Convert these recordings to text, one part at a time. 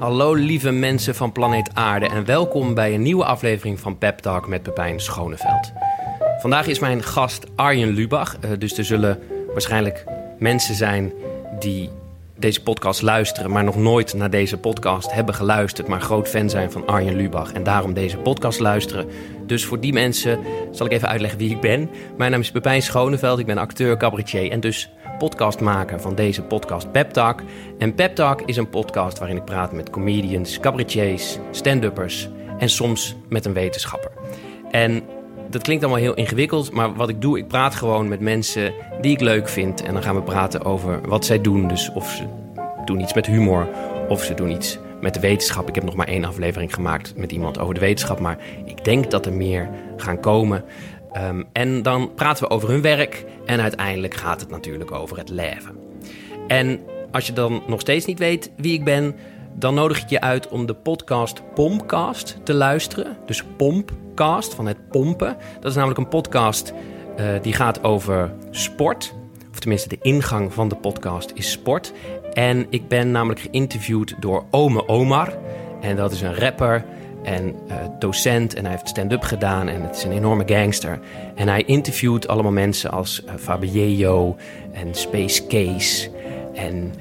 Hallo lieve mensen van planeet Aarde en welkom bij een nieuwe aflevering van Pep Talk met Pepijn Schoneveld. Vandaag is mijn gast Arjen Lubach, dus er zullen waarschijnlijk mensen zijn die deze podcast luisteren, maar nog nooit naar deze podcast hebben geluisterd, maar groot fan zijn van Arjen Lubach en daarom deze podcast luisteren. Dus voor die mensen zal ik even uitleggen wie ik ben. Mijn naam is Pepijn Schoneveld, ik ben acteur, cabaretier en dus podcastmaker van deze podcast Pep Talk. En Pep Talk is een podcast waarin ik praat met comedians, cabaretiers, stand-uppers en soms met een wetenschapper. En dat klinkt allemaal heel ingewikkeld, maar wat ik doe, ik praat gewoon met mensen die ik leuk vind. En dan gaan we praten over wat zij doen. Dus of ze doen iets met humor, of ze doen iets met de wetenschap. Ik heb nog maar 1 aflevering gemaakt met iemand over de wetenschap, maar ik denk dat er meer gaan komen. En dan praten we over hun werk en uiteindelijk gaat het natuurlijk over het leven. En als je dan nog steeds niet weet wie ik ben, dan nodig ik je uit om de podcast Pompcast te luisteren. Dus Pompcast, van het pompen. Dat is namelijk een podcast die gaat over sport. Of tenminste, de ingang van de podcast is sport. En ik ben namelijk geïnterviewd door Ome Omar. En dat is een rapper en docent en hij heeft stand-up gedaan en het is een enorme gangster. En hij interviewt allemaal mensen als Fabio en Space Case en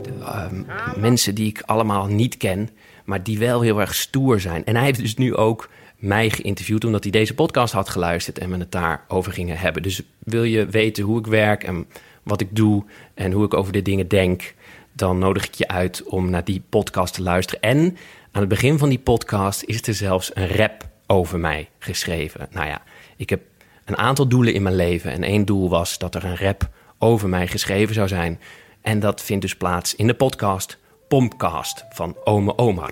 mensen die ik allemaal niet ken, maar die wel heel erg stoer zijn. En hij heeft dus nu ook mij geïnterviewd omdat hij deze podcast had geluisterd en we het daarover gingen hebben. Dus wil je weten hoe ik werk en wat ik doe en hoe ik over dit dingen denk, dan nodig ik je uit om naar die podcast te luisteren. En aan het begin van die podcast is er zelfs een rap over mij geschreven. Nou ja, ik heb een aantal doelen in mijn leven en 1 doel was dat er een rap over mij geschreven zou zijn. En dat vindt dus plaats in de podcast Pompcast van Ome Omar.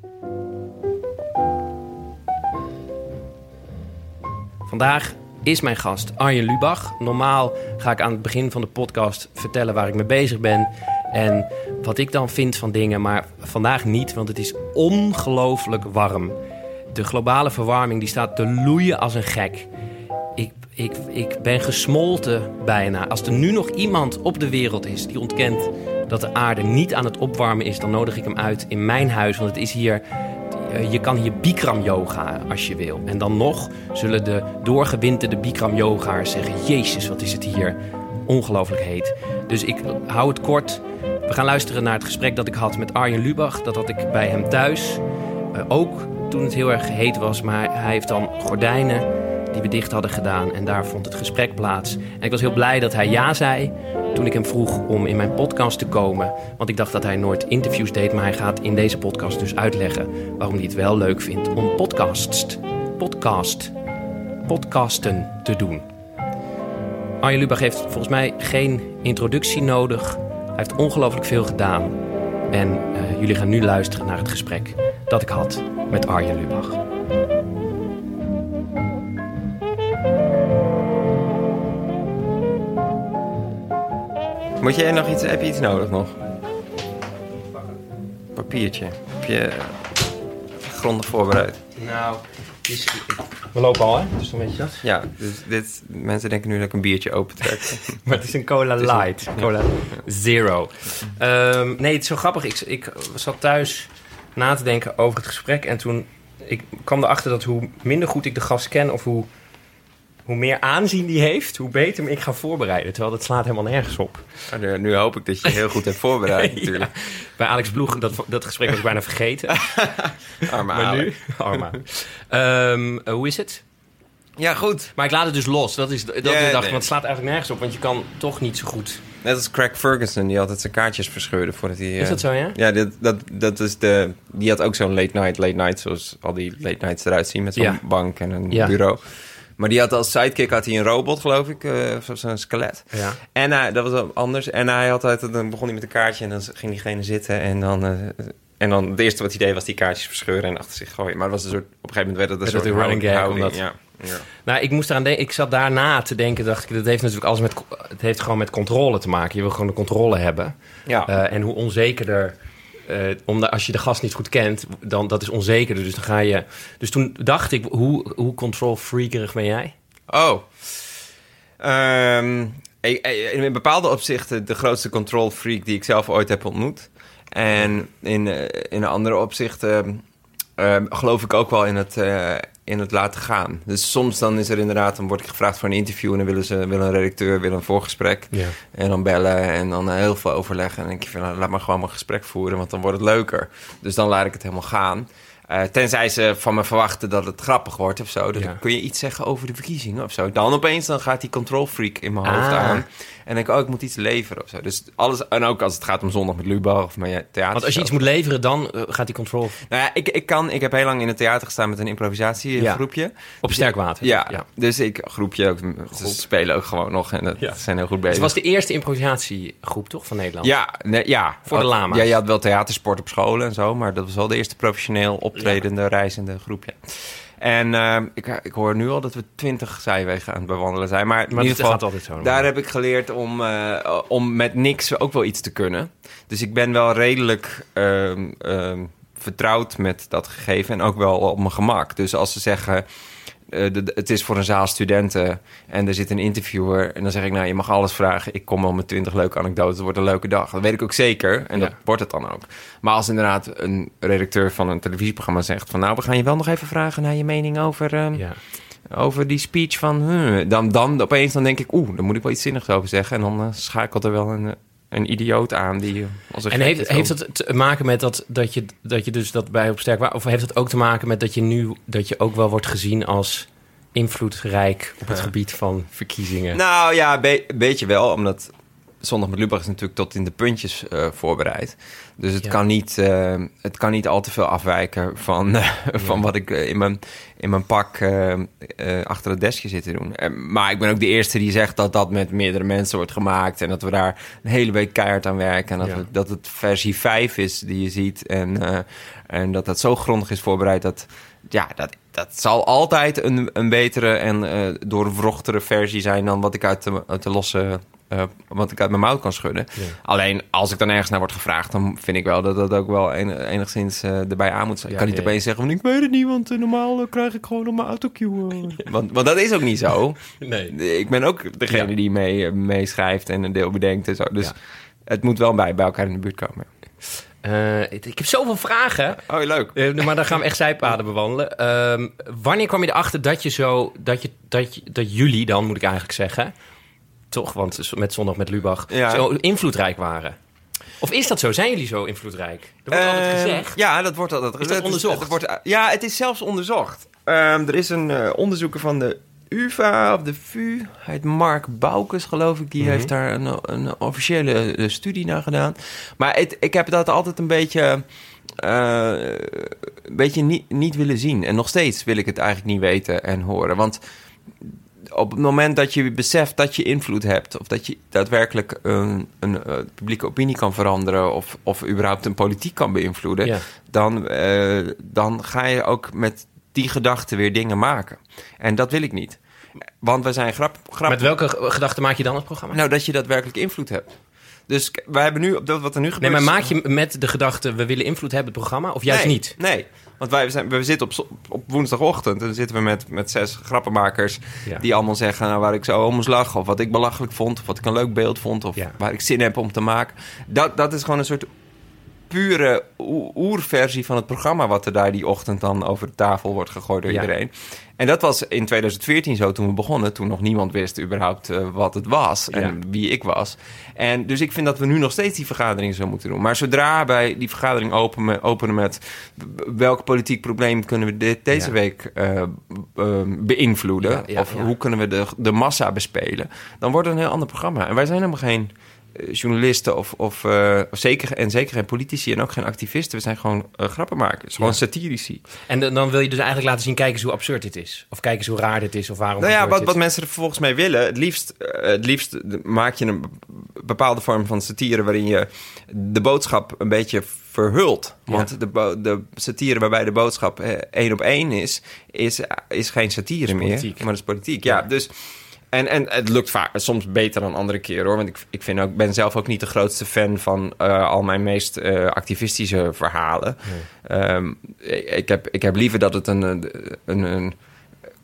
Vandaag is mijn gast Arjen Lubach. Normaal ga ik aan het begin van de podcast vertellen waar ik mee bezig ben en wat ik dan vind van dingen, maar vandaag niet, want het is ongelooflijk warm. De globale verwarming die staat te loeien als een gek. Ik ben gesmolten bijna. Als er nu nog iemand op de wereld is die ontkent dat de aarde niet aan het opwarmen is, dan nodig ik hem uit in mijn huis. Want het is hier, je kan hier Bikram yoga als je wil. En dan nog zullen de doorgewinterde Bikram yoga's zeggen: Jezus, wat is het hier ongelooflijk heet. Dus ik hou het kort. We gaan luisteren naar het gesprek dat ik had met Arjen Lubach. Dat had ik bij hem thuis. Ook toen het heel erg heet was. Maar hij heeft dan gordijnen die we dicht hadden gedaan. En daar vond het gesprek plaats. En ik was heel blij dat hij ja zei toen ik hem vroeg om in mijn podcast te komen. Want ik dacht dat hij nooit interviews deed. Maar hij gaat in deze podcast dus uitleggen waarom hij het wel leuk vindt om podcasten te doen. Arjen Lubach heeft volgens mij geen introductie nodig. Hij heeft ongelooflijk veel gedaan. En jullie gaan nu luisteren naar het gesprek dat ik had met Arjen Lubach. Moet jij nog iets, heb je iets nodig nog? Papiertje. Heb je grondig voorbereid? Nou, we lopen al, hè? Dus dan weet je dat. Ja, dus mensen denken nu dat ik een biertje opentrek. Maar het is een Cola Light. Cola Zero. Nee, het is zo grappig. Ik zat thuis na te denken over het gesprek. En toen ik kwam erachter dat hoe minder goed ik de gast ken, of hoe meer aanzien die heeft, hoe beter me ik ga voorbereiden. Terwijl dat slaat helemaal nergens op. Nu hoop ik dat je heel goed hebt voorbereid natuurlijk. Ja, bij Alex Ploeg, dat gesprek was ik bijna vergeten. Arme maar Alex. nu? Arma. Hoe is het? Ja, goed. Maar ik laat het dus los. Dat is nee. want het slaat eigenlijk nergens op. Want je kan toch niet zo goed. Net als Craig Ferguson, die altijd zijn kaartjes verscheurde voordat hij... Is dat zo, ja? Ja, dat is die had ook zo'n late night, zoals al die late nights eruit zien, met zo'n bank en een bureau. Maar die had als sidekick een robot, geloof ik, of zo'n skelet. Ja. En dat was wel anders. En dan begon hij met een kaartje en dan ging diegene zitten en dan het eerste wat hij deed was die kaartjes verscheuren en achter zich gooien. Maar het was een soort, op een gegeven moment werd het een soort running gag. Omdat... Ja. Nou, ik moest eraan denken. Ik zat daarna te denken, dacht ik, dat heeft natuurlijk alles het heeft gewoon met controle te maken. Je wil gewoon de controle hebben. Ja. En hoe onzekerder, als je de gast niet goed kent, dan dat is onzekerder. Dus dan ga je. Dus toen dacht ik, hoe control freakerig ben jij? Oh. In bepaalde opzichten de grootste control freak die ik zelf ooit heb ontmoet. En in andere opzichten geloof ik ook wel in het laten gaan. Dus soms dan is er inderdaad, dan word ik gevraagd voor een interview en dan wil een redacteur een voorgesprek. Ja. En dan bellen en dan heel veel overleggen. En dan denk je van, laat maar gewoon een gesprek voeren, want dan wordt het leuker. Dus dan laat ik het helemaal gaan. Tenzij ze van me verwachten dat het grappig wordt of zo. Dus dan kun je iets zeggen over de verkiezingen of zo. Dan opeens gaat die control freak in mijn hoofd aan. En denk ik, ik moet iets leveren of zo. Dus alles, en ook als het gaat om Zondag met Lubach of mijn theater. Want als je iets moet leveren, dan gaat die control... Nou ja, ik heb heel lang in het theater gestaan met een improvisatiegroepje. Op Sterkwater. Ja. Dus groepje ook. Ze spelen ook gewoon nog en dat zijn heel goed bezig. Het was de eerste improvisatiegroep, toch, van Nederland? Ja. Voor de lama's. Ja, je had wel theatersport op scholen en zo, maar dat was wel de eerste professioneel optredende, reizende groepje. En ik hoor nu al dat we 20 zijwegen aan het bewandelen zijn. Maar in ieder geval, gaat altijd zo. Daar heb ik geleerd om met niks ook wel iets te kunnen. Dus ik ben wel redelijk vertrouwd met dat gegeven en ook wel op mijn gemak. Dus als ze zeggen, het is voor een zaal studenten en er zit een interviewer en dan zeg ik, nou, je mag alles vragen. Ik kom wel met 20 leuke anekdotes. Het wordt een leuke dag. Dat weet ik ook zeker en dat wordt het dan ook. Maar als inderdaad een redacteur van een televisieprogramma zegt van, nou, we gaan je wel nog even vragen naar je mening over die speech van... Dan opeens dan denk ik, daar moet ik wel iets zinnigs over zeggen. En dan schakelt er wel een idioot aan die... En heeft het te maken met dat je dus dat bij op sterk... Of heeft het ook te maken met dat je ook wel wordt gezien als invloedrijk op het gebied van verkiezingen? Nou ja, beetje wel, omdat Zondag met Lubach is natuurlijk tot in de puntjes voorbereid. Dus het kan niet al te veel afwijken van wat ik in mijn pak achter het deskje zit te doen. Maar ik ben ook de eerste die zegt dat met meerdere mensen wordt gemaakt en dat we daar een hele week keihard aan werken. En dat het versie 5 is die je ziet en dat zo grondig is voorbereid dat zal altijd een betere en doorwrochtere versie zijn dan wat ik uit de losse... wat ik uit mijn mouw kan schudden. Ja. Alleen, als ik dan ergens naar word gevraagd... dan vind ik wel dat dat ook wel enigszins erbij aan moet zijn. Ik kan niet opeens zeggen, ik weet het niet... want normaal krijg ik gewoon op mijn autocue. Want dat is ook niet zo. Nee. Ik ben ook degene die meeschrijft en een deel bedenkt en zo. Dus het moet wel bij elkaar in de buurt komen. Ik heb zoveel vragen. Oh, leuk. Maar dan gaan we echt zijpaden bewandelen. Wanneer kwam je erachter dat jullie dan, moet ik eigenlijk zeggen... toch, want met Zondag met Lubach... zo invloedrijk waren. Of is dat zo? Zijn jullie zo invloedrijk? Dat wordt altijd gezegd. Ja, dat wordt altijd gezegd. Is dat onderzocht? Het is zelfs onderzocht. Er is een onderzoeker van de UvA of de VU... hij heet Mark Boukes, geloof ik. Die heeft daar een officiële studie naar gedaan. Maar ik heb dat altijd een beetje niet willen zien. En nog steeds wil ik het eigenlijk niet weten en horen. Want... op het moment dat je beseft dat je invloed hebt... of dat je daadwerkelijk een publieke opinie kan veranderen... of überhaupt een politiek kan beïnvloeden... dan ga je ook met die gedachten weer dingen maken. En dat wil ik niet. Want we zijn grappig. Met welke gedachten maak je dan het programma? Nou, dat je daadwerkelijk invloed hebt. Dus wij hebben nu, op wat er nu gebeurt... Nee, maar maak je met de gedachte... we willen invloed hebben het programma, of juist niet? Nee, want we zitten op woensdagochtend... en dan zitten we met 6 grappenmakers... die allemaal zeggen waar ik zo om moest lachen... of wat ik belachelijk vond, of wat ik een leuk beeld vond... of waar ik zin heb om te maken. Dat is gewoon een soort pure oerversie van het programma... wat er daar die ochtend dan over de tafel wordt gegooid door iedereen. En dat was in 2014 zo toen we begonnen... toen nog niemand wist überhaupt wat het was en wie ik was. En dus ik vind dat we nu nog steeds die vergadering zo moeten doen. Maar zodra wij die vergadering openen met... welk politiek probleem kunnen we deze week beïnvloeden... of hoe kunnen we de massa bespelen... dan wordt het een heel ander programma. En wij zijn helemaal geen... journalisten of zeker geen politici en ook geen activisten. We zijn gewoon grappenmakers, gewoon satirici. En dan wil je dus eigenlijk laten zien, kijk eens hoe absurd dit is. Of kijk eens hoe raar dit is, of waarom... Nou ja, wat mensen er vervolgens mee willen... Het liefst maak je een bepaalde vorm van satire... waarin je de boodschap een beetje verhult. Want de satire waarbij de boodschap 1 op 1 is geen satire meer, maar dat is politiek. Ja, dus... En het lukt vaak soms beter dan andere keren, hoor. Want ik ben zelf ook niet de grootste fan van al mijn meest activistische verhalen. Nee. Ik heb liever dat het een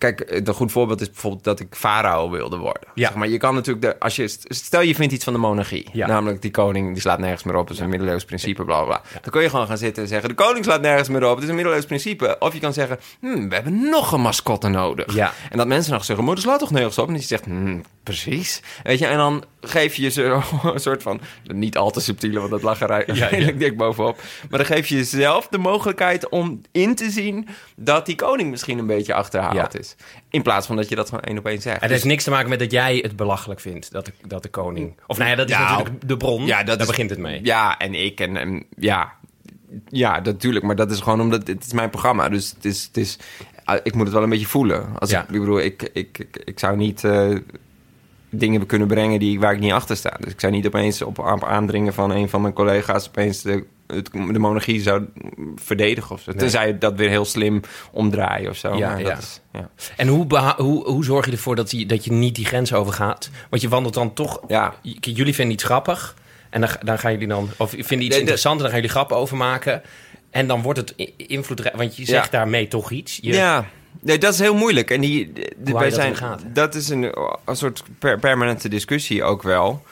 kijk, een goed voorbeeld is bijvoorbeeld dat ik farao wilde worden. Ja. Zeg maar je kan natuurlijk, stel je vindt iets van de monarchie. Ja. Namelijk die koning, die slaat nergens meer op. Dat is een middeleeuws principe, bla, bla. Ja. Dan kun je gewoon gaan zitten en zeggen, de koning slaat nergens meer op. Het is een middeleeuws principe. Of je kan zeggen, we hebben nog een mascotte nodig. Ja. En dat mensen nog zeggen, maar dat slaat toch nergens op? En je zegt, precies. Weet je, en dan geef je ze een soort van, niet al te subtiele, want dat lag er eigenlijk dik bovenop. Maar dan geef je jezelf de mogelijkheid om in te zien dat die koning misschien een beetje achterhaald is. In plaats van dat je dat gewoon 1 op 1 zegt. En het heeft niks te maken met dat jij het belachelijk vindt, dat de koning... Of dat is natuurlijk de bron, daar begint het mee. Ja, en ik en ja, natuurlijk. Maar dat is gewoon omdat het is mijn programma. Dus het is ik moet het wel een beetje voelen. Ik bedoel, ik zou niet dingen kunnen brengen waar ik niet achter sta. Dus ik zou niet opeens op aandringen van een van mijn collega's opeens de monarchie zou verdedigen. Of zo. Tenzij dat weer heel slim omdraaien of zo. En hoe zorg je ervoor dat je niet die grens overgaat? Want je wandelt dan toch... Ja. Jullie vinden iets grappig. En dan gaan jullie dan... Of vinden iets interessant en dan gaan jullie grappen over maken. En dan wordt het invloedrijk. Want je zegt daarmee toch iets. Nee, dat is heel moeilijk. En dat is een soort permanente discussie ook wel.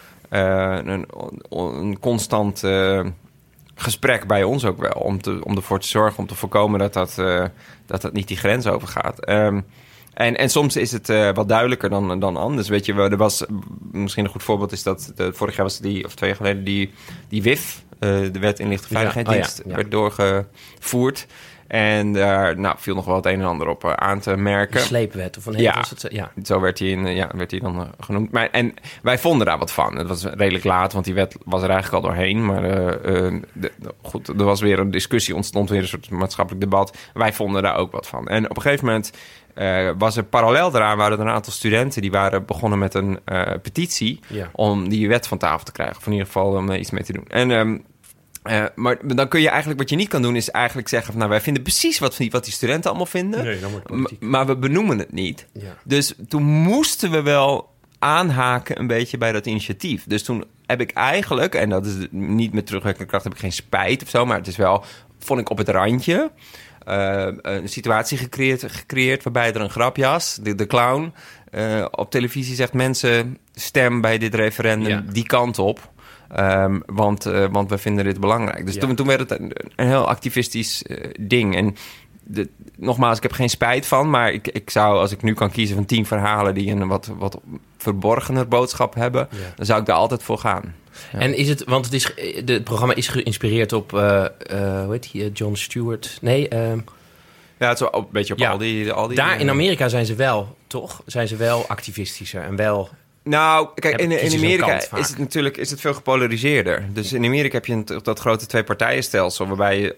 Een constant gesprek bij ons ook wel. Om ervoor te zorgen, om te voorkomen dat niet die grens overgaat. En soms is het wat duidelijker dan anders. Weet je, er was misschien een goed voorbeeld is dat vorig jaar was of 2 jaar geleden die WIF, de Wet Inlichting Veiligheidsdienst, werd doorgevoerd. En daar viel nog wel het een en ander op aan te merken. De sleepwet of was het? Ja, zo werd hij dan genoemd. En wij vonden daar wat van. Het was redelijk laat, want die wet was er eigenlijk al doorheen. Maar goed, er was weer een discussie, ontstond weer een soort maatschappelijk debat. Wij vonden daar ook wat van. En op een gegeven moment was er parallel daaraan waren er een aantal studenten die waren begonnen met een petitie om die wet van tafel te krijgen. Of in ieder geval om iets mee te doen. En maar dan kun je eigenlijk, wat je niet kan doen, is eigenlijk zeggen van, wij vinden precies wat die studenten allemaal vinden. Nee, dan wordt politiek. Maar we benoemen het niet. Ja. Dus toen moesten we wel aanhaken een beetje bij dat initiatief. Dus toen heb ik eigenlijk, en dat is niet met terugwerkende kracht, heb ik geen spijt of zo, maar het is wel, vond ik op het randje, een situatie gecreëerd waarbij er een grapjas, de clown, op televisie zegt, mensen, stem bij dit referendum die kant op. Want we vinden dit belangrijk. Dus toen werd het een heel activistisch ding. En nogmaals, ik heb geen spijt van. Maar ik zou, als ik nu kan kiezen van 10 verhalen die een wat verborgener boodschap hebben, dan zou ik daar altijd voor gaan. Ja. En is het, want het programma is geïnspireerd op, hoe heet die, Jon Stewart? Nee, ja, het is wel een beetje op al die daar in Amerika zijn ze wel, toch? Zijn ze wel activistischer en wel... Nou, kijk, in Amerika is het veel gepolariseerder. Dus in Amerika heb je dat grote 2-partijenstelsel waarbij je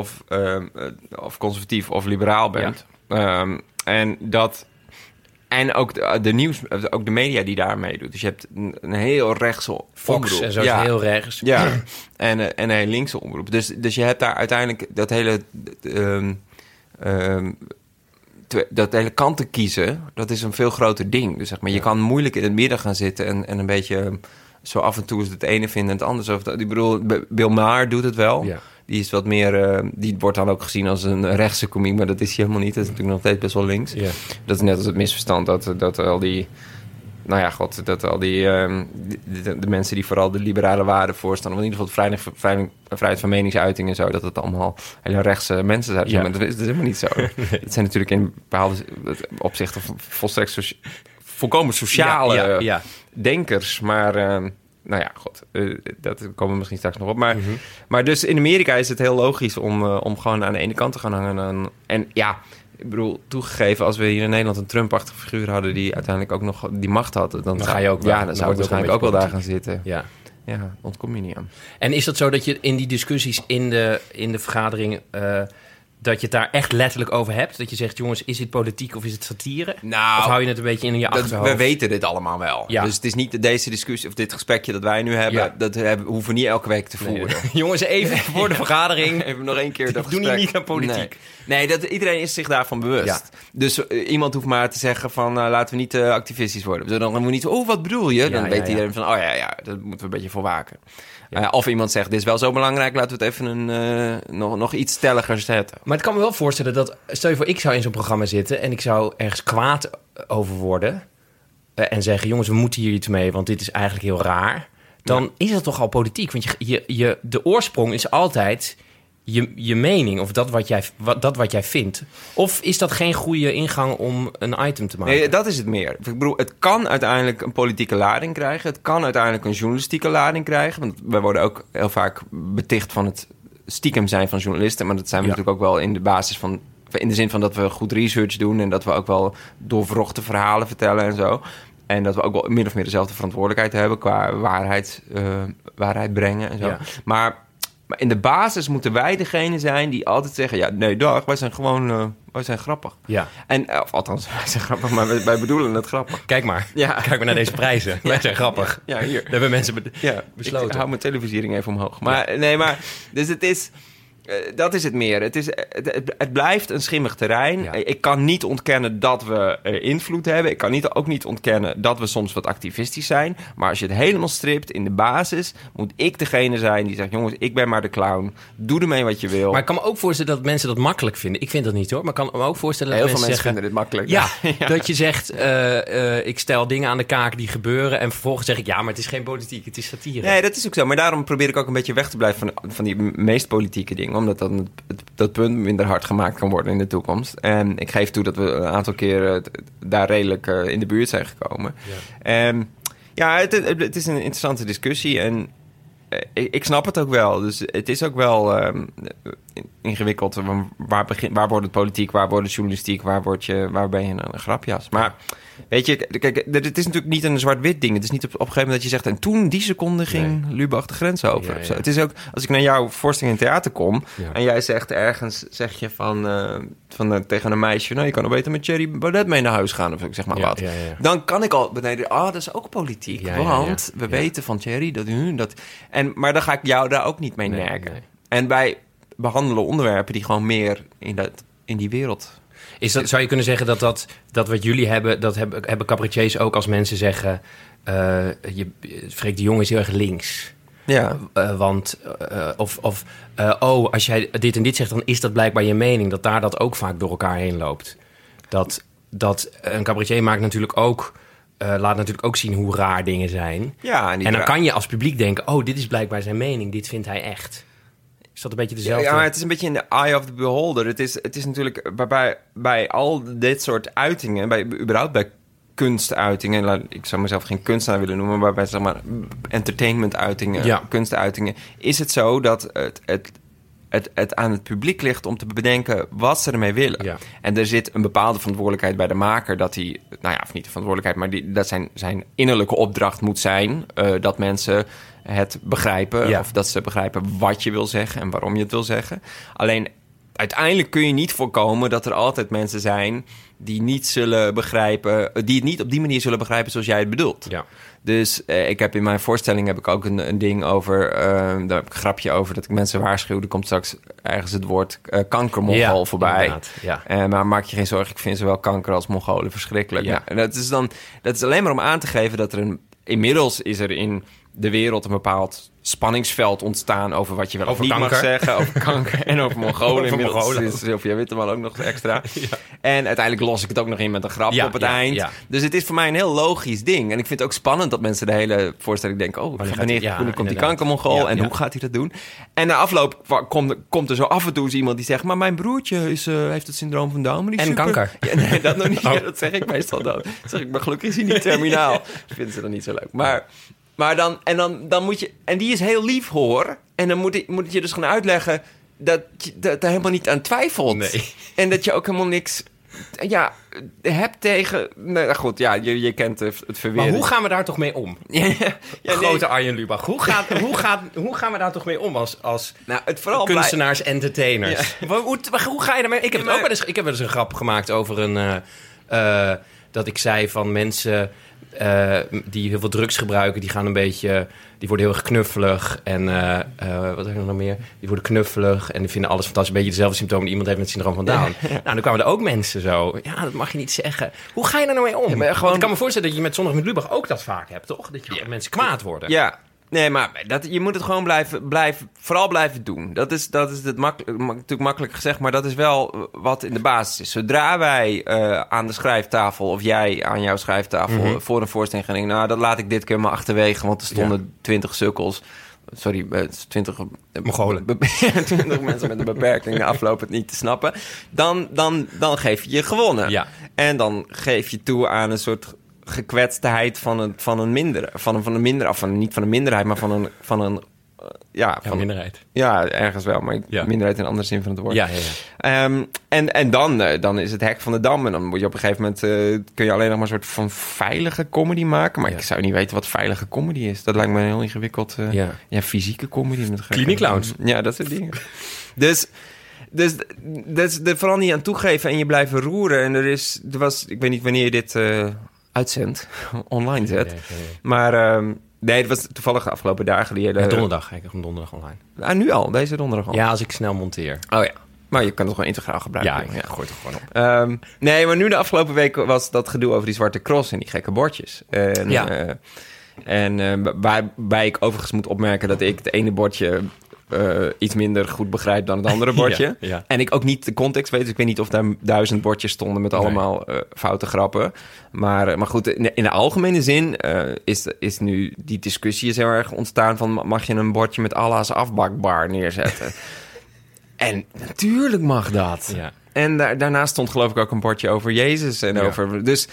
of conservatief of liberaal bent. Ja. En ook ook de media die daar meedoet. Dus je hebt een heel rechtse Fox omroep. En zo is heel rechts. Ja, en een heel linkse omroep. Dus je hebt daar uiteindelijk dat hele... dat hele kanten kiezen, dat is een veel groter ding. Dus zeg maar, je kan moeilijk in het midden gaan zitten en een beetje zo af en toe is het ene vinden en het andere. Ik bedoel, Bill Maher doet het wel. Ja. Die is wat meer, die wordt dan ook gezien als een rechtse komiek, maar dat is hij helemaal niet. Dat is natuurlijk nog steeds best wel links. Ja. Dat is net als het misverstand dat al die... Nou ja, god, dat al de mensen die vooral de liberale waarden voorstaan, of in ieder geval vrijheid van meningsuiting en zo, dat het allemaal hele rechtse mensen zijn. Ja. Maar dat is helemaal niet zo. Nee. Het zijn natuurlijk in bepaalde opzichten volstrekt volkomen sociale denkers. Maar nou ja, god, dat komen we misschien straks nog op. Maar, maar dus in Amerika is het heel logisch om gewoon aan de ene kant te gaan hangen. En ja... Ik bedoel, toegegeven, als we hier in Nederland een Trump-achtige figuur hadden die uiteindelijk ook nog die macht had, dan ga je ook wel. Ja, dan zou ik waarschijnlijk ook wel daar gaan zitten. Ja, ontkom je niet aan. En is dat zo dat je in die discussies in de vergadering dat je het daar echt letterlijk over hebt? Dat je zegt, jongens, is dit politiek of is het satire? Nou, of hou je het een beetje in je achterhoofd? We weten dit allemaal wel. Ja. Dus het is niet deze discussie of dit gesprekje dat wij nu hebben, dat hoeven we niet elke week te voeren. Nee. Jongens, even voor de vergadering. Even nog één keer dat gesprek. Doe niet aan politiek. Nee, iedereen is zich daarvan bewust. Ja. Dus iemand hoeft maar te zeggen van, laten we niet activistisch worden. Dus dan moeten we niet zo, wat bedoel je? Dan weet iedereen van, dat moeten we een beetje voor waken. Ja. Of iemand zegt, dit is wel zo belangrijk, laten we het even nog iets stelliger zetten. Maar ik kan me wel voorstellen dat... Stel je voor, ik zou in zo'n programma zitten... en ik zou ergens kwaad over worden... en zeggen, jongens, we moeten hier iets mee... want dit is eigenlijk heel raar. Dan is dat toch al politiek. Want de oorsprong is altijd je mening... of dat wat jij vindt. Of is dat geen goede ingang om een item te maken? Nee, dat is het meer. Ik bedoel, het kan uiteindelijk een politieke lading krijgen. Het kan uiteindelijk een journalistieke lading krijgen. Want wij worden ook heel vaak beticht van het stiekem zijn van journalisten. Maar dat zijn we natuurlijk ook wel in de basis van... in de zin van dat we goed research doen... en dat we ook wel doorwrochte verhalen vertellen en zo... En dat we ook wel min of meer dezelfde verantwoordelijkheid hebben... qua waarheid brengen en zo. Ja. Maar in de basis moeten wij degene zijn die altijd zeggen... ja, nee, dag, wij zijn gewoon... wij zijn grappig. Ja. En, althans, wij zijn grappig, maar wij bedoelen het grappig. Kijk maar. Ja. Kijk maar naar deze prijzen. Wij zijn grappig. Ja, hier. Dat hebben mensen besloten. Ik hou mijn televisiering even omhoog. Maar, nee, maar... Dus het is... dat is het meer. Het blijft een schimmig terrein. Ja. Ik kan niet ontkennen dat we invloed hebben. Ik kan ook niet ontkennen dat we soms wat activistisch zijn. Maar als je het helemaal stript in de basis... moet ik degene zijn die zegt... jongens, ik ben maar de clown. Doe ermee wat je wil. Maar ik kan me ook voorstellen dat mensen dat makkelijk vinden. Ik vind dat niet, hoor. Maar ik kan me ook voorstellen dat heel veel mensen vinden dit makkelijk. Ja, dat je zegt... ik stel dingen aan de kaak die gebeuren... en vervolgens zeg ik... ja, maar het is geen politiek, het is satire. Nee, dat is ook zo. Maar daarom probeer ik ook een beetje weg te blijven... van die meest politieke dingen. Omdat dan dat punt minder hard gemaakt kan worden in de toekomst. En ik geef toe dat we een aantal keren daar redelijk in de buurt zijn gekomen. Ja, het is een interessante discussie. En ik snap het ook wel. Dus het is ook wel ingewikkeld. Waar wordt het politiek? Waar wordt het journalistiek? Waar ben je een grapjas? Maar... Weet je, kijk, het is natuurlijk niet een zwart-wit ding. Het is niet op een gegeven moment dat je zegt... en toen, die seconde, ging Lubach de grens over. Ja. Het is ook, als ik naar jouw voorstelling in theater kom... en jij zegt ergens, zeg je tegen een meisje... nou, je kan nog beter met Thierry Baudet mee naar huis gaan... of zeg maar wat. Ja. Dan kan ik al beneden... dat is ook politiek. Want we weten van Thierry dat... Maar dan ga ik jou daar ook niet mee nerken. Nee. En wij behandelen onderwerpen die gewoon meer in die wereld... Zou je kunnen zeggen dat wat jullie hebben... dat hebben cabaretiers ook als mensen zeggen... Freek de Jong is heel erg links. Ja. Als jij dit en dit zegt... dan is dat blijkbaar je mening. Dat daar dat ook vaak door elkaar heen loopt. Dat een cabaretier maakt natuurlijk ook... laat natuurlijk ook zien hoe raar dingen zijn. Ja, en dan kan je als publiek denken... dit is blijkbaar zijn mening. Dit vindt hij echt. Is dat een beetje dezelfde? Ja, maar het is een beetje in de eye of the beholder. Het is natuurlijk bij al dit soort uitingen... überhaupt bij kunstuitingen... ik zou mezelf geen kunstenaar willen noemen... maar bij zeg maar entertainmentuitingen, kunstuitingen... is het zo dat het aan het publiek ligt om te bedenken wat ze ermee willen. Ja. En er zit een bepaalde verantwoordelijkheid bij de maker... dat hij, of niet de verantwoordelijkheid... maar dat zijn innerlijke opdracht moet zijn... dat mensen... het begrijpen, of dat ze begrijpen wat je wil zeggen en waarom je het wil zeggen. Alleen uiteindelijk kun je niet voorkomen dat er altijd mensen zijn die niet zullen begrijpen, die het niet op die manier zullen begrijpen zoals jij het bedoelt. Ja. Dus ik heb in mijn voorstelling ook een ding over, daar heb ik een grapje over dat ik mensen waarschuw. Er komt straks ergens het woord kankermongool voorbij. Ja. Maar maak je geen zorgen, ik vind zowel kanker als mongolen verschrikkelijk. Ja. Nou, dat is alleen maar om aan te geven dat inmiddels is er in de wereld een bepaald spanningsveld ontstaan over wat je wel of niet mag zeggen. Over kanker en over Mongolen. Inmiddels is Sylvia Witteman ook nog extra. Ja. En uiteindelijk los ik het ook nog in met een grapje op het eind. Ja. Dus het is voor mij een heel logisch ding. En ik vind het ook spannend dat mensen de hele voorstelling denken... wanneer komt die kankermongool en hoe gaat hij dat doen? En na afloop komt er zo af en toe eens iemand die zegt... maar mijn broertje heeft het syndroom van Down. En super. Kanker. Ja, nee, dat nog niet. Dat zeg ik meestal dan. Dat zeg ik, maar gelukkig is hij niet terminaal. Dat vinden ze dan niet zo leuk. Maar dan moet je... En die is heel lief, hoor. En dan moet je dus gaan uitleggen... dat je daar helemaal niet aan twijfelt. Nee. En dat je ook helemaal niks... hebt tegen... Nou goed, je kent het verweer. Maar hoe gaan we daar toch mee om? Grote Arjen Lubach. Hoe gaan we daar toch mee om als kunstenaars, entertainers? Ja. Hoe ga je daarmee... Ik heb wel eens een grap gemaakt over dat ik zei van mensen... die heel veel drugs gebruiken, die gaan een beetje... die worden heel erg knuffelig. En wat heb ik nog meer? Die worden knuffelig en die vinden alles fantastisch. Een beetje dezelfde symptomen die iemand heeft met het syndroom van Down. Ja. Nou, dan kwamen er ook mensen zo. Ja, dat mag je niet zeggen. Hoe ga je daar nou mee om? Ja, maar ik kan me voorstellen dat je met Zondag met Lubach ook dat vaak hebt, toch? Dat je mensen kwaad worden. Ja. Nee, maar je moet het gewoon vooral blijven doen. Dat is het natuurlijk makkelijk gezegd, maar dat is wel wat in de basis is. Zodra wij aan de schrijftafel of jij aan jouw schrijftafel voor een voorstelling gaan denken, nou, dat laat ik dit keer maar achterwege, want er stonden 20 sukkels. Sorry, 20 Mongolen. 20 mensen met een beperking de afloop het niet te snappen. Dan geef je gewonnen. Ja. En dan geef je toe aan een soort gekwetstheid van een minderheid, maar van een minderheid. Ja, ergens wel, maar minderheid in een andere zin van het woord. Ja. En dan is het hek van de dam. En dan moet je op een gegeven moment kun je alleen nog maar een soort van veilige comedy maken. Maar ik zou niet weten wat veilige comedy is. Dat lijkt me een heel ingewikkeld. Fysieke comedy met Kliniekclowns. Ja, dat soort dingen. Dus er vooral niet aan toegeven en je blijven roeren. En ik weet niet wanneer je dit uitzendt, online zet. Nee. Maar nee, het was toevallig de afgelopen dagen. Donderdag, kijk ik hem donderdag online. Nu al, deze donderdag al? Ja, als ik snel monteer. Oh ja, maar je kan het gewoon integraal gebruiken. Ja, gooi het er gewoon op. Nee, maar nu de afgelopen week was dat gedoe over die zwarte cross en die gekke bordjes. Waarbij ik overigens moet opmerken dat ik het ene bordje iets minder goed begrijp dan het andere bordje. Ja. En ik ook niet de context weet. Dus ik weet niet of daar 1000 bordjes stonden met allemaal foute grappen. Maar goed, in de algemene zin is nu die discussie heel erg ontstaan van, mag je een bordje met Allah's afbakbar neerzetten? En natuurlijk mag dat. Ja. En daarnaast stond geloof ik ook een bordje over Jezus en over. Dus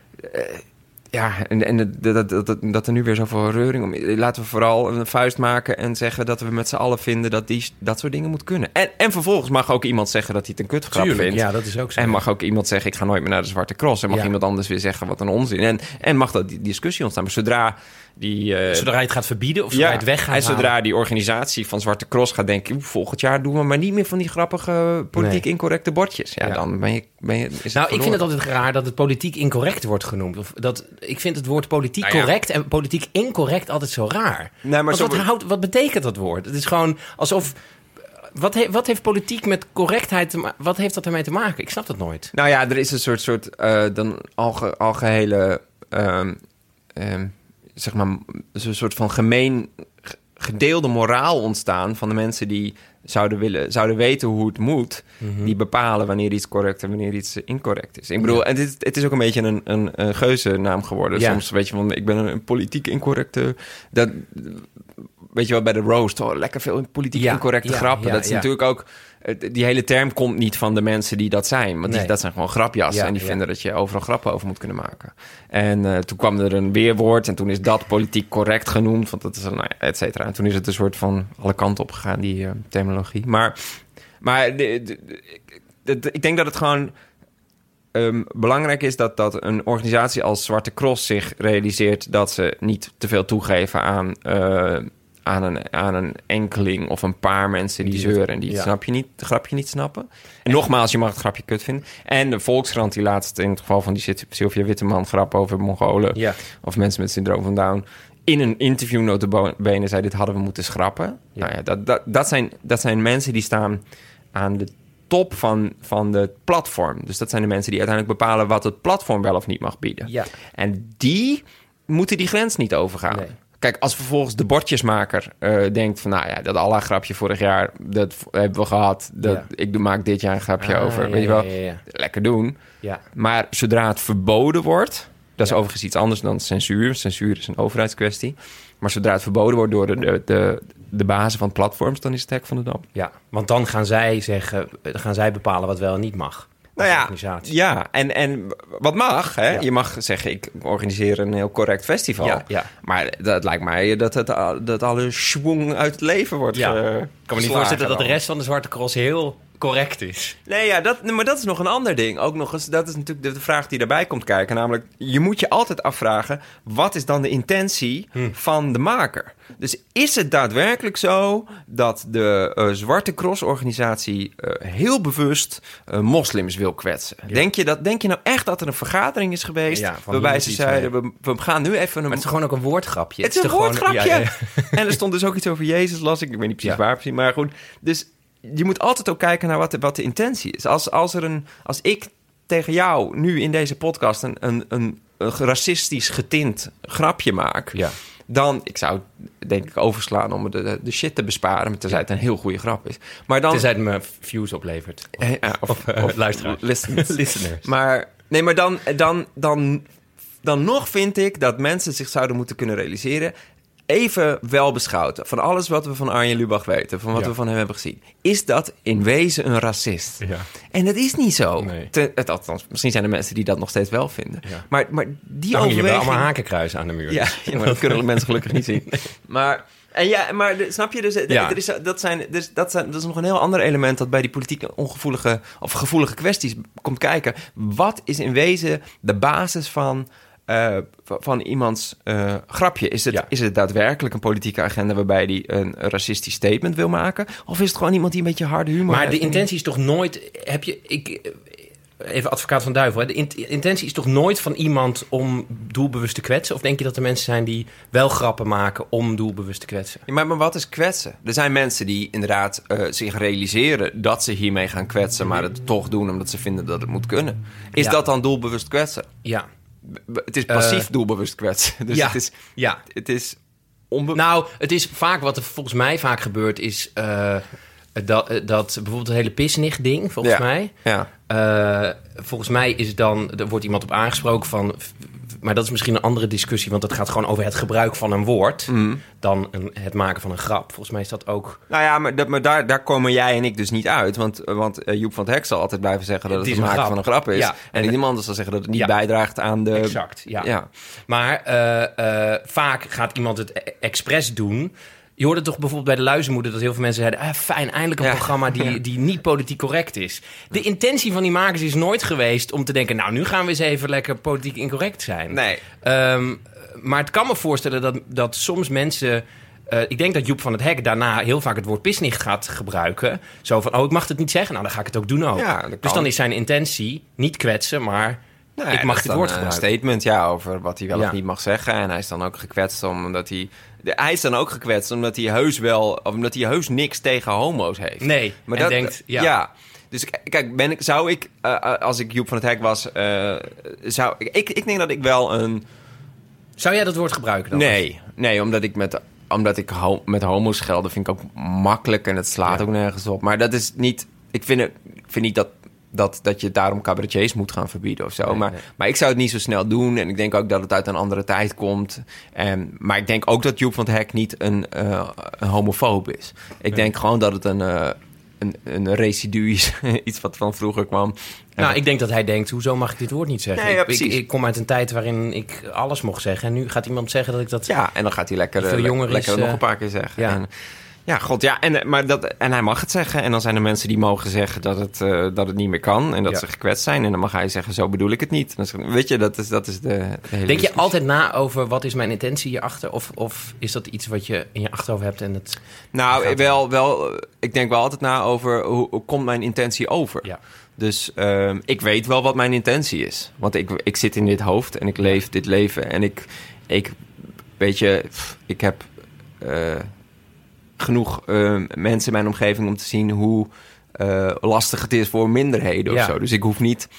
dat er nu weer zoveel reuring om. Laten we vooral een vuist maken en zeggen dat we met z'n allen vinden dat soort dingen moet kunnen. En vervolgens mag ook iemand zeggen dat hij het een kutgrap vindt. Ja, dat is ook zo. En mag ook iemand zeggen, ik ga nooit meer naar de Zwarte Cross. En mag iemand anders weer zeggen, wat een onzin. En mag dat die discussie ontstaan. Maar zodra je het gaat verbieden of zodra je het weg gaat halen. En zodra die organisatie van Zwarte Cross gaat denken, volgend jaar doen we maar niet meer van die grappige politiek incorrecte bordjes. Ja, dan ben je ik vind het altijd raar dat het politiek incorrect wordt genoemd. Ik vind het woord politiek correct en politiek incorrect altijd zo raar. Nee, maar wat betekent dat woord? Het is gewoon alsof. Wat heeft politiek met correctheid wat heeft dat ermee te maken? Ik snap dat nooit. Nou ja, er is een soort algehele zeg maar, een soort van gedeelde moraal ontstaan van de mensen die zouden weten hoe het moet, die bepalen wanneer iets correct en wanneer iets incorrect is. Ik bedoel, en het is ook een beetje een geuzennaam geworden. Ja. Soms weet je van, ik ben een politiek incorrecte. Dat weet je wel, bij de roast, lekker veel politiek incorrecte grappen. Dat is natuurlijk ook. Die hele term komt niet van de mensen die dat zijn. Want dat zijn gewoon grapjassen. En die vinden dat je overal grappen over moet kunnen maken. En toen kwam er een weerwoord. En toen is dat politiek correct genoemd. Want dat is een, et cetera. En toen is het een soort van alle kanten op gegaan, die terminologie. Maar ik denk dat het gewoon belangrijk is dat een organisatie als Zwarte Cross zich realiseert dat ze niet te veel toegeven aan een enkeling of een paar mensen die zeuren en die het grapje niet snappen. En nogmaals, je mag het grapje kut vinden. En de Volkskrant die laatst in het geval van die Sylvia Witteman grap over Mongolen of mensen met syndroom van Down in een interview notabene zei, dit hadden we moeten schrappen. Ja. Nou ja, dat zijn mensen die staan aan de top van het platform. Dus dat zijn de mensen die uiteindelijk bepalen wat het platform wel of niet mag bieden. Ja. En die moeten die grens niet overgaan. Nee. Kijk, als vervolgens de bordjesmaker denkt van, nou ja, dat Allah-grapje vorig jaar, dat hebben we gehad. Ik maak dit jaar een grapje over. Weet je wel, lekker doen. Ja. Maar zodra het verboden wordt, dat is overigens iets anders dan censuur. Censuur is een overheidskwestie. Maar zodra het verboden wordt door de bazen van platforms, dan is het hek van de dam. Ja, want dan gaan zij bepalen wat wel en niet mag. Nou ja, en wat mag, hè? Ja. Je mag zeggen, ik organiseer een heel correct festival. Ja. Maar dat lijkt mij dat alle schwung uit het leven wordt Ik kan me niet voorstellen dat de rest van de Zwarte Cross heel correct is. Nee, maar dat is nog een ander ding. Ook nog eens, dat is natuurlijk de vraag die daarbij komt kijken. Namelijk, je moet je altijd afvragen, wat is dan de intentie van de maker? Dus is het daadwerkelijk zo dat de Zwarte Cross-organisatie heel bewust moslims wil kwetsen? Ja. Denk je nou echt dat er een vergadering is geweest waarbij ze zeiden, we gaan nu even... Maar het is gewoon ook een woordgrapje. Het is een woordgrapje. Ja. En er stond dus ook iets over Jezus, las ik. Ik weet niet precies waar precies, maar goed. Dus je moet altijd ook kijken naar wat de intentie is. Als ik tegen jou nu in deze podcast een racistisch getint grapje maak... Ja. Dan, ik zou denk ik overslaan om de shit te besparen... tenzij het een heel goede grap is. Maar dan, tenzij het me views oplevert. Of luisteraars. Listeners. Maar dan nog vind ik dat mensen zich zouden moeten kunnen realiseren... even wel beschouwd, van alles wat we van Arjen Lubach weten... van wat we van hem hebben gezien... is dat in wezen een racist. Ja. En dat is niet zo. Nee. Althans, misschien zijn er mensen die dat nog steeds wel vinden. Ja. Maar die dan overweging... je wel allemaal hakenkruisen aan de muur. Ja, maar dat kunnen mensen gelukkig niet zien. Nee. Maar snap je? Dus, dat is nog een heel ander element... dat bij die politiek ongevoelige of gevoelige kwesties komt kijken. Wat is in wezen de basis van iemands grapje? Is het daadwerkelijk een politieke agenda... waarbij hij een racistisch statement wil maken? Of is het gewoon iemand die een beetje harde humor heeft? Maar de intentie is toch nooit... Even advocaat van duivel. Hè? De intentie is toch nooit van iemand om doelbewust te kwetsen? Of denk je dat er mensen zijn die wel grappen maken om doelbewust te kwetsen? Ja, maar wat is kwetsen? Er zijn mensen die inderdaad zich realiseren dat ze hiermee gaan kwetsen... maar het toch doen omdat ze vinden dat het moet kunnen. Is dat dan doelbewust kwetsen? Ja. Het is passief doelbewust kwetsen. Dus het is Nou, het is vaak wat er volgens mij vaak gebeurt... is dat bijvoorbeeld het hele pisnicht-ding, volgens mij... Ja. Volgens mij is dan... Er wordt iemand op aangesproken van... Maar dat is misschien een andere discussie... want dat gaat gewoon over het gebruik van een woord... dan het maken van een grap. Volgens mij is dat ook... Nou ja, maar daar komen jij en ik dus niet uit. Want Joep van het Hek zal altijd blijven zeggen... dat het maken van een grap is. Ja. En iemand anders zal zeggen dat het niet bijdraagt aan de... Exact, ja. Maar vaak gaat iemand het expres doen... Je hoorde toch bijvoorbeeld bij de Luizenmoeder... dat heel veel mensen zeiden... fijn, eindelijk een programma die niet politiek correct is. De intentie van die makers is nooit geweest om te denken... nou, nu gaan we eens even lekker politiek incorrect zijn. Nee. Maar het kan me voorstellen dat soms mensen... ik denk dat Joep van het Hek daarna heel vaak het woord pisnicht gaat gebruiken. Zo van, ik mag het niet zeggen. Nou, dan ga ik het ook doen ook. Ja, dus dan is zijn intentie niet kwetsen, maar... Nee, ik mag dit woord gebruiken. Een statement, over wat hij wel of niet mag zeggen. En hij is dan ook gekwetst omdat hij... Hij is dan ook gekwetst omdat hij heus niks tegen homo's heeft. Nee, maar dat denkt... Ja. Dus kijk, zou ik, als ik Joep van het Hek was... Ik denk dat ik wel een... Zou jij dat woord gebruiken dan? Nee, omdat ik met homo's schelden vind ik ook makkelijk... en het slaat ook nergens op. Maar dat is niet... Ik vind niet dat je daarom cabaretiers moet gaan verbieden of zo. Nee. Maar ik zou het niet zo snel doen. En ik denk ook dat het uit een andere tijd komt. Maar ik denk ook dat Joep van het Hek niet een homofoob is. Ik denk gewoon dat het een residu is. Iets wat van vroeger kwam. Nou, ik denk dat hij denkt, hoezo mag ik dit woord niet zeggen? Nee, ik kom uit een tijd waarin ik alles mocht zeggen. En nu gaat iemand zeggen dat ik dat... Ja, en dan gaat hij lekker nog een paar keer zeggen. Ja. En hij mag het zeggen. En dan zijn er mensen die mogen zeggen dat het niet meer kan. En dat ze gekwetst zijn. En dan mag hij zeggen, zo bedoel ik het niet. Dan weet je, dat is de hele Denk discussie. Je altijd na over wat is mijn intentie hierachter? Of is dat iets wat je in je achterhoofd hebt? En het ik denk wel altijd na over hoe komt mijn intentie over? Ja. Dus ik weet wel wat mijn intentie is. Want ik zit in dit hoofd en ik leef dit leven. En ik weet je, ik heb... genoeg mensen in mijn omgeving om te zien hoe lastig het is voor minderheden of zo. Dus ik hoef niet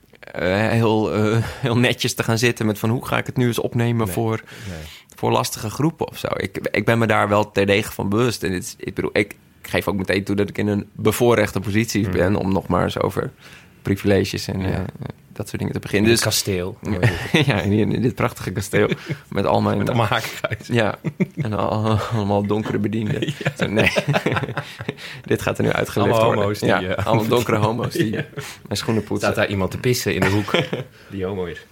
heel netjes te gaan zitten met van hoe ga ik het nu eens opnemen voor lastige groepen of zo. Ik ben me daar wel terdege van bewust. En ik geef ook meteen toe dat ik in een bevoorrechte positie ben om nog maar eens over privileges en dat soort dingen te beginnen. Dus kasteel. Ja, in dit prachtige kasteel. Met al mijn... Met allemaal hakenkruis. Ja, en allemaal donkere bedienden. Ja. Zo, nee, dit gaat er nu uitgelicht worden. Homo's allemaal donkere homo's die mijn schoenen poetsen. Staat daar iemand te pissen in de hoek die homo is.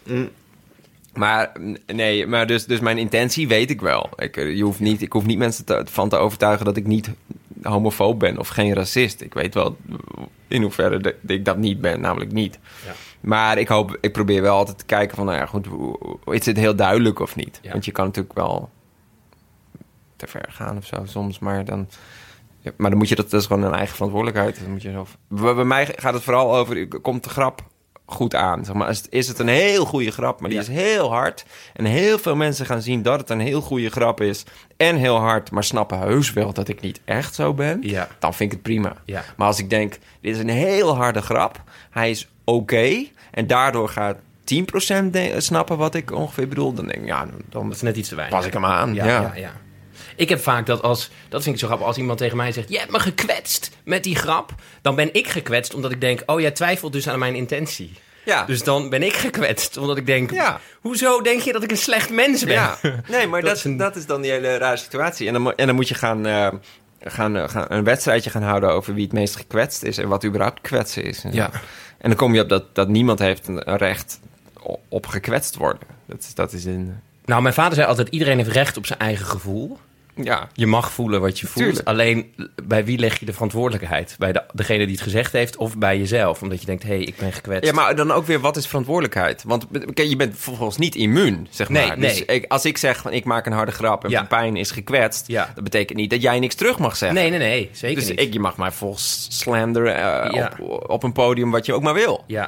Maar dus mijn intentie weet ik wel. Ik hoef niet mensen van te overtuigen dat ik niet homofoob ben of geen racist. Ik weet wel in hoeverre ik dat niet ben, namelijk niet. Ja. Maar ik probeer wel altijd te kijken van, goed, is het heel duidelijk of niet? Ja. Want je kan natuurlijk wel te ver gaan of zo soms, maar dan moet je dat is gewoon een eigen verantwoordelijkheid. Dan moet je zelf. Bij mij gaat het vooral over, komt de grap goed aan. Zeg maar, is het een heel goede grap, maar die is heel hard. En heel veel mensen gaan zien dat het een heel goede grap is. En heel hard, maar snappen heus wel dat ik niet echt zo ben. Ja. Dan vind ik het prima. Ja. Maar als ik denk, dit is een heel harde grap. Hij is oké. En daardoor gaat 10% snappen wat ik ongeveer bedoel, dan denk ik, ja, dan dat is net iets te weinig. Pas ik hem aan. Ja. Ik heb vaak dat vind ik zo grappig, als iemand tegen mij zegt, je hebt me gekwetst met die grap, dan ben ik gekwetst omdat ik denk, jij twijfelt dus aan mijn intentie. Ja. Dus dan ben ik gekwetst, omdat ik denk, hoezo denk je dat ik een slecht mens ben? Ja. Nee, maar dat is dan die hele rare situatie. En dan moet je gaan een wedstrijdje gaan houden over wie het meest gekwetst is en wat überhaupt kwetsen is. En dan kom je op dat niemand heeft een recht op gekwetst worden. Dat is een... Nou, mijn vader zei altijd, iedereen heeft recht op zijn eigen gevoel. Ja. Je mag voelen wat je voelt. Tuurlijk. Alleen, bij wie leg je de verantwoordelijkheid? Bij degene die het gezegd heeft of bij jezelf? Omdat je denkt, ik ben gekwetst. Ja, maar dan ook weer, wat is verantwoordelijkheid? Want je bent vervolgens niet immuun, zeg maar. Nee. Dus als ik zeg, ik maak een harde grap en Pepijn is gekwetst... dat betekent niet dat jij niks terug mag zeggen. Nee, zeker dus niet. Je mag mij volgens slanderen op een podium wat je ook maar wil. Ja.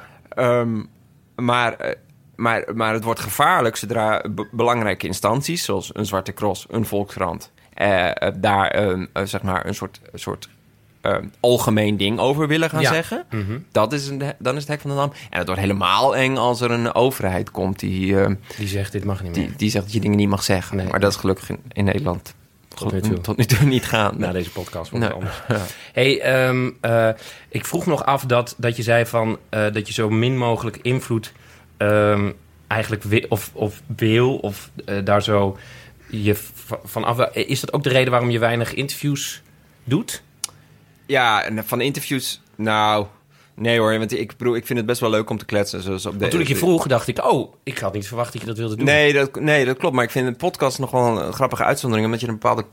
Maar het wordt gevaarlijk zodra belangrijke instanties, zoals een Zwarte Cross, een Volkskrant, daar zeg maar een soort algemeen ding over willen gaan zeggen. Mm-hmm. Dan is het hek van de dam. En het wordt helemaal eng als er een overheid komt die zegt, dit mag niet meer. Die zegt dat je dingen niet mag zeggen. Nee. Maar dat is gelukkig in Nederland tot nu toe niet gaan. Na deze podcast wordt het anders. Ja. Ik vroeg nog af dat je zei van dat je zo min mogelijk invloed eigenlijk wil of daar zo je van af. Is dat ook de reden waarom je weinig interviews doet? Ja, en van interviews, nou, nee hoor, want ik vind het best wel leuk om te kletsen. Zoals op toen ik je vroeg, dacht ik, ik had niet verwacht dat je dat wilde doen. Nee, dat klopt, maar ik vind een podcast nog wel een grappige uitzondering, omdat je een bepaalde...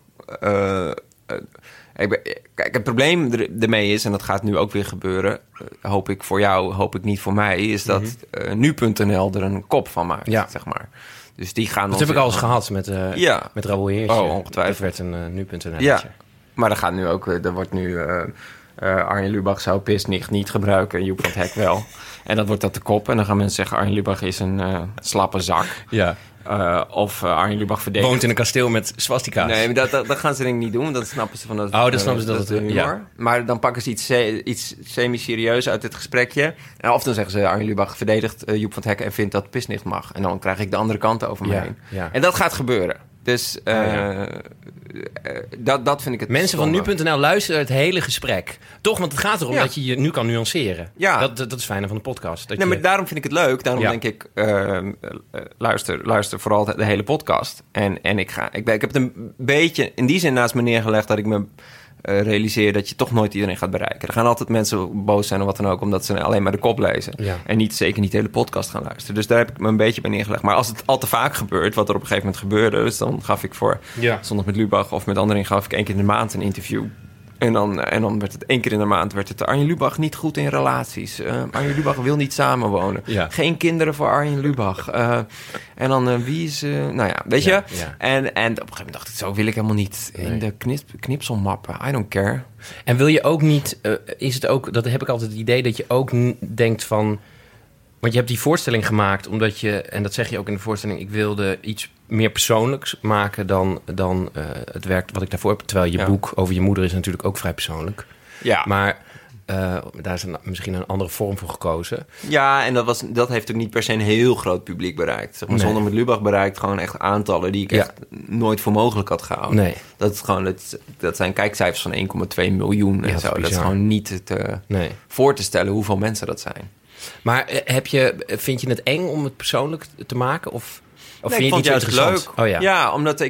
Kijk, het probleem ermee is, en dat gaat nu ook weer gebeuren, hoop ik voor jou, hoop ik niet voor mij, is dat nu.nl er een kop van maakt, zeg maar. Dus die gaan... Dat heb ik al eens gehad met Raoul Heertje. Oh, ongetwijfeld. Dat werd een nu.nl. Ja, maar er gaat nu ook, er wordt nu... Arjen Lubach zou Pisnicht niet gebruiken en Joep van het Hek wel. En dan wordt dat de kop. En dan gaan mensen zeggen, Arjen Lubach is een slappe zak. Ja. Of Arjen Lubach verdedigt. Woont in een kasteel met swastika's. Nee, maar dat gaan ze denk ik niet doen. Dat snappen ze van dat. Dat snappen ze dat het humor. Ja. Maar dan pakken ze iets semi-serieus uit dit gesprekje. Of dan zeggen ze, Arjen Lubach verdedigt Joep van het Hek en vindt dat Pisnicht mag. En dan krijg ik de andere kant over me heen. Ja. En dat gaat gebeuren. Dus dat vind ik het. Mensen van nu.nl luisteren het hele gesprek. Toch, want het gaat erom dat je nu kan nuanceren. Ja. Dat is fijner van de podcast. Maar daarom vind ik het leuk. Daarom denk ik, luister vooral de hele podcast. En ik heb het een beetje in die zin naast me neergelegd dat ik me realiseer dat je toch nooit iedereen gaat bereiken. Er gaan altijd mensen boos zijn of wat dan ook, omdat ze alleen maar de kop lezen. Ja. En zeker niet de hele podcast gaan luisteren. Dus daar heb ik me een beetje bij neergelegd. Maar als het al te vaak gebeurt, wat er op een gegeven moment gebeurde, dus dan gaf ik voor Zondag met Lubach of met anderen, gaf ik 1 keer in de maand een interview. En dan werd het 1 keer in de maand werd het Arjen Lubach niet goed in relaties. Arjen Lubach wil niet samenwonen. Ja. Geen kinderen voor Arjen Lubach. En dan wie is... weet je? Ja. En op een gegeven moment dacht ik, zo wil ik helemaal niet in de knipselmappen. I don't care. En wil je ook niet... is het ook... Dat heb ik altijd het idee dat je ook denkt van... Want je hebt die voorstelling gemaakt omdat je... En dat zeg je ook in de voorstelling... Ik wilde iets meer persoonlijks maken dan het werk wat ik daarvoor heb. Terwijl je boek over je moeder is natuurlijk ook vrij persoonlijk. Ja. Maar daar is misschien een andere vorm voor gekozen. Ja, en dat heeft ook niet per se een heel groot publiek bereikt. Zeg maar, Zondag met Lubach bereikt gewoon echt aantallen die ik echt nooit voor mogelijk had gehouden. Nee. Dat zijn kijkcijfers van 1,2 miljoen en zo. Dat is gewoon niet voor te stellen hoeveel mensen dat zijn. Maar vind je het eng om het persoonlijk te maken? Of vind je het juist leuk? Oh, ja, omdat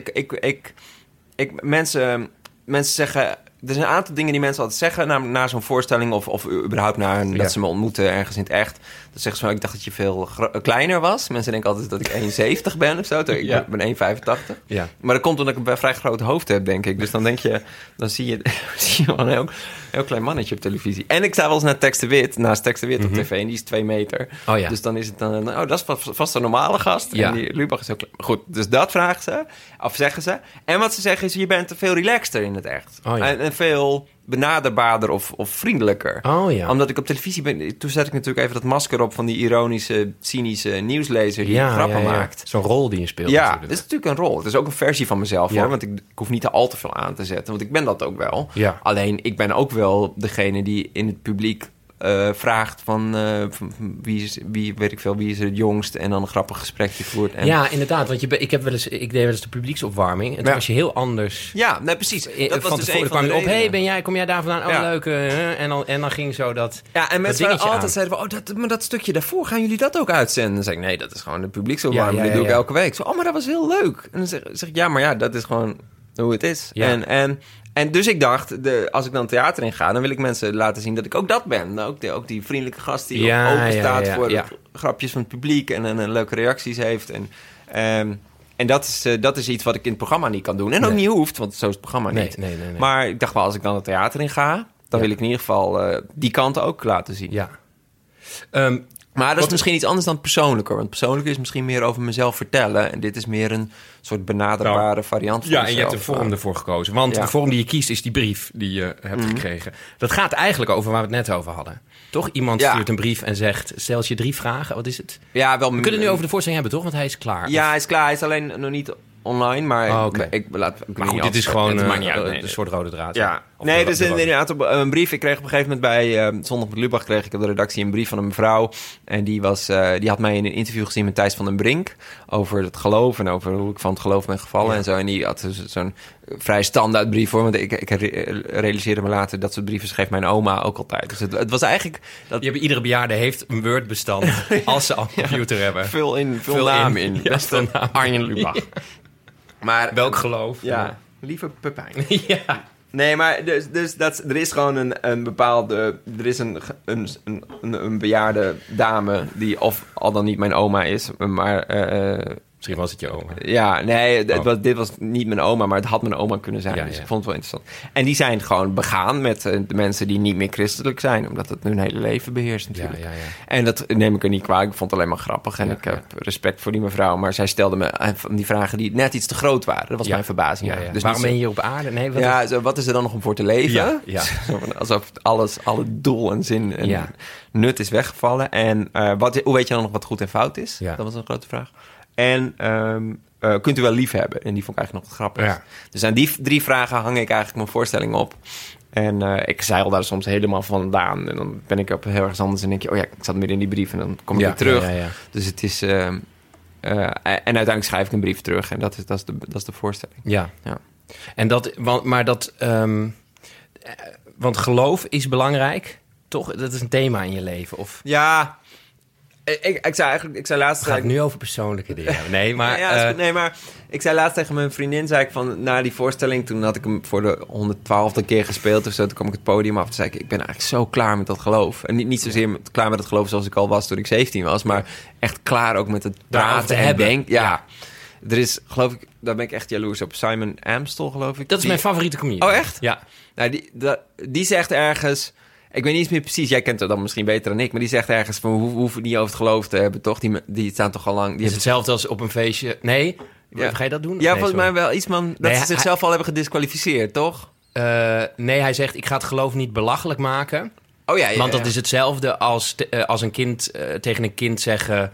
mensen zeggen... Er zijn een aantal dingen die mensen altijd zeggen na zo'n voorstelling... of überhaupt dat ze me ontmoeten ergens in het echt. Dan zeggen ze van, ik dacht dat je veel kleiner was. Mensen denken altijd dat ik 1,70 ben of zo. Ik ben 1,85. Ja. Maar dat komt omdat ik een vrij groot hoofd heb, denk ik. Dus dan zie je wel een heel klein mannetje op televisie. En ik sta wel eens naar Tex de Wit, naast Tex de Wit op tv. En die is 2 meter. Oh, ja. Dus dan is het dat is vast een normale gast. Ja. En die Lubach is ook klein. Goed, dus dat vragen ze. Of zeggen ze. En wat ze zeggen is, je bent veel relaxter in het echt. Oh, ja. En veel benaderbaarder of vriendelijker. Oh, ja. Omdat ik op televisie ben... Toen zet ik natuurlijk even dat masker op van die ironische, cynische nieuwslezer die grappen maakt. Zo'n rol die je speelt. Ja, natuurlijk. Dat is natuurlijk een rol. Het is ook een versie van mezelf, hoor. Want ik hoef niet al te veel aan te zetten. Want ik ben dat ook wel. Ja. Alleen, ik ben ook wel degene die in het publiek vraagt van wie is het jongst en dan een grappig gesprekje voert. En... Ja, inderdaad. Want ik deed wel eens de publieksopwarming en toen was je heel anders. Ja, nee, precies. Dat was dus een van de redenen. Kom jij daar vandaan? Oh, leuk. En dan ging zo dat. Ja, en mensen altijd zeiden maar dat stukje daarvoor, gaan jullie dat ook uitzenden? Dan zeg ik, nee, dat is gewoon de publieksopwarming. Dat doe ik elke week. Zo, maar dat was heel leuk. En dan zeg ik, ja, maar dat is gewoon hoe het is. Ja. En dus ik dacht, als ik dan theater in ga, dan wil ik mensen laten zien dat ik ook dat ben. Ook die vriendelijke gast die open staat voor de grapjes van het publiek en leuke reacties heeft. En dat is iets wat ik in het programma niet kan doen. En ook niet hoeft, want zo is het programma niet. Nee. Maar ik dacht wel, als ik dan het theater in ga, dan wil ik in ieder geval die kanten ook laten zien. Ja. Maar dat is misschien iets anders dan persoonlijker. Want persoonlijk is misschien meer over mezelf vertellen. En dit is meer een soort benaderbare variant van mezelf. En je hebt een vorm ervoor gekozen. Want de vorm die je kiest is die brief die je hebt gekregen. Dat gaat eigenlijk over waar we het net over hadden. Toch? Iemand stuurt een brief en zegt, stel je 3 vragen. Wat is het? Ja, wel. We kunnen het nu over de voorstelling hebben, toch? Want hij is klaar. Ja, hij is klaar. Hij is alleen nog niet online, maar dit is gewoon een soort rode draad. Ja. Nee, dus inderdaad een brief. Ik kreeg op een gegeven moment bij Zondag met Lubach kreeg ik op de redactie een brief van een mevrouw. En die had mij in een interview gezien met Thijs van den Brink over het geloof en over hoe ik van het geloof ben gevallen en zo. En die had dus zo'n vrij standaard brief voor. Want ik realiseerde me later dat soort brieven schreef mijn oma ook altijd. Dus het was eigenlijk... Iedere bejaarde heeft een Word-bestand als ze al een computer hebben. Vul namen in. Beste Arjen Lubach. Maar welk geloof? Ja, lieve Pepijn. Ja. Nee, maar dus er is gewoon een bepaalde... Er is een bejaarde dame die of al dan niet mijn oma is, maar... Misschien was het je oma. Ja, nee, dit was niet mijn oma, maar het had mijn oma kunnen zijn. Dus ik vond het wel interessant. En die zijn gewoon begaan met de mensen die niet meer christelijk zijn, omdat het hun hele leven beheerst natuurlijk. Ja. En dat neem ik er niet kwalijk. Ik vond het alleen maar grappig en ik heb respect voor die mevrouw. Maar zij stelde me die vragen die net iets te groot waren. Dat was mijn verbazing. Ja. Dus waarom ben je hier op aarde? Nee, wat is er dan nog om voor te leven? Ja. Alsof alle doel en zin en nut is weggevallen. En hoe weet je dan nog wat goed en fout is? Ja. Dat was een grote vraag. En kunt u wel lief hebben? En die vond ik eigenlijk nog wat grappig. Ja. Dus aan die 3 vragen hang ik eigenlijk mijn voorstelling op. En ik zeil daar soms helemaal vandaan. En dan ben ik op heel erg anders en denk je... ik zat midden in die brief en dan kom ik weer terug. Ja. Dus het is... en uiteindelijk schrijf ik een brief terug. En dat is de voorstelling. Ja. En want geloof is belangrijk, toch? Dat is een thema in je leven, of... Ja... Ik zei laatst... Het gaat nu over persoonlijke dingen. Nee, maar... maar ik zei laatst tegen mijn vriendin, zei ik van... Na die voorstelling, toen had ik hem voor de 112e keer gespeeld of zo. Toen kwam ik het podium af en zei ik ben eigenlijk zo klaar met dat geloof. En niet zozeer klaar met het geloof zoals ik al was toen ik 17 was. Maar echt klaar ook met het praten en denken. Ja. Er is, geloof ik, daar ben ik echt jaloers op. Simon Amstel, geloof ik. Dat is mijn favoriete comedian. Oh, echt? Ja. Nou, die zegt ergens... Ik weet niet eens meer precies, jij kent het dan misschien beter dan ik... maar die zegt ergens van, we hoeven niet over het geloof te hebben, toch? Die staan toch al lang... Die is hetzelfde als op een feestje... Nee? Ja. Ga je dat doen? Ja, volgens mij wel iets, man. Dat ze zichzelf al hebben gedisqualificeerd, toch? Nee, hij zegt, ik ga het geloof niet belachelijk maken. Oh ja. Want dat is hetzelfde als een kind tegen een kind zeggen...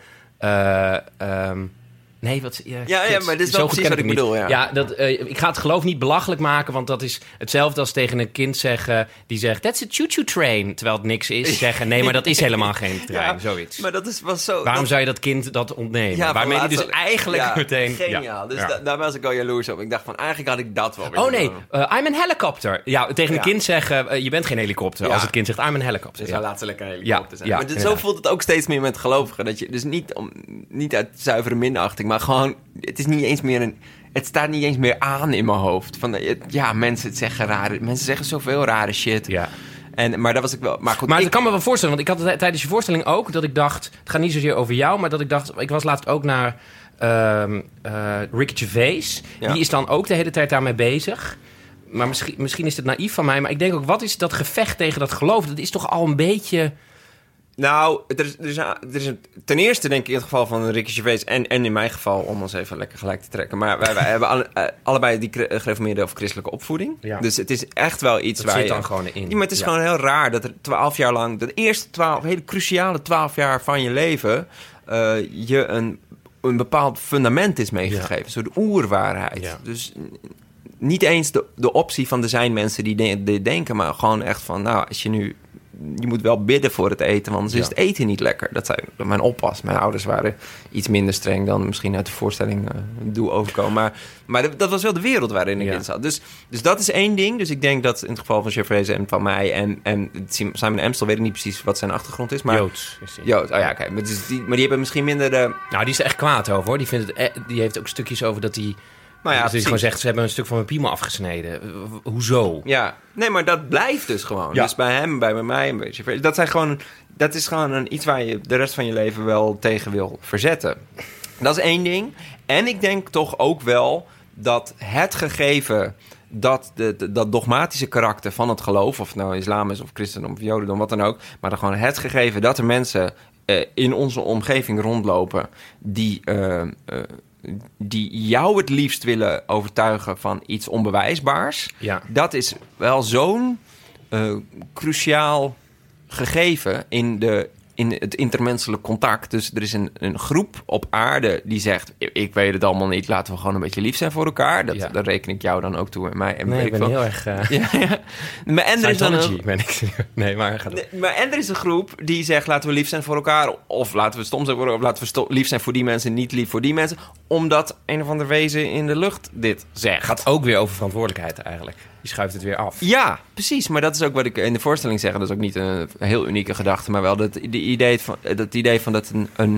Nee, wat... maar dit is wel precies wat ik bedoel, ik ga het geloof niet belachelijk maken... want dat is hetzelfde als tegen een kind zeggen... die zegt, that's a choo-choo train... terwijl het niks is, zeggen... nee, maar dat is helemaal geen trein, zoiets. Maar dat was zo... Waarom zou je dat kind dat ontnemen? Ja, waarmee hij dus eigenlijk meteen... Geniaal, dus daar was ik al jaloers op. Ik dacht van, eigenlijk had ik dat wel weer. Oh nee, I'm an helicopter. Ja, tegen een kind zeggen, je bent geen helikopter... als het kind zegt, I'm an helicopter. Dus laat ze lekker een helikopter zijn. Maar zo voelt het ook steeds meer met gelovigen. Dat je dus niet uit zuivere minachting... maar gewoon, het is niet eens meer het staat niet eens meer aan in mijn hoofd. Mensen zeggen zoveel rare shit. Ja. Maar dat was ik wel. Maar goed, ik kan me wel voorstellen, want ik had het tijdens je voorstelling ook dat ik dacht, het gaat niet zozeer over jou, maar dat ik dacht, ik was laatst ook naar Ricky Gervais. Ja. Die is dan ook de hele tijd daarmee bezig. Maar misschien is het naïef van mij, maar ik denk ook, wat is dat gevecht tegen dat geloof? Dat is toch al een beetje... Nou, er is ten eerste denk ik in het geval van Ricky Gervais... en in mijn geval, om ons even lekker gelijk te trekken... maar wij hebben allebei die gereformeerde of christelijke opvoeding. Ja. Dus het is echt wel iets dat waar zit dan gewoon in. Ja, maar het is gewoon heel raar dat er 12 jaar lang... de eerste hele cruciale 12 jaar van je leven... je een bepaald fundament is meegegeven. Een soort oerwaarheid. Ja. Dus... niet eens de optie van er zijn mensen die denken... maar gewoon echt van, nou, als je nu je moet wel bidden voor het eten, want anders is het eten niet lekker. Dat zei mijn oppas. Mijn ouders waren iets minder streng dan misschien uit de voorstelling doe overkomen. Maar dat was wel de wereld waarin ik in zat. Dus dat is één ding. Dus ik denk dat in het geval van Chef en van mij en Simon Amstel, weet ik niet precies wat zijn achtergrond is. Maar Joods is hij. Joods, oh ja, kijk. Maar die hebben misschien minder de... Nou, die is er echt kwaad over, hoor. Die heeft ook stukjes over dat hij... Nou ja, dus gewoon zegt, ze hebben een stuk van mijn piemel afgesneden. Hoezo? Ja, nee, maar dat blijft dus gewoon. Ja. Dus bij hem, bij mij, een beetje. Dat is gewoon iets waar je de rest van je leven wel tegen wil verzetten. Dat is één ding. En ik denk toch ook wel dat het gegeven dat dat dogmatische karakter van het geloof, of het nou islam is of christendom of jodendom, wat dan ook, maar dan gewoon het gegeven dat er mensen in onze omgeving rondlopen die jou het liefst willen overtuigen van iets onbewijsbaars. Ja. Dat is wel zo'n cruciaal gegeven in het intermenselijk contact. Dus er is een groep op aarde die zegt, ik weet het allemaal niet, laten we gewoon een beetje lief zijn voor elkaar. Daar reken ik jou dan ook toe en mij. En ik ben heel erg... Ja. Maar en er is dan maar er is een groep die zegt, laten we lief zijn voor elkaar. Of laten we stom zijn voor elkaar. Of laten we lief zijn voor die mensen, niet lief voor die mensen. Omdat een of ander wezen in de lucht dit zegt. Gaat ook weer over verantwoordelijkheid eigenlijk. Je schuift het weer af. Ja, precies. Maar dat is ook wat ik in de voorstelling zeg. Dat is ook niet een heel unieke gedachte, maar wel dat idee van dat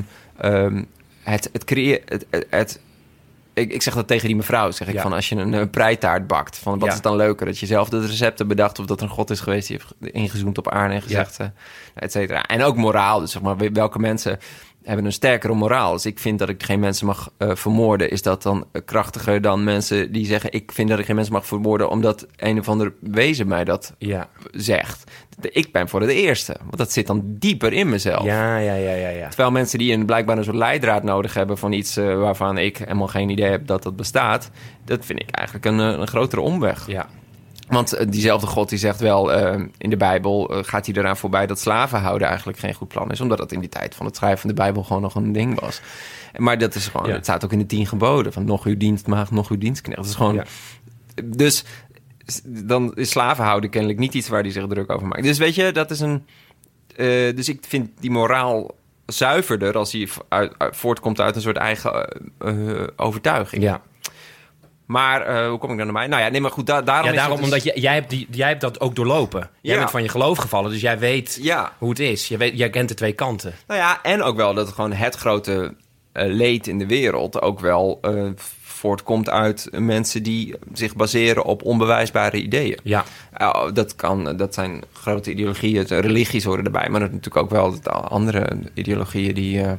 het creëren... Ik zeg dat tegen die mevrouw. Zeg ik van, als je een preitaart bakt, van wat is het dan leuker? Dat je zelf de recepten bedacht, of dat er een god is geweest die heeft ingezoomd op aarde en gezegd, et cetera. En ook moraal. Dus zeg maar, welke mensen hebben een sterkere moraal. Dus ik vind dat ik geen mensen mag vermoorden. Is dat dan krachtiger dan mensen die zeggen, ik vind dat ik geen mensen mag vermoorden omdat een of ander wezen mij dat zegt. Ik ben voor het eerste. Want dat zit dan dieper in mezelf. Ja. Terwijl mensen die blijkbaar een soort leidraad nodig hebben van iets waarvan ik helemaal geen idee heb dat bestaat. Dat vind ik eigenlijk een grotere omweg. Ja. Want diezelfde God die zegt wel in de Bijbel, gaat hij eraan voorbij dat slavenhouden eigenlijk geen goed plan is. Omdat dat in die tijd van het schrijven van de Bijbel gewoon nog een ding was. Maar dat is gewoon, het staat ook in de 10 geboden. Van nog uw dienstmaagd, nog uw dienstknecht. Dat is gewoon... Ja. Dus dan is slavenhouden kennelijk niet iets waar hij zich druk over maakt. Dus weet je, dat is een... dus ik vind die moraal zuiverder als die voortkomt uit een soort eigen overtuiging. Ja. Maar hoe kom ik dan naar mij? Nou ja, nee, maar goed, daarom dus... omdat jij hebt dat ook doorlopen. Jij bent van je geloof gevallen, dus jij weet hoe het is. Jij kent de twee kanten. Nou ja, en ook wel dat gewoon het grote leed in de wereld ook wel voortkomt uit mensen die zich baseren op onbewijsbare ideeën. Ja. Dat zijn grote ideologieën, religies horen erbij, maar natuurlijk ook wel andere ideologieën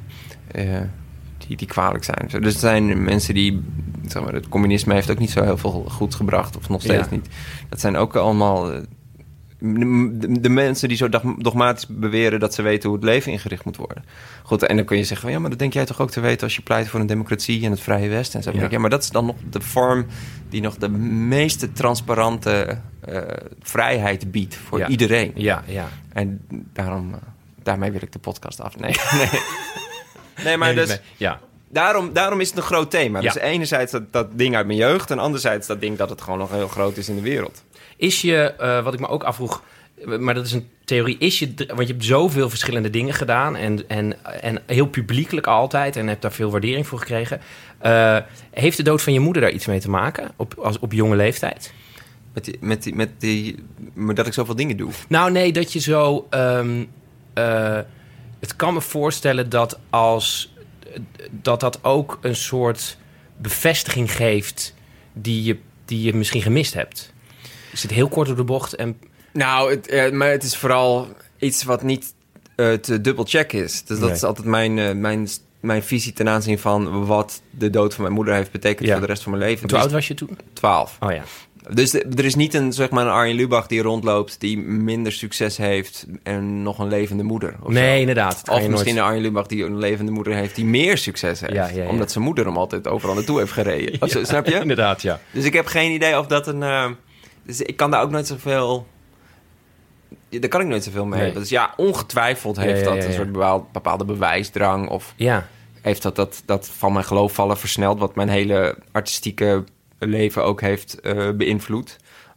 die kwalijk zijn. Dus er zijn mensen die... Zeg maar, het communisme heeft ook niet zo heel veel goed gebracht, of nog steeds niet. Dat zijn ook allemaal de mensen die zo dogmatisch beweren dat ze weten hoe het leven ingericht moet worden. Goed, en dan kun je zeggen van, ja, maar dat denk jij toch ook te weten als je pleit voor een democratie en het Vrije Westen en zo. Ja. Maar dat is dan nog de vorm die nog de meeste transparante vrijheid biedt voor iedereen. Ja. En daarmee wil ik de podcast af. Nee, maar dus... Ja. Daarom is het een groot thema. Dus enerzijds dat ding uit mijn jeugd en anderzijds dat ding dat het gewoon nog heel groot is in de wereld. Is je, wat ik me ook afvroeg, maar dat is een theorie, want je hebt zoveel verschillende dingen gedaan en heel publiekelijk altijd en hebt daar veel waardering voor gekregen. Heeft de dood van je moeder daar iets mee te maken op jonge leeftijd? Maar dat ik zoveel dingen doe? Nou nee, dat je zo... het kan me voorstellen dat ook een soort bevestiging geeft die je misschien gemist hebt. Is het heel kort op de bocht? Nou, maar het is vooral iets wat niet te dubbelcheck is. Dus dat is altijd mijn visie ten aanzien van wat de dood van mijn moeder heeft betekend voor de rest van mijn leven. Hoe oud was je toen? 12. Oh ja. Dus er is niet een Arjen Lubach die rondloopt, die minder succes heeft en nog een levende moeder. Nee, zo. Inderdaad. Of misschien een Arjen Lubach die een levende moeder heeft die meer succes heeft. Ja. Omdat zijn moeder hem altijd overal naartoe heeft gereden. Zo, snap je? Inderdaad, ja. Dus ik heb geen idee of dat een... dus ik kan daar ook nooit zoveel... Daar kan ik nooit zoveel mee hebben. Dus ja, ongetwijfeld heeft dat een soort bepaalde bewijsdrang. Of heeft dat van mijn geloof vallen versneld, wat mijn hele artistieke leven ook heeft beïnvloed.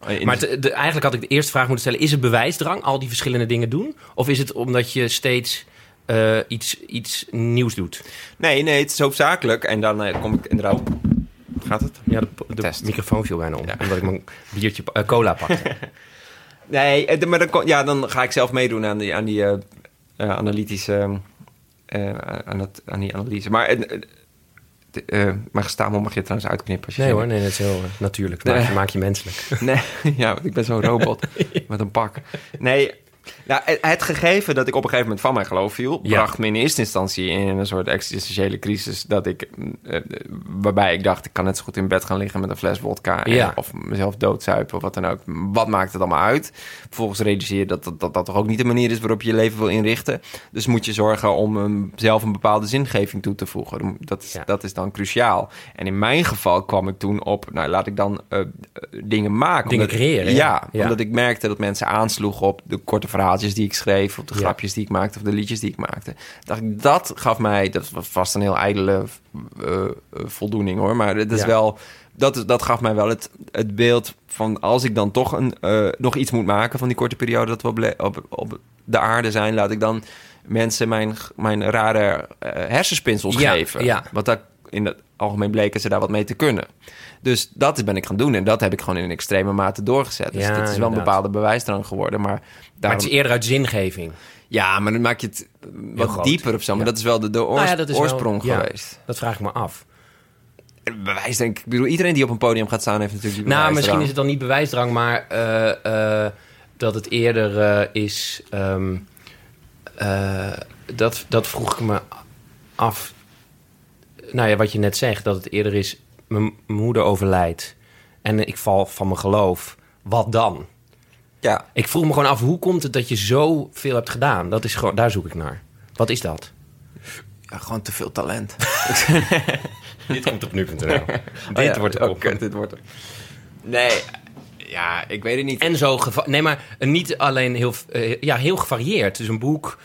Maar eigenlijk had ik de eerste vraag moeten stellen... is het bewijsdrang, al die verschillende dingen doen? Of is het omdat je steeds iets nieuws doet? Nee, het is hoofdzakelijk. En dan kom ik inderdaad... Gaat het? Ja, de microfoon viel bijna om. Ja. Omdat ik mijn biertje cola pakte. Nee, maar dan ga ik zelf meedoen aan die analytische... aan die analyse. Maar... maar gestamel mag je trouwens uitknippen. Als je nee, dat is heel natuurlijk. Maak je menselijk. Nee, ja, ik ben zo'n robot met een pak. Nee, nou, het gegeven dat ik op een gegeven moment van mijn geloof viel... bracht me in eerste instantie in een soort existentiële crisis... waarbij ik dacht, ik kan net zo goed in bed gaan liggen met een fles vodka... of mezelf doodzuipen of wat dan ook. Wat maakt het allemaal uit? Vervolgens realiseer je dat toch ook niet de manier is... waarop je je leven wil inrichten. Dus moet je zorgen om zelf een bepaalde zingeving toe te voegen. Dat is dan cruciaal. En in mijn geval kwam ik toen op... nou, laat ik dan dingen maken. Dingen creëren. Ja, omdat ik merkte dat mensen aansloegen op de korte verhaaltjes die ik schreef... of de grapjes die ik maakte of de liedjes die ik maakte. Dat gaf mij... dat was vast een heel ijdele voldoening, hoor. Maar het is wel... Dat gaf mij wel het beeld van... als ik dan toch nog iets moet maken van die korte periode... dat we op de aarde zijn... laat ik dan mensen mijn rare hersenspinsels geven. Ja. Want dat in het algemeen bleken ze daar wat mee te kunnen. Dus dat ben ik gaan doen. En dat heb ik gewoon in een extreme mate doorgezet. Dus het is wel een bepaalde bewijsdrang geworden. Maar het is eerder uit zingeving. Ja, maar dan maak je het wat dieper of zo. Maar dat is wel de oorsprong geweest. Dat vraag ik me af. Bewijsdrang. Ik bedoel, iedereen die op een podium gaat staan... heeft natuurlijk die bewijsdrang. Nou, misschien is het dan niet bewijsdrang... maar dat het eerder is... dat vroeg ik me af... Nou ja, wat je net zegt, dat het eerder is... mijn moeder overlijdt en ik val van mijn geloof. Wat dan? Ja. Ik vroeg me gewoon af, hoe komt het dat je zoveel hebt gedaan? Dat is gewoon, daar zoek ik naar. Wat is dat? Ja, gewoon te veel talent. Dit komt op nu.nl. Dit wordt ook. Dit wordt er. Nee, ja, ik weet het niet. En zo nee, maar niet alleen heel gevarieerd. Dus een boek,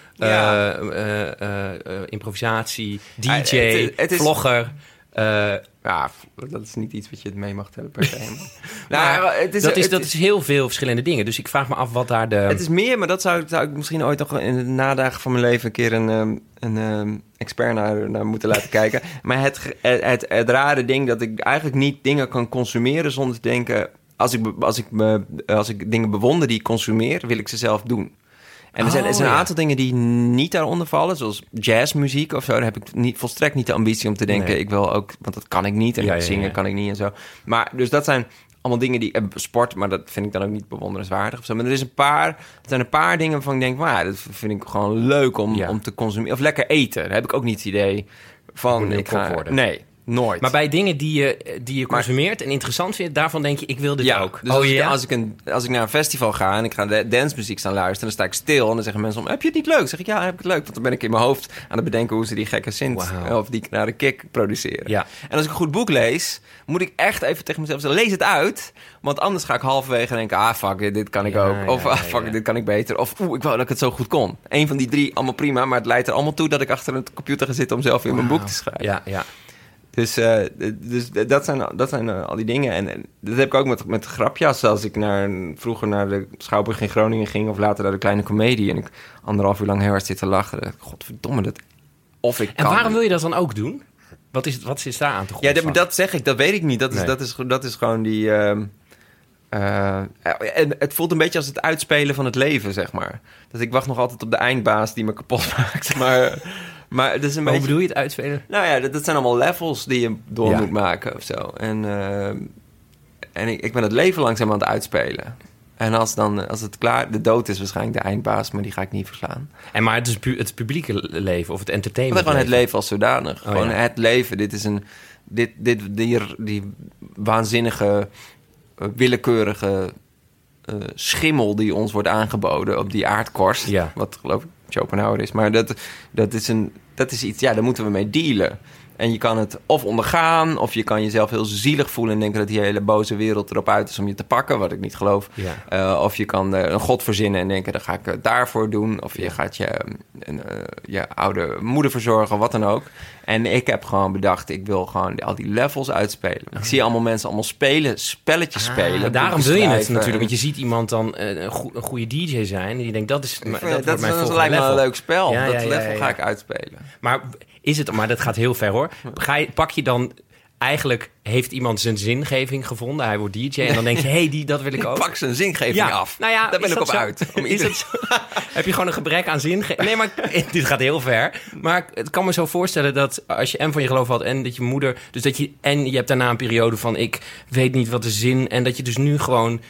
improvisatie, DJ, vlogger. Ja, dat is niet iets wat je mee mag tellen per se. Dat is heel veel verschillende dingen. Dus ik vraag me af wat daar de... Het is meer, maar dat zou ik misschien ooit nog in de nadagen van mijn leven... een keer een expert naar moeten laten kijken. Maar het rare ding dat ik eigenlijk niet dingen kan consumeren... zonder te denken... Als ik dingen bewonder die ik consumeer, wil ik ze zelf doen. En er zijn een aantal dingen die niet daaronder vallen, zoals jazzmuziek of zo. Daar heb ik volstrekt niet de ambitie om te denken, ik wil ook, want dat kan ik niet. En zingen kan ik niet en zo. Maar dus dat zijn allemaal dingen die sport, maar dat vind ik dan ook niet bewonderenswaardig of zo. Maar er zijn een paar dingen waarvan ik denk, dat vind ik gewoon leuk om te consumeren. Of lekker eten. Daar heb ik ook niet het idee van. Nee. Nooit. Maar bij dingen die je consumeert en interessant vindt, daarvan denk je, ik wil dit ook. Dus als ik naar een festival ga en ik ga dancemuziek staan luisteren, dan sta ik stil en dan zeggen mensen heb je het niet leuk? Dan zeg ik, ja, heb ik het leuk. Want dan ben ik in mijn hoofd aan het bedenken hoe ze die gekke synth of die naar de kick produceren. Ja. En als ik een goed boek lees, moet ik echt even tegen mezelf zeggen, lees het uit. Want anders ga ik halverwege denken, fuck, dit kan ik ook. Of dit kan ik beter. Of ik wou dat ik het zo goed kon. Eén van die drie, allemaal prima, maar het leidt er allemaal toe dat ik achter een computer ga zitten om zelf in mijn boek te schrijven. Ja. Dus dat zijn al die dingen. En dat heb ik ook met grapjas. Als ik vroeger naar de Schouwburg in Groningen ging... of later naar de Kleine Comedie... en ik 1,5 uur lang heel hard zit te lachen. Godverdomme, dat... Of ik kan. En waarom wil je dat dan ook doen? Wat is daar aan te goed? Ja, dat zeg ik. Dat weet ik niet. Dat is gewoon die... het voelt een beetje als het uitspelen van het leven, zeg maar. Dat ik wacht nog altijd op de eindbaas die me kapot maakt. Maar het is een beetje... Hoe bedoel je het uitspelen? Nou ja, dat zijn allemaal levels die je door moet maken of zo. En ik ben het leven langzaam aan het uitspelen. En als het klaar... De dood is waarschijnlijk de eindbaas, maar die ga ik niet verslaan. Maar het is het publieke leven of het entertainment gewoon het leven als zodanig. Het leven. Dit is die waanzinnige, willekeurige schimmel die ons wordt aangeboden op die aardkorst. Ja. Wat geloof ik Schopenhauer is. Maar dat is dat is iets, daar moeten we mee dealen. En je kan het of ondergaan, of je kan jezelf heel zielig voelen en denken dat die hele boze wereld erop uit is om je te pakken, wat ik niet geloof. Ja. Of je kan een god verzinnen en denken, dan ga ik het daarvoor doen. Of je gaat je oude moeder verzorgen, wat dan ook. En ik heb gewoon bedacht, ik wil gewoon al die levels uitspelen. Ik zie allemaal mensen spelletjes spelen. Daarom wil je het natuurlijk, want je ziet iemand dan een goede DJ zijn en die denkt, dat is mijn volgende level. Een leuk spel. Dat level ga ik uitspelen. Maar dat gaat heel ver hoor. Pak je dan... Eigenlijk heeft iemand zijn zingeving gevonden. Hij wordt DJ en dan denk je, dat wil ik ook. Pak zijn zingeving af. Nou ja, daar ben ik op uit. Heb je gewoon een gebrek aan zingeving? Nee, maar dit gaat heel ver. Maar ik kan me zo voorstellen dat als je en van je geloof had en dat je moeder... Dus dat je hebt daarna een periode van ik weet niet wat de zin... En dat je dus nu gewoon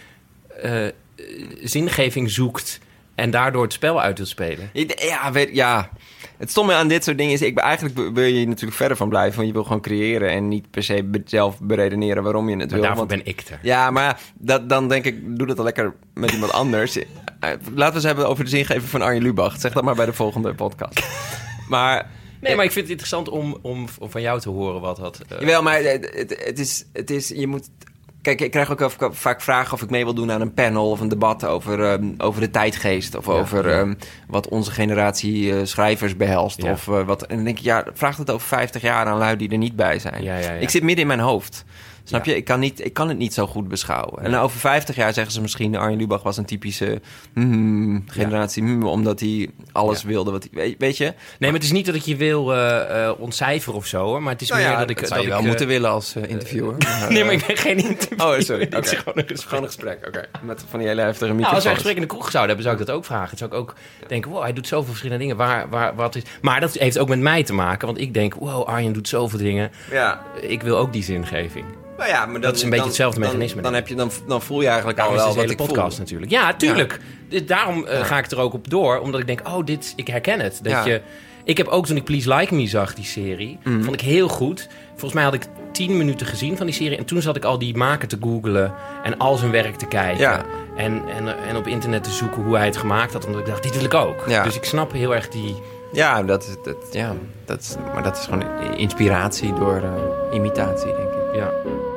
zingeving zoekt en daardoor het spel uit wilt spelen. Ja. Het stomme aan dit soort dingen is... Eigenlijk wil je natuurlijk verder van blijven... want je wil gewoon creëren... en niet per se zelf beredeneren waarom je het wil. Daarvoor ben ik er. Ja, maar dan denk ik... doe dat al lekker met iemand anders. Laten we eens hebben over de zingeving van Arjen Lubach. Zeg dat maar bij de volgende podcast. Maar... Nee, maar ik vind het interessant om van jou te horen wat dat... Jawel, maar het is... Je moet... Kijk, ik krijg ook vaak vragen of ik mee wil doen aan een panel of een debat over de tijdgeest. Of over wat onze generatie schrijvers behelst. Ja. Of wat. En dan denk ik, vraag het over 50 jaar aan lui die er niet bij zijn. Ja. Ik zit midden in mijn hoofd. Snap je? Ik kan het niet zo goed beschouwen. En over 50 jaar zeggen ze misschien... Arjen Lubach was een typische generatie... omdat hij alles wilde. Wat hij, weet je? Nee, maar het is niet dat ik je wil ontcijferen of zo. Hoor, maar het is meer dat ik... Dat zou je wel moeten willen als interviewer. Nee, maar ik ben geen interviewer. Oh, sorry. Het is gewoon een gesprek. Oké. Met van die hele heftige microfoons. Als we een gesprek in de kroeg zouden hebben... zou ik dat ook vragen. Dan zou ik ook denken... wow, hij doet zoveel verschillende dingen. Wat is... Maar dat heeft ook met mij te maken. Want ik denk... wow, Arjen doet zoveel dingen. Ja. Ik wil ook die zingeving. Nou ja, maar dat is een beetje hetzelfde mechanisme. Dan voel je eigenlijk al wel wat ik podcast voel. Natuurlijk. Ja, tuurlijk. Ja. Daarom ga ik er ook op door. Omdat ik denk, ik herken het. Ik heb ook toen ik Please Like Me zag, die serie. Vond ik heel goed. Volgens mij had ik 10 minuten gezien van die serie. En toen zat ik al die maker te googlen. En al zijn werk te kijken. Ja. En op internet te zoeken hoe hij het gemaakt had. Omdat ik dacht, dit wil ik ook. Ja. Dus ik snap heel erg die... Ja, dat is gewoon inspiratie door imitatie, denk ik. Ja.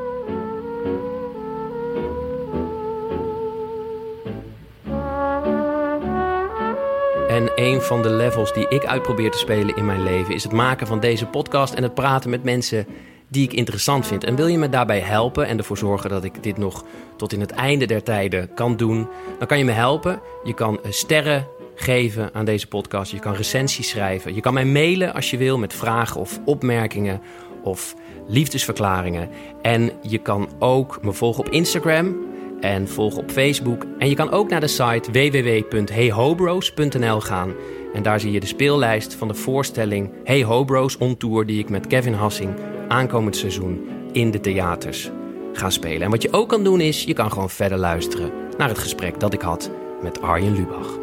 En een van de levels die ik uitprobeer te spelen in mijn leven... is het maken van deze podcast en het praten met mensen die ik interessant vind. En wil je me daarbij helpen en ervoor zorgen dat ik dit nog tot in het einde der tijden kan doen... dan kan je me helpen. Je kan sterren geven aan deze podcast. Je kan recensies schrijven. Je kan mij mailen als je wil met vragen of opmerkingen of liefdesverklaringen. En je kan ook me volgen op Instagram... en volg op Facebook. En je kan ook naar de site www.heyhobros.nl gaan. En daar zie je de speellijst van de voorstelling Hey Hobros on Tour... die ik met Kevin Hassing aankomend seizoen in de theaters ga spelen. En wat je ook kan doen is, je kan gewoon verder luisteren... naar het gesprek dat ik had met Arjen Lubach.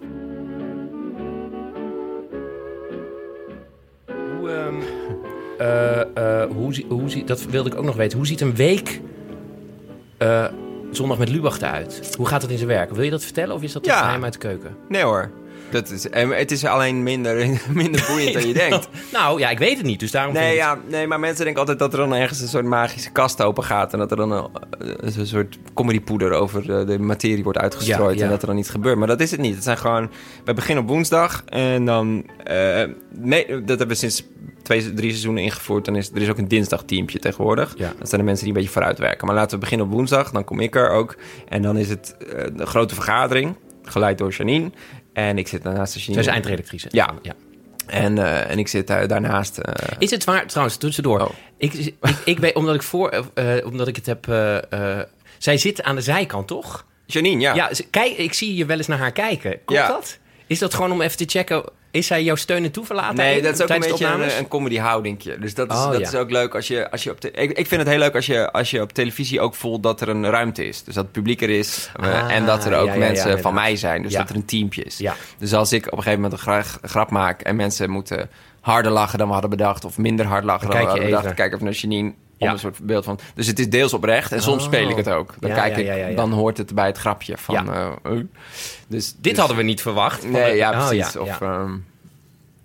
Dat wilde ik ook nog weten. Hoe ziet een week... Zondag met Lubach eruit? Hoe gaat het in zijn werk? Wil je dat vertellen of is dat een geheim uit de keuken? Nee hoor. Het is alleen minder boeiend dan je denkt. Nou ja, ik weet het niet, dus daarom... Nee, maar mensen denken altijd dat er dan ergens een soort magische kast open gaat... en dat er dan een soort comedypoeder over de materie wordt uitgestrooid... en dat er dan iets gebeurt. Maar dat is het niet. Het zijn gewoon... We beginnen op woensdag en dan... dat hebben we sinds 2-3 seizoenen ingevoerd. Er is ook een dinsdagteampje tegenwoordig. Ja. Dat zijn de mensen die een beetje vooruit werken. Maar laten we beginnen op woensdag, dan kom ik er ook. En dan is het een grote vergadering, geleid door Janine... En ik zit daarnaast de Janine. Zij is eindredactrice. Ja. En ik zit daar-daarnaast... Is het waar... Trouwens, tussendoor. Oh. Ik weet, omdat ik het heb... zij zit aan de zijkant, toch? Janine, ja. Ja, kijk, ik zie je wel eens naar haar kijken. Klopt dat? Is dat gewoon om even te checken... Is zij jouw steun en toeverlaten? Nee, dat is ook een beetje een comedy houdingje. Dus dat is ook leuk als je op ik vind het heel leuk als je op televisie ook voelt dat er een ruimte is. Dus dat het publiek er is en dat er ook mensen van mij zijn. Dus dat er een teampje is. Ja. Dus als ik op een gegeven moment een grap maak en mensen moeten harder lachen dan we hadden bedacht of minder hard lachen dan we hadden bedacht, kijk even naar Janine. Om een soort beeld van. Dus het is deels oprecht en soms speel ik het ook. Dan kijk ik, dan hoort het bij het grapje van. Dus dit hadden we niet verwacht. Nee, precies.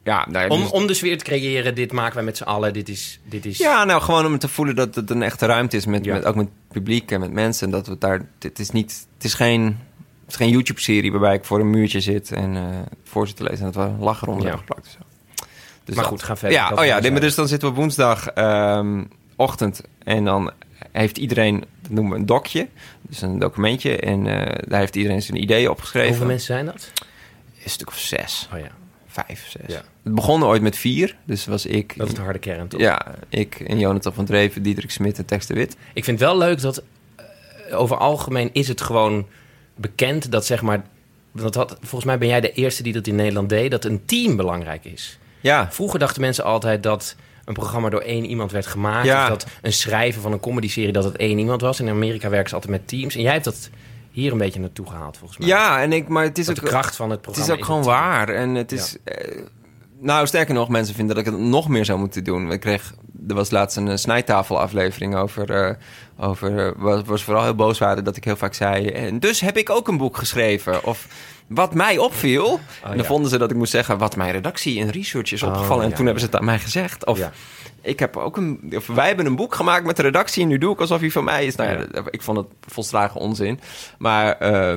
Ja, om de sfeer te creëren, dit maken wij met z'n allen, dit is... Ja, nou, gewoon om te voelen dat het een echte ruimte is, ook met het publiek en met mensen. En dat we daar... Het is geen YouTube-serie waarbij ik voor een muurtje zit en voorzitter lees en dat we lachen rond hebben geplakt. Zo. Dus maar goed, ga verder. Ja, dus dan zitten we woensdagochtend en dan heeft iedereen, dat noemen we een docje, dus een documentje. En daar heeft iedereen zijn ideeën opgeschreven. Hoeveel mensen zijn dat? Een stuk of 6. Oh ja. 5, 6. Ja. Het begon ooit met 4, dus was ik... Dat is de harde kern, toch? Ja, ik en Jonathan van Dreven, Diederik Smit en Tex de Wit. Ik vind het wel leuk dat over algemeen is het gewoon bekend dat zeg maar... volgens mij ben jij de eerste die dat in Nederland deed, dat een team belangrijk is. Ja. Vroeger dachten mensen altijd dat een programma door 1 iemand werd gemaakt. Ja. Of dat een schrijver van een comedyserie dat het 1 iemand was. In Amerika werken ze altijd met teams. En jij hebt dat hier een beetje naartoe gehaald, volgens mij. Ja, maar het is ook de kracht van het programma. Het is ook gewoon waar. En het is... nou, sterker nog, mensen vinden dat ik het nog meer zou moeten doen. Er was laatst een snijtafelaflevering over was vooral heel boos waren dat ik heel vaak zei... En dus heb ik ook een boek geschreven. Of wat mij opviel... en dan vonden ze dat ik moest zeggen... wat mijn redactie en research is opgevallen. En toen hebben ze het aan mij gezegd. Of ik heb ook wij hebben een boek gemaakt met de redactie... en nu doe ik alsof hij van mij is. Nou ja, ik vond het volslagen onzin. Maar...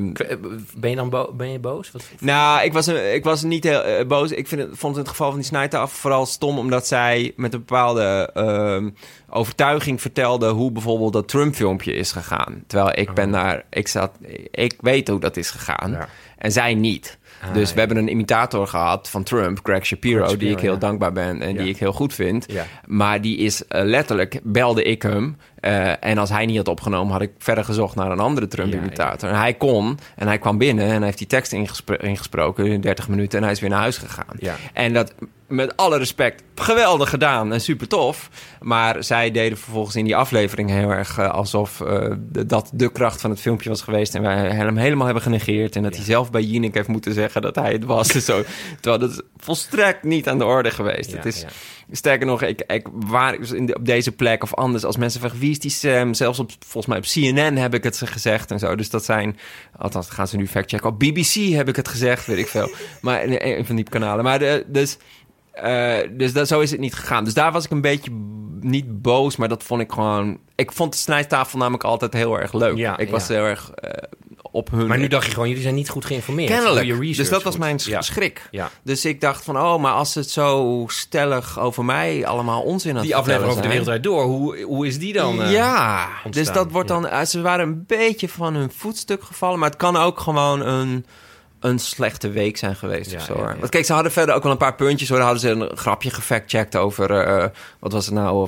ben je boos? Nou, ik was niet heel boos. Ik vond het geval van die snijtafel vooral stom... omdat zij met een bepaalde overtuiging vertelde... hoe bijvoorbeeld dat Trump-filmpje is gegaan. Terwijl ik weet hoe dat is gegaan. Ja. En zij niet. Dus we hebben een imitator gehad van Trump, Greg Shapiro... die ik heel dankbaar ben en die ik heel goed vind. Ja. Maar die is letterlijk, belde ik hem... en als hij niet had opgenomen, had ik verder gezocht naar een andere Trump-imitator. Ja. En hij kon, en hij kwam binnen en hij heeft die tekst ingesproken in 30 minuten... en hij is weer naar huis gegaan. Ja. En dat, met alle respect, geweldig gedaan en super tof. Maar zij deden vervolgens in die aflevering heel erg alsof dat de kracht van het filmpje was geweest... en wij hem helemaal hebben genegeerd... en dat hij zelf bij Jinek heeft moeten zeggen dat hij het was. En zo. Terwijl dat is volstrekt niet aan de orde geweest. Ja, het is... Ja. Sterker nog, op deze plek of anders... als mensen vragen, wie is die Sam? Zelfs volgens mij op CNN heb ik het ze gezegd en zo. Dus dat zijn... Althans, gaan ze nu factchecken. Op BBC heb ik het gezegd, weet ik veel. Maar een van die kanalen. Maar zo is het niet gegaan. Dus daar was ik een beetje niet boos, maar dat vond ik gewoon... Ik vond de snijtafel namelijk altijd heel erg leuk. Ja, ik was heel erg... op hun... Maar nu dacht je gewoon, jullie zijn niet goed geïnformeerd. Kennelijk. Dus dat was mijn schrik. Ja. Dus ik dacht van, maar als het zo stellig over mij allemaal onzin had. Die aflevering over de wereld draait door, hoe is die dan ontstaan? Dus dat wordt dan... Ze waren een beetje van hun voetstuk gevallen, maar het kan ook gewoon een slechte week zijn geweest of zo. Ja. Want kijk, ze hadden verder ook wel een paar puntjes, hoor. Hadden ze een grapje gefactcheckt over... wat was het nou?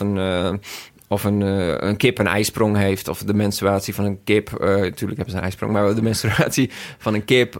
Of een kip een ijsprong heeft, of de menstruatie van een kip. Natuurlijk hebben ze een ijsprong, maar de menstruatie van een kip.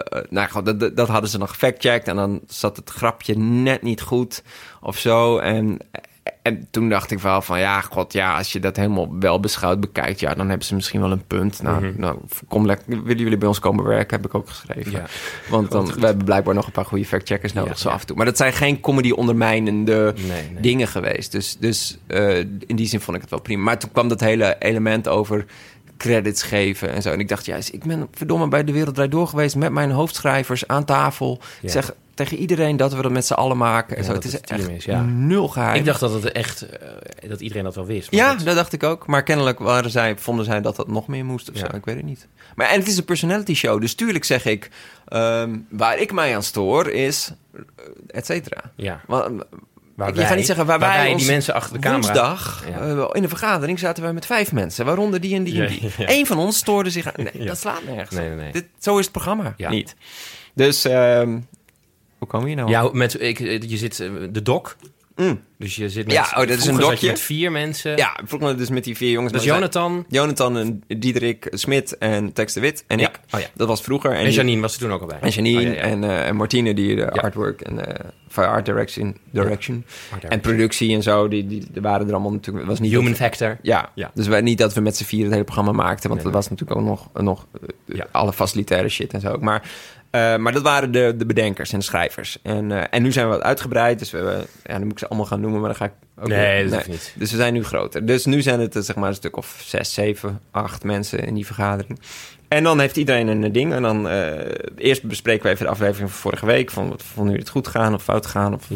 Dat hadden ze nog gefactcheckt. En dan zat het grapje net niet goed of zo. En toen dacht ik wel van, als je dat helemaal wel beschouwd bekijkt... dan hebben ze misschien wel een punt. Willen jullie bij ons komen werken, heb ik ook geschreven. Ja. Want we hebben blijkbaar nog een paar goede factcheckers nodig, zo af en toe. Maar dat zijn geen comedy ondermijnende dingen geweest. Dus in die zin vond ik het wel prima. Maar toen kwam dat hele element over credits geven en zo. En ik dacht, ik ben verdomme bij De Wereld Draait Door geweest... met mijn hoofdschrijvers aan tafel. Ja. Zeg tegen iedereen dat we dat met z'n allen maken. En zo. Het is echt nul geheim. Ik dacht dat het echt... dat iedereen dat wel wist. Ja, dat dacht ik ook. Maar kennelijk vonden zij dat dat nog meer moest of zo. Ik weet het niet. Maar en het is een personality show. Dus tuurlijk zeg ik... waar ik mij aan stoor is... et cetera. Ja. Je gaat niet zeggen waar wij die mensen achter de camera... Woensdag in de vergadering zaten wij met 5 mensen. waaronder die en die en die. Eén van ons stoorde zich aan... Nee, dat slaat nergens. Nee. Zo is het programma niet. Dus... hoe komen we hier nou? Ja, je zit de doc. Dus je zit met... dat is een dokje. Met 4 mensen. Ja, vroeger dus met die 4 jongens. Dus Jonathan en Diederik Smit en Tex de Wit en ik. Oh, ja. Dat was vroeger. En Janine was er toen ook al bij. En Janine en Martine die de artwork en art direction en productie en zo. Die waren er allemaal natuurlijk. Was niet Human factor. Ja. Dus niet dat we met z'n 4 het hele programma maakten. Want dat was natuurlijk ook nog alle facilitaire shit en zo. Maar dat waren de bedenkers en de schrijvers. En nu zijn we wat uitgebreid. Dus we hebben... nu moet ik ze allemaal gaan noemen, maar dan ga ik ook dat hoeft niet. Dus we zijn nu groter. Dus nu zijn het zeg maar een stuk of 6, 7, 8 mensen in die vergadering. En dan heeft iedereen een ding. En dan eerst bespreken we even de aflevering van vorige week. Van wat vonden jullie het goed gaan of fout gaan? Of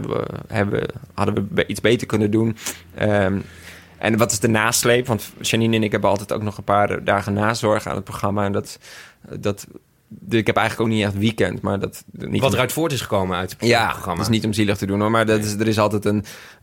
hadden we iets beter kunnen doen? En wat is de nasleep? Want Janine en ik hebben altijd ook nog een paar dagen nazorg aan het programma. En ik heb eigenlijk ook niet echt weekend. Maar wat eruit voort is gekomen uit het programma. Ja, het is niet om zielig te doen hoor. Maar er is altijd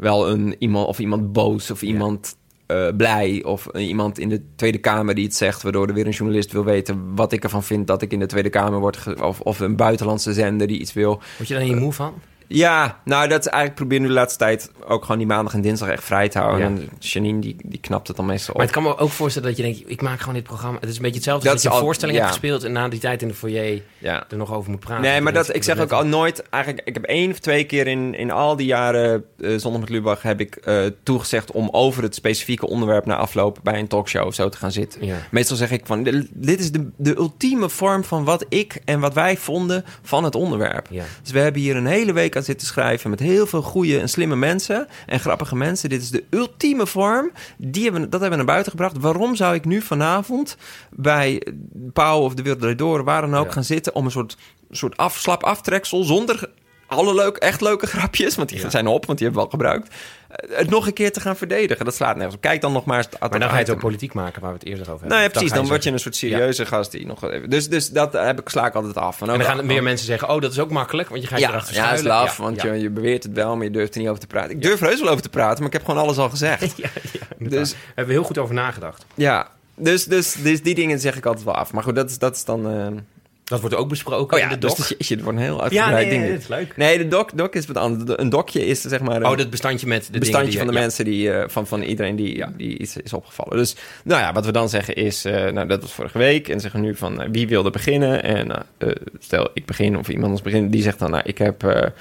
iemand boos of iemand blij. Of iemand in de Tweede Kamer die het zegt, waardoor er weer een journalist wil weten wat ik ervan vind dat ik in de Tweede Kamer word. Of een buitenlandse zender die iets wil. Word je daar niet moe van? Ja, nou, dat is eigenlijk proberen nu de laatste tijd ook gewoon die maandag en dinsdag echt vrij te houden. Ja. En Janine, die knapt het dan meestal op. Maar het kan me ook voorstellen dat je denkt, ik maak gewoon dit programma. Het is een beetje hetzelfde als dat je een voorstelling hebt gespeeld en na die tijd in de foyer er nog over moet praten. Nee, maar ik zeg ook al nooit, eigenlijk, ik heb 1 of 2 keer in al die jaren Zondag met Lubach heb ik toegezegd om over het specifieke onderwerp na afloop bij een talkshow of zo te gaan zitten. Ja. Meestal zeg ik van, dit is de ultieme vorm van wat ik en wat wij vonden van het onderwerp. Ja. Dus we hebben hier een hele week aan zitten schrijven met heel veel goede en slimme mensen en grappige mensen. Dit is de ultieme vorm. Dat hebben we naar buiten gebracht. Waarom zou ik nu vanavond bij Pauw of De Wereld Draait Door, waar dan ook, gaan zitten om een soort slap aftreksel zonder alle echt leuke grapjes, want die zijn op, want die hebben we al gebruikt, het nog een keer te gaan verdedigen. Dat slaat nergens op. Kijk dan nog maar eens. Maar dan ga je het ook politiek maken, waar we het eerder over hebben. Nou ja, precies. Dan word je een soort serieuze gast die nog even. Dus dat sla ik altijd af. En dan gaan meer mensen zeggen, dat is ook makkelijk, want je gaat erachter schuilen. Ja, dat is want je beweert het wel, maar je durft er niet over te praten. Ik durf er heus wel over te praten, maar ik heb gewoon alles al gezegd. Dus daar hebben we heel goed over nagedacht. Ja, dus die dingen zeg ik altijd wel af. Maar goed, dat is dan. Dat wordt ook besproken in de doc. Dus het wordt een heel uitgebreid ding. Ja, dat is leuk. Nee, de doc is wat anders. Een docje is zeg maar... dat bestandje met de bestandje van de mensen die... Van iedereen die iets is opgevallen. Dus, nou ja, wat we dan zeggen is... dat was vorige week. En zeggen nu van, wie wilde beginnen? En stel, ik begin of iemand anders begint. Die zegt dan, ik heb...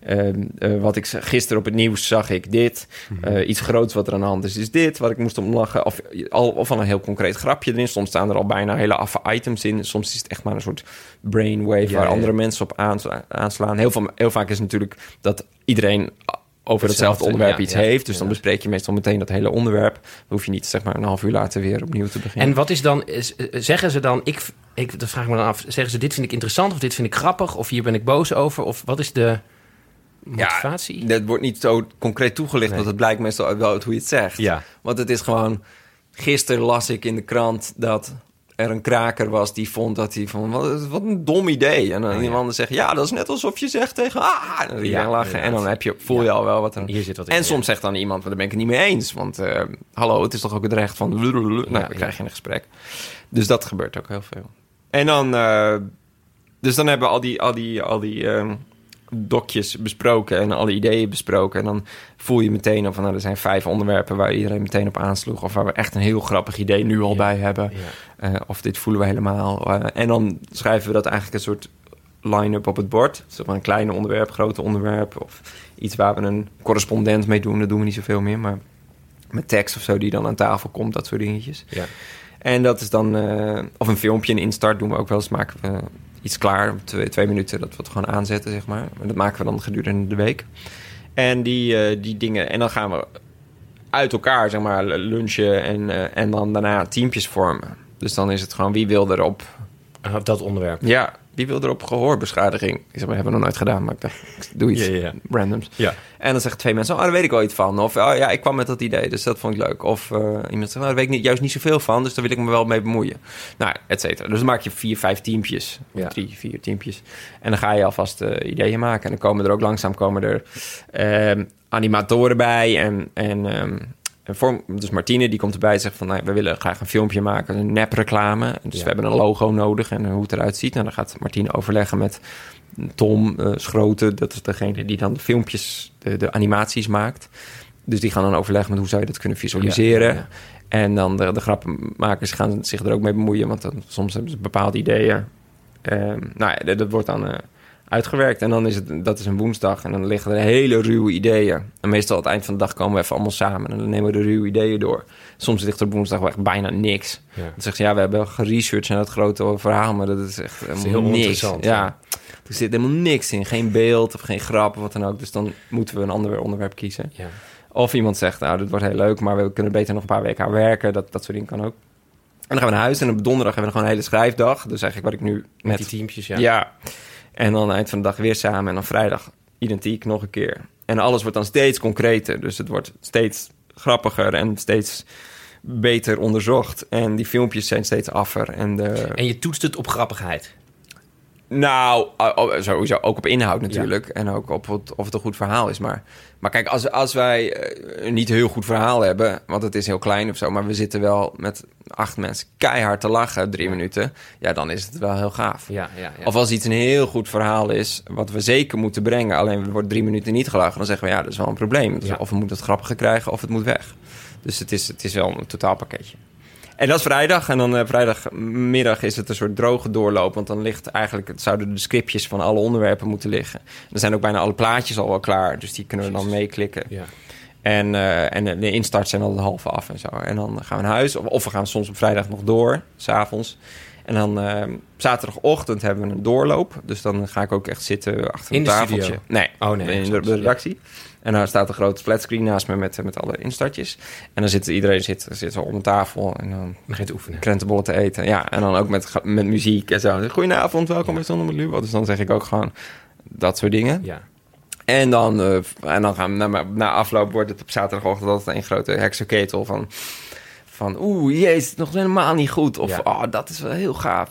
wat ik gisteren op het nieuws zag ik dit. Iets groots wat er aan de hand is dit. Wat ik moest om lachen. Of al een heel concreet grapje erin. Soms staan er al bijna hele affe items in. Soms is het echt maar een soort brainwave waar andere mensen op aanslaan. Heel vaak is het natuurlijk dat iedereen over hetzelfde onderwerp iets heeft. Dus dan bespreek je meestal meteen dat hele onderwerp. Dan hoef je niet zeg maar een half uur later weer opnieuw te beginnen. En wat is dan... Zeggen ze dan... dat vraag ik me dan af. Zeggen ze dit vind ik interessant of dit vind ik grappig of hier ben ik boos over? Of wat is de motivatie? Ja, dat wordt niet zo concreet toegelicht, want het blijkt meestal wel uit hoe je het zegt. Ja. Want het is gewoon... Gisteren las ik in de krant dat er een kraker was die vond dat hij van... Wat een dom idee. En dan iemand zegt, dat is net alsof je zegt tegen... En dan lachen. En dan voel je al wel wat er... Hier zit wat en soms zegt dan iemand, daar ben ik het niet mee eens. Want hallo, het is toch ook het recht van... dan krijg je een gesprek. Dus dat gebeurt ook heel veel. En dan... dus dan hebben we al die docjes besproken en alle ideeën besproken. En dan voel je meteen van, er zijn 5 onderwerpen waar iedereen meteen op aansloeg. Of waar we echt een heel grappig idee nu al bij hebben. Ja. Of dit voelen we helemaal. En dan schrijven we dat eigenlijk een soort line-up op het bord. Zeg maar een kleine onderwerp, grote onderwerp. Of iets waar we een correspondent mee doen. Dat doen we niet zoveel meer. Maar met tekst of zo die dan aan tafel komt. Dat soort dingetjes. Ja. En dat is dan... of een filmpje, een instart doen we ook wel eens. Maken we iets klaar, 2 minuten, dat we het gewoon aanzetten, zeg maar. Maar dat maken we dan gedurende de week. En die dingen... En dan gaan we uit elkaar, zeg maar, lunchen en dan daarna teampjes vormen. Dus dan is het gewoon, wie wil erop... dat onderwerp. Ja, wie wil erop gehoorbeschadiging? Ik zeg, we hebben nog nooit gedaan, maar ik dacht, ik doe iets randoms. Ja. En dan zeggen 2 mensen, daar weet ik wel iets van. Of, ik kwam met dat idee, dus dat vond ik leuk. Of iemand zegt, daar weet ik juist niet zoveel van, dus daar wil ik me wel mee bemoeien. Nou, et cetera. Dus dan maak je 4, 5 teampjes. 3, 4 teampjes. En dan ga je alvast ideeën maken. En dan komen er ook langzaam animatoren bij dus Martine, die komt erbij en zegt van... we willen graag een filmpje maken, een nepreclame. Dus we hebben een logo nodig en hoe het eruit ziet. Nou, dan gaat Martine overleggen met Tom Schroten. Dat is degene die dan de filmpjes, de animaties maakt. Dus die gaan dan overleggen met hoe zou je dat kunnen visualiseren. Ja. En dan de grappenmakers gaan zich er ook mee bemoeien. Want dan, soms hebben ze bepaalde ideeën. Dat wordt dan uitgewerkt. En dan dat is een woensdag. En dan liggen er hele ruwe ideeën. En meestal aan het eind van de dag komen we even allemaal samen. En dan nemen we de ruwe ideeën door. Soms ligt er op woensdag echt bijna niks. Ja. Dan zegt ze, we hebben geresearched naar het grote verhaal. Maar dat is echt helemaal niks. Interessant. Ja. Er zit helemaal niks in. Geen beeld of geen grap of wat dan ook. Dus dan moeten we een ander onderwerp kiezen. Ja. Of iemand zegt, dit wordt heel leuk, maar we kunnen beter nog een paar weken aan werken. Dat soort dingen kan ook. En dan gaan we naar huis en op donderdag hebben we gewoon een hele schrijfdag. Dus eigenlijk wat ik nu met die teampjes, ja. En dan aan het eind van de dag weer samen. En dan vrijdag identiek nog een keer. En alles wordt dan steeds concreter. Dus het wordt steeds grappiger en steeds beter onderzocht. En die filmpjes zijn steeds affer. En je toetst het op grappigheid? Nou, sowieso ook op inhoud natuurlijk. Ja. En ook op of het een goed verhaal is. Maar kijk, als wij niet een heel goed verhaal hebben... want het is heel klein of zo... maar we zitten wel met 8 mensen keihard te lachen 3 minuten... ja, dan is het wel heel gaaf. Ja. Of als iets een heel goed verhaal is... wat we zeker moeten brengen... alleen er wordt 3 minuten niet gelachen... dan zeggen we, dat is wel een probleem. Dus of we moeten het grappiger krijgen of het moet weg. Dus het is wel een totaalpakketje. En dat is vrijdag. En dan vrijdagmiddag is het een soort droge doorloop. Want dan zouden de scriptjes van alle onderwerpen moeten liggen. Er zijn ook bijna alle plaatjes al wel klaar. Dus die kunnen we dan meeklikken. Ja. En de instarts zijn al de halve af en zo. En dan gaan we naar huis. Of we gaan soms op vrijdag nog door, 's avonds. En dan zaterdagochtend hebben we een doorloop. Dus dan ga ik ook echt zitten achter een tafeltje. Studio? Nee, in de redactie. En daar staat een grote flatscreen naast me met alle instartjes. En dan iedereen zit zo om een tafel. En dan begint te oefenen. Krentenbollen te eten. Ja, en dan ook met muziek en zo. Goedenavond, welkom bij Zonder met Lubach. Dus dan zeg ik ook gewoon dat soort dingen. Ja. En dan gaan we na afloop wordt het op zaterdagochtend altijd een grote heksenketel van jezus, nog helemaal niet goed. Of dat is wel heel gaaf.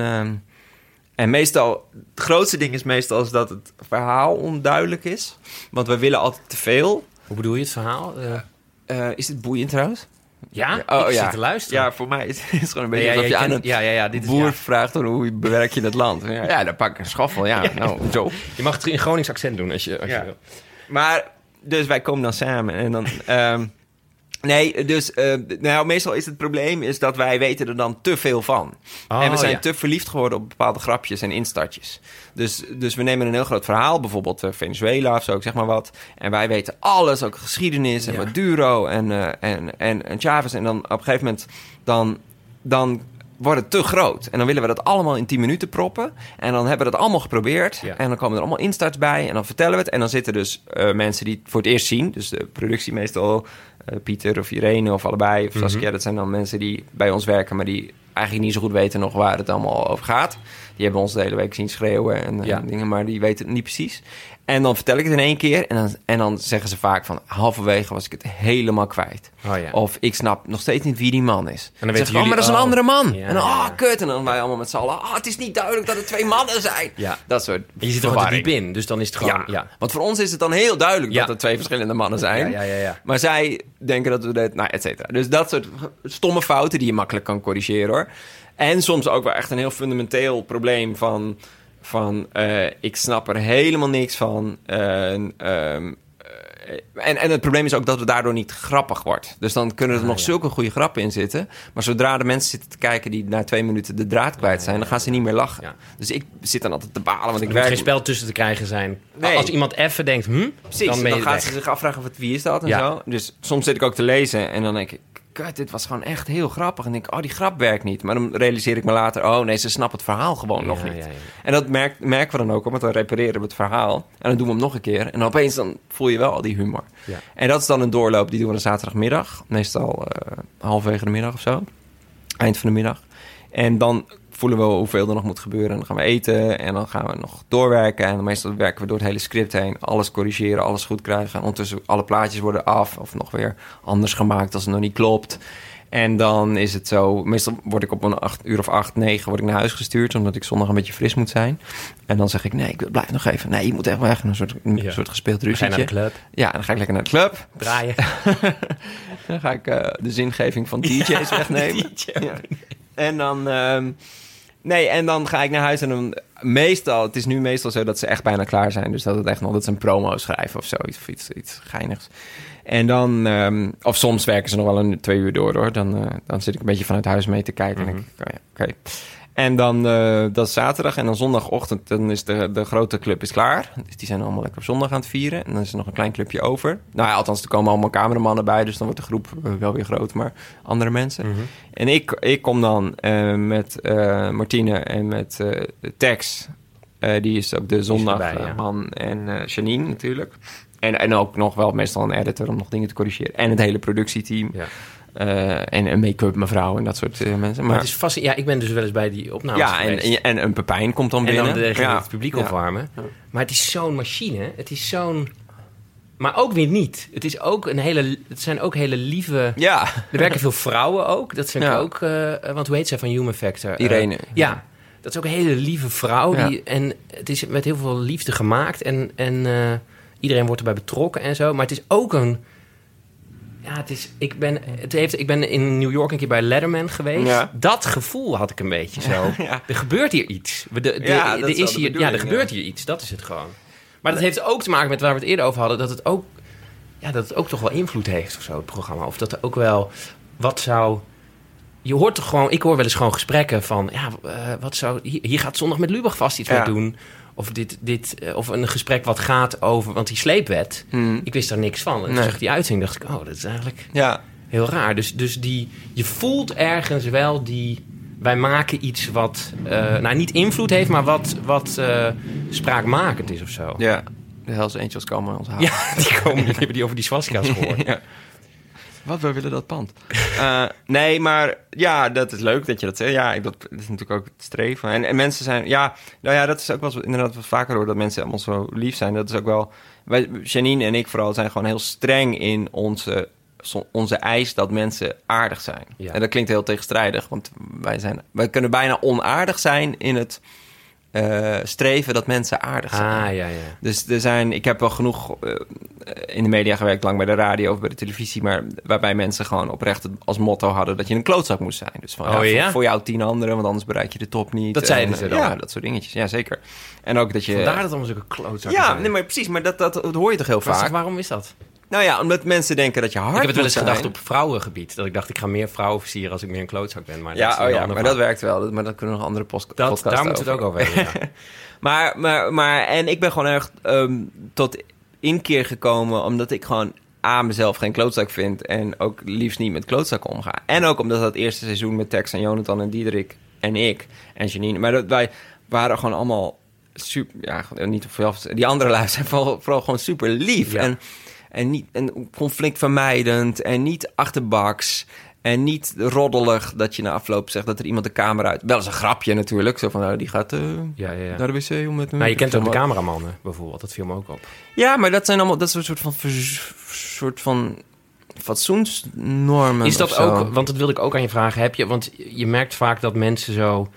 En meestal, het grootste ding is meestal is dat het verhaal onduidelijk is. Want we willen altijd te veel. Hoe bedoel je het verhaal? Is dit boeiend trouwens? Ja, ik zit te luisteren. Ja, voor mij is het gewoon een beetje alsof je aan een boer vraagt... hoe bewerk je het land? Ja, dan pak ik een schoffel. Zo. Je mag het in Gronings accent doen als je wil. Maar, dus wij komen dan samen en dan... meestal is het probleem is dat wij weten er dan te veel van. En we zijn te verliefd geworden op bepaalde grapjes en instartjes. Dus we nemen een heel groot verhaal, bijvoorbeeld Venezuela of zo, ik zeg maar wat. En wij weten alles, ook geschiedenis en Maduro en Chavez. En dan op een gegeven moment dan wordt het te groot. En dan willen we dat allemaal in 10 minuten proppen. En dan hebben we dat allemaal geprobeerd. Ja. En dan komen er allemaal instarts bij. En dan vertellen we het. En dan zitten dus mensen die het voor het eerst zien. Dus de productie meestal... Pieter of Irene of allebei. Of Saskia, dat zijn dan mensen die bij ons werken... maar die eigenlijk niet zo goed weten nog waar het allemaal over gaat. Die hebben ons de hele week zien schreeuwen en dingen... maar die weten het niet precies. En dan vertel ik het in 1 keer... en dan zeggen ze vaak van... halverwege was ik het helemaal kwijt. Of ik snap nog steeds niet wie die man is. En dan weten jullie... maar dat is een andere man. Ja, en dan, kut. En dan wij allemaal met z'n allen... het is niet duidelijk dat het 2 mannen zijn. Ja. Dat soort je zit er gewoon te diep in, dus dan is het gewoon... Ja. Want voor ons is het dan heel duidelijk dat er 2 verschillende mannen zijn. Ja. Maar zij denken dat we dat... et cetera. Dus dat soort stomme fouten die je makkelijk kan corrigeren, hoor. En soms ook wel echt een heel fundamenteel probleem van ik snap er helemaal niks van. En het probleem is ook dat het daardoor niet grappig wordt. Dus dan kunnen er nog zulke goede grappen in zitten. Maar zodra de mensen zitten te kijken die na 2 minuten de draad kwijt zijn... dan gaan ze niet meer lachen. Ja. Dus ik zit dan altijd te balen. Want ik werk... geen spel tussen te krijgen zijn. Nee. Als iemand even denkt, precies, dan gaat ze zich afvragen wie is dat en zo. Dus soms zit ik ook te lezen en dan denk ik... dit was gewoon echt heel grappig. En denk ik, die grap werkt niet. Maar dan realiseer ik me later... nee, ze snappen het verhaal gewoon nog niet. Ja. En dat merken we dan ook, want dan repareren we het verhaal. En dan doen we hem nog een keer. En dan opeens dan voel je wel al die humor. Ja. En dat is dan een doorloop, die doen we dan zaterdagmiddag. Meestal halverwege de middag of zo. Eind van de middag. En dan voelen we hoeveel er nog moet gebeuren. En dan gaan we eten en dan gaan we nog doorwerken. En dan meestal werken we door het hele script heen. Alles corrigeren, alles goed krijgen. En ondertussen alle plaatjes worden af of nog weer anders gemaakt als het nog niet klopt. En dan is het zo... Meestal word ik op een 8 uur 9 word ik naar huis gestuurd... omdat ik zondag een beetje fris moet zijn. En dan zeg ik, nee, ik blijf nog even. Nee, je moet echt weg. Een soort gespeeld ruzietje. Ga je naar de club? Ja, dan ga ik lekker naar de club. Draaien. Dan ga ik de zingeving van DJ's wegnemen. Ja. En dan... en dan ga ik naar huis en dan het is nu meestal zo dat ze echt bijna klaar zijn. Dus dat het echt nog dat ze een promo schrijven of zo. Iets geinigs. En dan, of soms werken ze nog wel 2 uur door, hoor. Dan zit ik een beetje vanuit huis mee te kijken. En denk ik, oké. En dan, dat is zaterdag. En dan zondagochtend, dan is de grote club is klaar. Dus die zijn allemaal lekker op zondag aan het vieren. En dan is er nog een klein clubje over. Nou ja, althans, er komen allemaal cameramannen bij. Dus dan wordt de groep wel weer groot, maar andere mensen. Mm-hmm. En ik kom dan met Martine en met Tex. Die is ook de zondagman. En Janine natuurlijk. En ook nog wel meestal een editor om nog dingen te corrigeren. En het hele productieteam. Ja. En een make-up mevrouw en dat soort mensen. Maar het is vast. Ja, ik ben dus wel eens bij die opnames geweest. En een Pepijn komt dan binnen. En dan het publiek opwarmen. Ja. Maar het is zo'n machine. Het is zo'n... Maar ook weer niet. Het is ook het zijn ook hele lieve... Ja. Er werken veel vrouwen ook. Dat vind ik ook... want hoe heet zij van Human Factor? Irene. Ja. Dat is ook een hele lieve vrouw. Ja. En het is met heel veel liefde gemaakt. En iedereen wordt erbij betrokken en zo. Maar het is ook een... Ja, ik ben in New York een keer bij Letterman geweest. Ja. Dat gevoel had ik een beetje zo. Ja. Er gebeurt hier iets. Er gebeurt hier iets. Dat is het gewoon. Maar dat heeft ook te maken met waar we het eerder over hadden. Dat het ook toch wel invloed heeft of zo, het programma. Of dat er ook wel... Wat zou... Je hoort toch gewoon... Ik hoor wel eens gewoon gesprekken van... Ja, wat zou... Hier gaat Zondag met Lubach vast iets mee doen. Of of een gesprek wat gaat over... Want die sleepwet, ik wist daar niks van. En toen zag ik die uitzending, dacht ik... Oh, dat is eigenlijk heel raar. Dus je voelt ergens wel wij maken iets wat... niet invloed heeft, maar wat spraakmakend is of zo. Ja, de Hells Angels komen ons halen. Ja, die hebben die over die swastika's gehoord. Ja. Wat, we willen dat pand. Nee, maar ja, dat is leuk dat je dat zegt. Ja, dat is natuurlijk ook het streven. En mensen zijn... Ja, nou ja, dat is ook wel inderdaad wat vaker hoor... dat mensen allemaal zo lief zijn. Dat is ook wel... Janine en ik vooral zijn gewoon heel streng in onze eis... dat mensen aardig zijn. Ja. En dat klinkt heel tegenstrijdig. Want wij kunnen bijna onaardig zijn in het... streven dat mensen aardig zijn. Ja. Dus ik heb wel genoeg in de media gewerkt, lang bij de radio of bij de televisie, maar waarbij mensen gewoon oprecht als motto hadden dat je een klootzak moest zijn. Dus van, voor jou 10 anderen, want anders bereik je de top niet. Dat zeiden ze dan? Ja, dat soort dingetjes. Ja, zeker. En ook dat je... Vandaar dat allemaal zulke klootzakken zijn. Nee, maar precies. Maar dat hoor je toch heel vaak. Waarom is dat? Nou ja, omdat mensen denken dat je hard moet zijn. Ik heb het wel eens gedacht op vrouwengebied. Dat ik dacht, ik ga meer vrouwen versieren als ik meer een klootzak ben. Maar dat werkt wel. Maar dat kunnen we nog andere podcasts over. Daar moeten we het ook over hebben, ja. maar en ik ben gewoon erg tot inkeer gekomen... omdat ik gewoon mezelf geen klootzak vind... en ook liefst niet met klootzakken omga. En ook omdat dat eerste seizoen met Tex en Jonathan en Diederik en ik en Janine... maar wij waren gewoon allemaal super... Ja, niet veel... Die andere lui zijn vooral gewoon super lief. Ja. En conflictvermijdend en niet achterbaks... En niet roddelig dat je na afloop zegt dat er iemand de camera uit... Wel eens een grapje natuurlijk. Zo van, die gaat naar de wc om met... Maar je kent ook de cameramannen bijvoorbeeld. Dat viel me ook op. Ja, maar dat zijn allemaal... Dat is een soort van fatsoensnormen. Is dat ook... Want dat wilde ik ook aan je vragen. Want je merkt vaak dat mensen zo...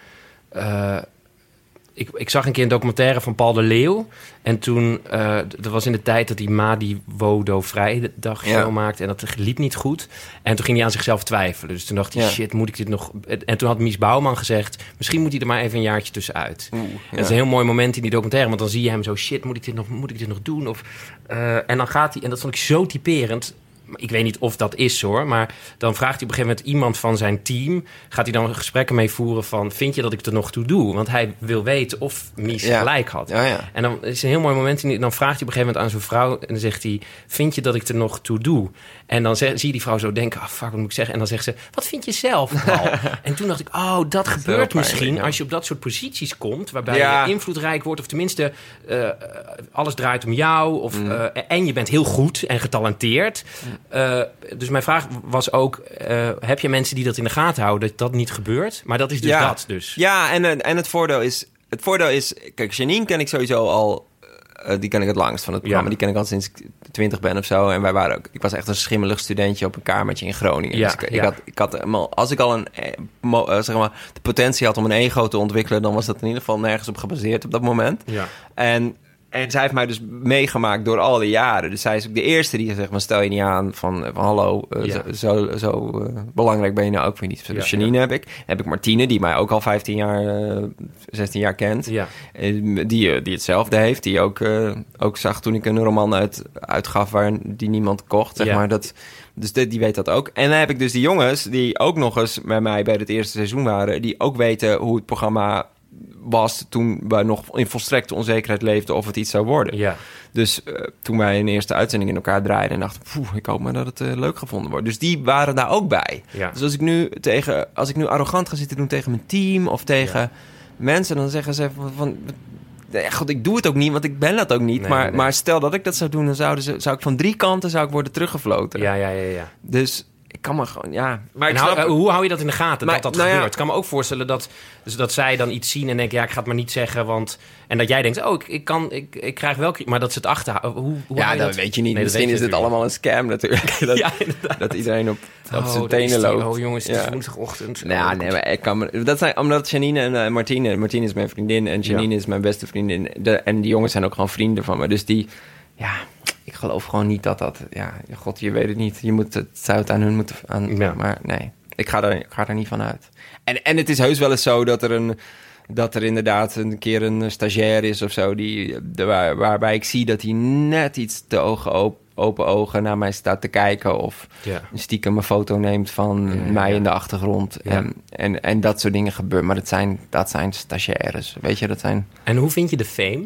Ik zag een keer een documentaire van Paul de Leeuw. En toen, dat was in de tijd dat hij Madi Wodo Vrijdag show maakte. En dat liep niet goed. En toen ging hij aan zichzelf twijfelen. Dus toen dacht hij, shit, moet ik dit nog... En toen had Mies Bouwman gezegd... misschien moet hij er maar even een jaartje tussenuit. Dat is een heel mooi moment in die documentaire. Want dan zie je hem zo, shit, moet ik dit nog doen? En dan gaat hij... En dat vond ik zo typerend... Ik weet niet of dat is hoor, maar dan vraagt hij op een gegeven moment iemand van zijn team... gaat hij dan gesprekken mee voeren van... vind je dat ik er nog toe doe? Want hij wil weten of Mies gelijk had. Ja. En dan is een heel mooi moment... dan vraagt hij op een gegeven moment aan zijn vrouw... en dan zegt hij, vind je dat ik er nog toe doe? En dan zie je die vrouw zo denken... fuck, wat moet ik zeggen? En dan zegt ze, wat vind je zelf al? En toen dacht ik, dat gebeurt misschien... als je op dat soort posities komt... waarbij je invloedrijk wordt... of tenminste, alles draait om jou... en je bent heel goed en getalenteerd... Dus mijn vraag was ook... heb je mensen die dat in de gaten houden... dat dat niet gebeurt? Maar dat is dus dat. Dus. Ja, en het voordeel is... Kijk, Janine ken ik sowieso al... die ken ik het langst van het programma. Ja. Die ken ik al sinds ik 20 ben of zo. En wij waren ook... Ik was echt een schimmelig studentje op een kamertje in Groningen. Ja, dus ik had als ik al de potentie had om een ego te ontwikkelen... dan was dat in ieder geval nergens op gebaseerd op dat moment. Ja. En En zij heeft mij dus meegemaakt door al die jaren. Dus zij is ook de eerste die zegt, maar stel je niet aan van hallo, zo belangrijk ben je nou ook weer niet. Dus Janine heb ik Martine, die mij ook al 15 jaar, 16 jaar kent. Ja. Die hetzelfde heeft, die ook zag toen ik een roman uitgaf waar die niemand kocht, zeg maar. Dus die weet dat ook. En dan heb ik dus die jongens die ook nog eens met mij bij het eerste seizoen waren, die ook weten hoe het programma was toen wij nog in volstrekte onzekerheid leefden of het iets zou worden. Ja. Dus toen wij een eerste uitzending in elkaar draaiden en dachten, ik hoop maar dat het leuk gevonden wordt. Dus die waren daar ook bij. Ja. Dus als ik nu arrogant ga zitten doen tegen mijn team of tegen mensen, dan zeggen ze van God, ik doe het ook niet, want ik ben dat ook niet. Nee. Maar stel dat ik dat zou doen, dan zou ik van 3 kanten worden teruggefloten. Ja. Dus ik kan me gewoon, Maar hoe hou je dat in de gaten, dat gebeurt? Ja. Ik kan me ook voorstellen dat zij dan iets zien en denken, ik ga het maar niet zeggen, want... En dat jij denkt, ik krijg wel... Maar dat ze het achterhouden. Hoe dat weet je niet. Nee, misschien is het allemaal een scam natuurlijk. Dat iedereen op zijn tenen loopt. Jongens, het is woensdagochtend. Dat zijn omdat Janine en Martine... Martine is mijn vriendin en Janine is mijn beste vriendin. En die jongens zijn ook gewoon vrienden van me. Dus die... Ja, ik geloof gewoon niet dat... Ja, God, je weet het niet. Het zou het aan hun moeten... Maar nee, ik ga er niet van uit. En het is heus wel eens zo dat er inderdaad een keer een stagiair is of zo... waarbij ik zie dat hij net iets te open ogen naar mij staat te kijken... of stiekem een foto neemt van mij in de achtergrond. Ja. En dat soort dingen gebeuren. Maar dat zijn stagiaires, weet je, dat zijn... En hoe vind je de fame?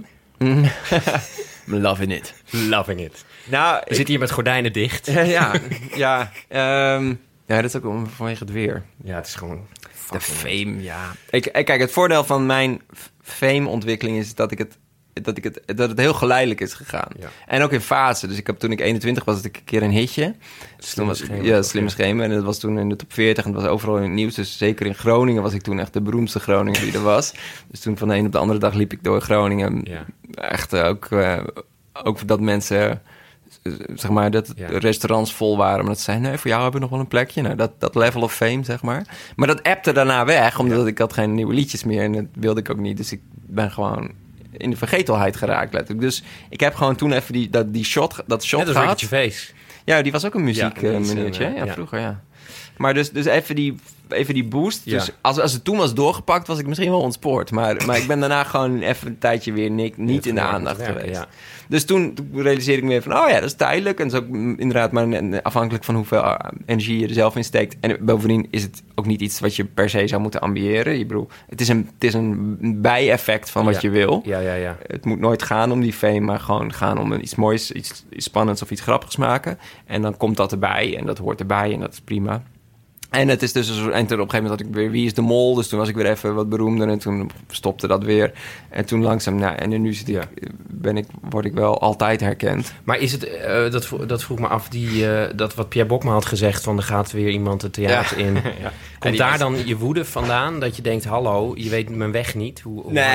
Loving it. Loving it. Nou, we zitten hier met gordijnen dicht. Ja, dat is ook vanwege het weer. Ja, het is gewoon... De fame, ja. Kijk, het voordeel van mijn fame-ontwikkeling is dat het heel geleidelijk is gegaan. Ja. En ook in fase. Dus toen ik 21 was, had ik een keer een hitje. Slimme Schemer. En dat was toen in de top 40 en het was overal in het nieuws. Dus zeker in Groningen was ik toen echt de beroemdste Groninger die er was. Dus toen van de een op de andere dag liep ik door Groningen. Ja. Echt ook dat mensen... zeg maar, dat restaurants vol waren. Maar dat zeiden, nee, voor jou hebben we nog wel een plekje. Nou, dat level of fame, zeg maar. Maar dat appte daarna weg, omdat ik had geen nieuwe liedjes meer. En dat wilde ik ook niet. Dus ik ben gewoon in de vergetelheid geraakt, letterlijk. Dus ik heb gewoon toen even die shot gehad. Dat Ricky Gervais. Ja, die was ook een muziekmeneertje. Vroeger, ja. Maar dus even die boost. Ja. Dus als het toen was doorgepakt, was ik misschien wel ontspoord. Maar ik ben daarna gewoon even een tijdje weer niet in de aandacht geweest. Ja. Dus toen realiseerde ik me weer van, dat is tijdelijk. En dat is ook inderdaad maar afhankelijk van hoeveel energie je er zelf in steekt. En bovendien is het ook niet iets wat je per se zou moeten ambiëren. Ik bedoel, het is een bijeffect van wat je wil. Ja. Het moet nooit gaan om die fame, maar gewoon gaan om iets moois, iets spannends of iets grappigs maken. En dan komt dat erbij en dat hoort erbij en dat is prima. En het is dus en op een gegeven moment had ik weer Wie is de Mol? Dus toen was ik weer even wat beroemder en toen stopte dat weer. En toen langzaam, en nu word ik wel altijd herkend. Maar is het, dat vroeg me af, dat wat Pierre Bokma had gezegd, van er gaat weer iemand het theater in. Ja. Komt daar dan je woede vandaan? Dat je denkt, hallo, je weet mijn weg niet?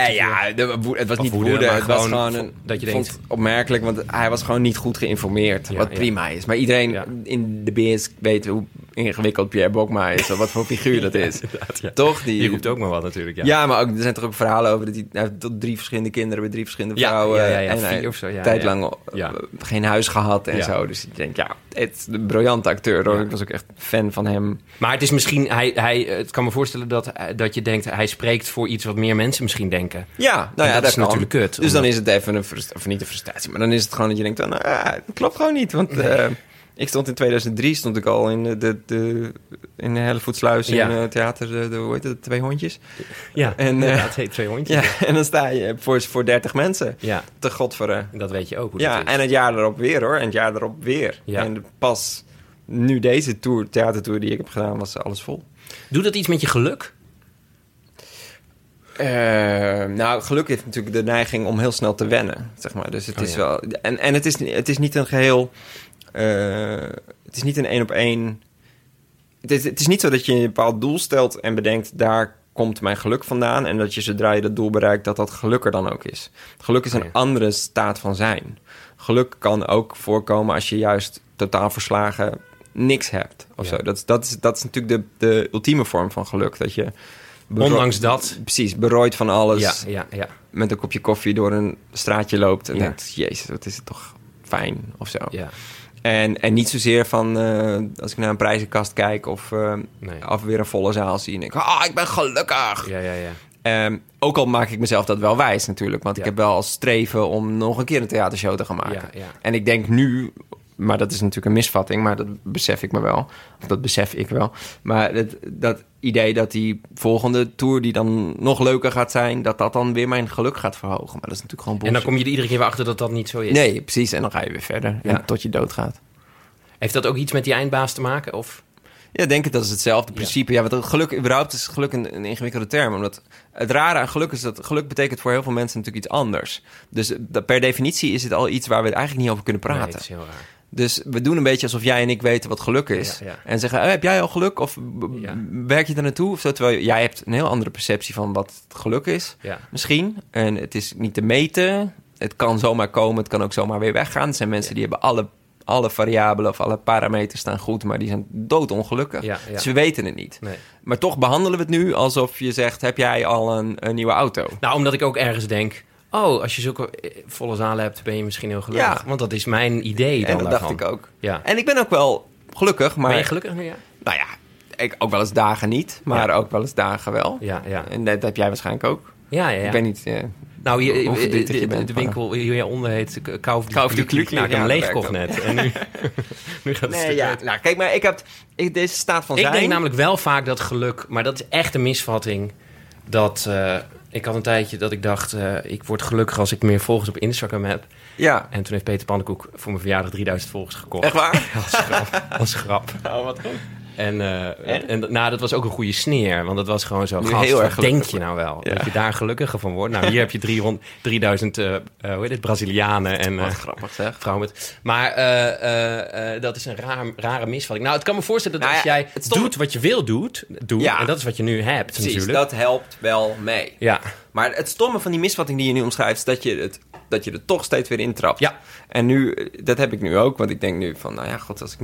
Het was niet woede. Het was gewoon dat je denkt, opmerkelijk, want hij was gewoon niet goed geïnformeerd. Wat prima is. Maar iedereen in de BS weet hoe ingewikkeld Pierre Bokma is, wat voor figuur dat is. Toch? Die roept ook maar wat natuurlijk. Ja, maar ook, er zijn toch ook verhalen over dat hij heeft tot 3 verschillende kinderen bij 3 verschillende vrouwen. En 4 of zo. Tijdlang geen huis gehad en zo. Dus ik denk, het is een briljante acteur. Hoor. Ik was ook echt fan van hem. Maar het is misschien, het kan me voorstellen dat je denkt, hij spreekt voor iets wat meer mensen misschien denken. Ja, dat is natuurlijk kut. Dus dan is het even niet een frustratie, maar dan is het gewoon dat je denkt, dat klopt gewoon niet, want... Ik stond in 2003 al in de Hellevoetsluis in het theater, hoe heet het, 2 hondjes. Ja, het heet 2 hondjes. Ja, en dan sta je voor 30 mensen. Ja. Te godverre. Dat weet je ook hoe dat is. En het jaar erop weer hoor, en het jaar erop weer. Ja. En pas nu deze theatertour die ik heb gedaan, was alles vol. Doet dat iets met je geluk? Geluk heeft natuurlijk de neiging om heel snel te wennen, zeg maar. Dus het is wel... En het is niet een geheel... het is niet een 1-op-1. Het is niet zo dat je een bepaald doel stelt en bedenkt, daar komt mijn geluk vandaan. En dat je zodra je dat doel bereikt, dat geluk er dan ook is. Geluk is een andere staat van zijn. Geluk kan ook voorkomen als je juist totaal verslagen niks hebt. Of zo. Dat is natuurlijk de ultieme vorm van geluk. Dat je Ondanks dat. Precies, berooid van alles. Ja. Met een kopje koffie door een straatje loopt en denkt, jezus, wat is het toch fijn of zo. Ja. En niet zozeer van, als ik naar een prijzenkast kijk of weer een volle zaal zie en denk, ik ben gelukkig. Ja. Ook al maak ik mezelf dat wel wijs natuurlijk, want ik heb wel als streven om nog een keer een theatershow te gaan maken. Ja. En ik denk nu, maar dat is natuurlijk een misvatting, maar dat besef ik me wel. Of dat besef ik wel. Maar dat idee dat die volgende tour, die dan nog leuker gaat zijn, dat dan weer mijn geluk gaat verhogen. Maar dat is natuurlijk gewoon bullshit. En dan kom je er iedere keer weer achter dat dat niet zo is. Nee, precies. En dan ga je weer verder. Ja. Tot je doodgaat. Heeft dat ook iets met die eindbaas te maken? Of? Ja, ik denk het, dat is hetzelfde principe. Ja, want geluk, überhaupt is geluk een ingewikkelde term. Omdat het rare aan geluk is dat geluk betekent voor heel veel mensen natuurlijk iets anders. Dus per definitie is het al iets waar we eigenlijk niet over kunnen praten. Nee, dat is heel raar. Dus we doen een beetje alsof jij en ik weten wat geluk is. Ja. En zeggen, heb jij al geluk? Of werk je daar naartoe? Of zo, terwijl jij hebt een heel andere perceptie van wat geluk is. Ja. Misschien. En het is niet te meten. Het kan zomaar komen. Het kan ook zomaar weer weggaan. Er zijn mensen die hebben alle variabelen of alle parameters staan goed, maar die zijn doodongelukkig. Ja. Dus we weten het niet. Nee. Maar toch behandelen we het nu alsof je zegt, heb jij al een nieuwe auto? Nou, omdat ik ook ergens denk, als je zulke volle zalen hebt, ben je misschien heel gelukkig. Ja. Want dat is mijn idee dan. En dat dacht ik ook. Ja. En ik ben ook wel gelukkig. Maar, ben je gelukkig nu, ja? Nou ja, ik ook wel eens dagen niet, maar ook wel eens dagen wel. Ja. En dat heb jij waarschijnlijk ook. Ja. Ik ben niet... Nou, de winkel hieronder heet Kauf de Kluk. Nou, ik heb hem leeggekocht net. En nu gaat het Nou, kijk, maar deze staat van zijn. Ik denk namelijk wel vaak dat geluk... Maar dat is echt een misvatting. Dat ik had een tijdje dat ik dacht... ik word gelukkig als ik meer volgers op Instagram heb. Ja. En toen heeft Peter Pannenkoek voor mijn verjaardag 3000 volgers gekocht. Echt waar? Als grap. Oh, wat goed. En dat was ook een goede sneer. Want dat was gewoon zo, gast, wat denk je nou wel? Ja. Dat je daar gelukkiger van wordt? Nou, hier heb je 3000 Brazilianen en grappig, zeg. vrouwen met... Maar dat is een rare misvatting. Nou, het kan me voorstellen dat als jij doet wat je wil doen... En dat is wat je nu hebt. Precies, natuurlijk. Dat helpt wel mee. Ja. Maar het stomme van die misvatting die je nu omschrijft... is dat je er toch steeds weer intrapt. Ja. En nu, dat heb ik nu ook. Want ik denk nu van, nou ja, god, als ik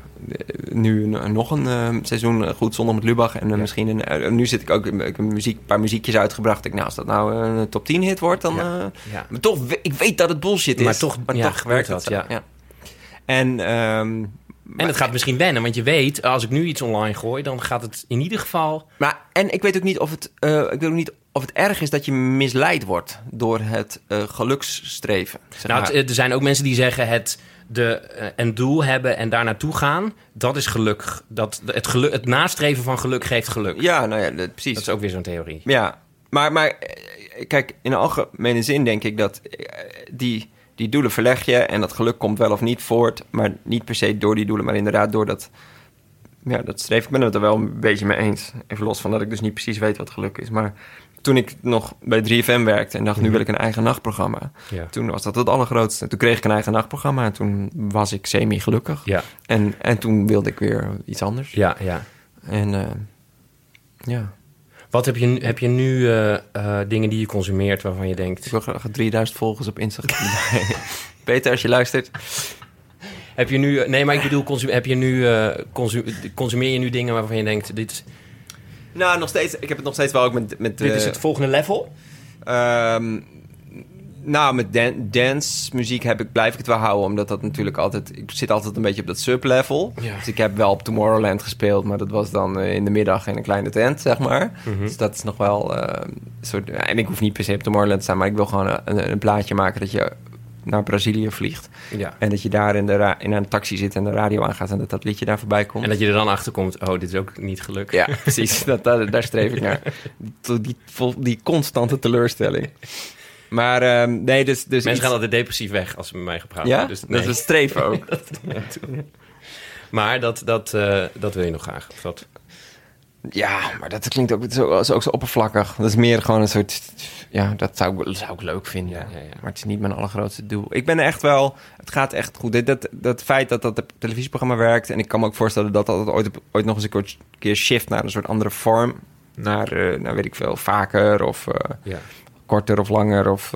nu nog een seizoen goed zondag met Lubach... en misschien nu zit ik ook een paar muziekjes uitgebracht. Ik, nou, als dat nou een top 10 hit wordt, dan... Maar toch, ik weet dat het bullshit is. Maar toch werkt dat, ja. En het gaat misschien wennen, want je weet... als ik nu iets online gooi, dan gaat het in ieder geval... En ik weet ook niet of het erg is dat je misleid wordt door het geluksstreven. Er zijn ook mensen die zeggen een doel hebben en daar naartoe gaan, dat is geluk. Het nastreven van geluk geeft geluk. Ja, nou ja, precies. Dat is ook weer zo'n theorie. Ja, maar kijk, in de algemene zin denk ik dat die doelen verleg je en dat geluk komt wel of niet voort, maar niet per se door die doelen, maar inderdaad door dat streven. Ik ben het er wel een beetje mee eens. Even los van dat ik dus niet precies weet wat geluk is, maar... Toen ik nog bij 3FM werkte en dacht, nu wil ik een eigen nachtprogramma. Ja. Toen was dat het allergrootste. Toen kreeg ik een eigen nachtprogramma en toen was ik semi-gelukkig. Ja. En toen wilde ik weer iets anders. Ja. En ja. Wat heb je nu dingen die je consumeert waarvan je denkt... Ik wil graag 3000 volgers op Instagram. Peter, als je luistert... Heb je nu... Nee, maar ik bedoel, consumeer je nu dingen waarvan je denkt... dit Nou, nog steeds. Ik heb het nog steeds wel ook met dit is het volgende level? Met dance muziek blijf ik het wel houden. Omdat dat natuurlijk altijd... Ik zit altijd een beetje op dat sublevel. Ja. Dus ik heb wel op Tomorrowland gespeeld. Maar dat was dan in de middag in een kleine tent, zeg maar. Mm-hmm. Dus dat is nog wel een soort... En ik hoef niet per se op Tomorrowland te staan. Maar ik wil gewoon een plaatje maken dat je naar Brazilië vliegt. Ja. En dat je daar in een taxi zit en de radio aangaat... en dat liedje daar voorbij komt. En dat je er dan achter komt, dit is ook niet gelukt. Ja, precies. Daar streef ik naar. Die constante teleurstelling. Maar nee, dus mensen gaan altijd depressief weg als ze met mij gepraat hebben. Ja? Dus, nee. Dat is een streven ook. Maar dat wil je nog graag, of wat? Ja, maar dat klinkt ook zo oppervlakkig. Dat is meer gewoon een soort... Ja, dat zou ik leuk vinden. Ja. Maar het is niet mijn allergrootste doel. Ik ben echt wel... Het gaat echt goed. Dat feit dat televisieprogramma werkt... en ik kan me ook voorstellen dat ooit nog eens een keer shift... naar een soort andere vorm. Naar weet ik veel, vaker of korter of langer... of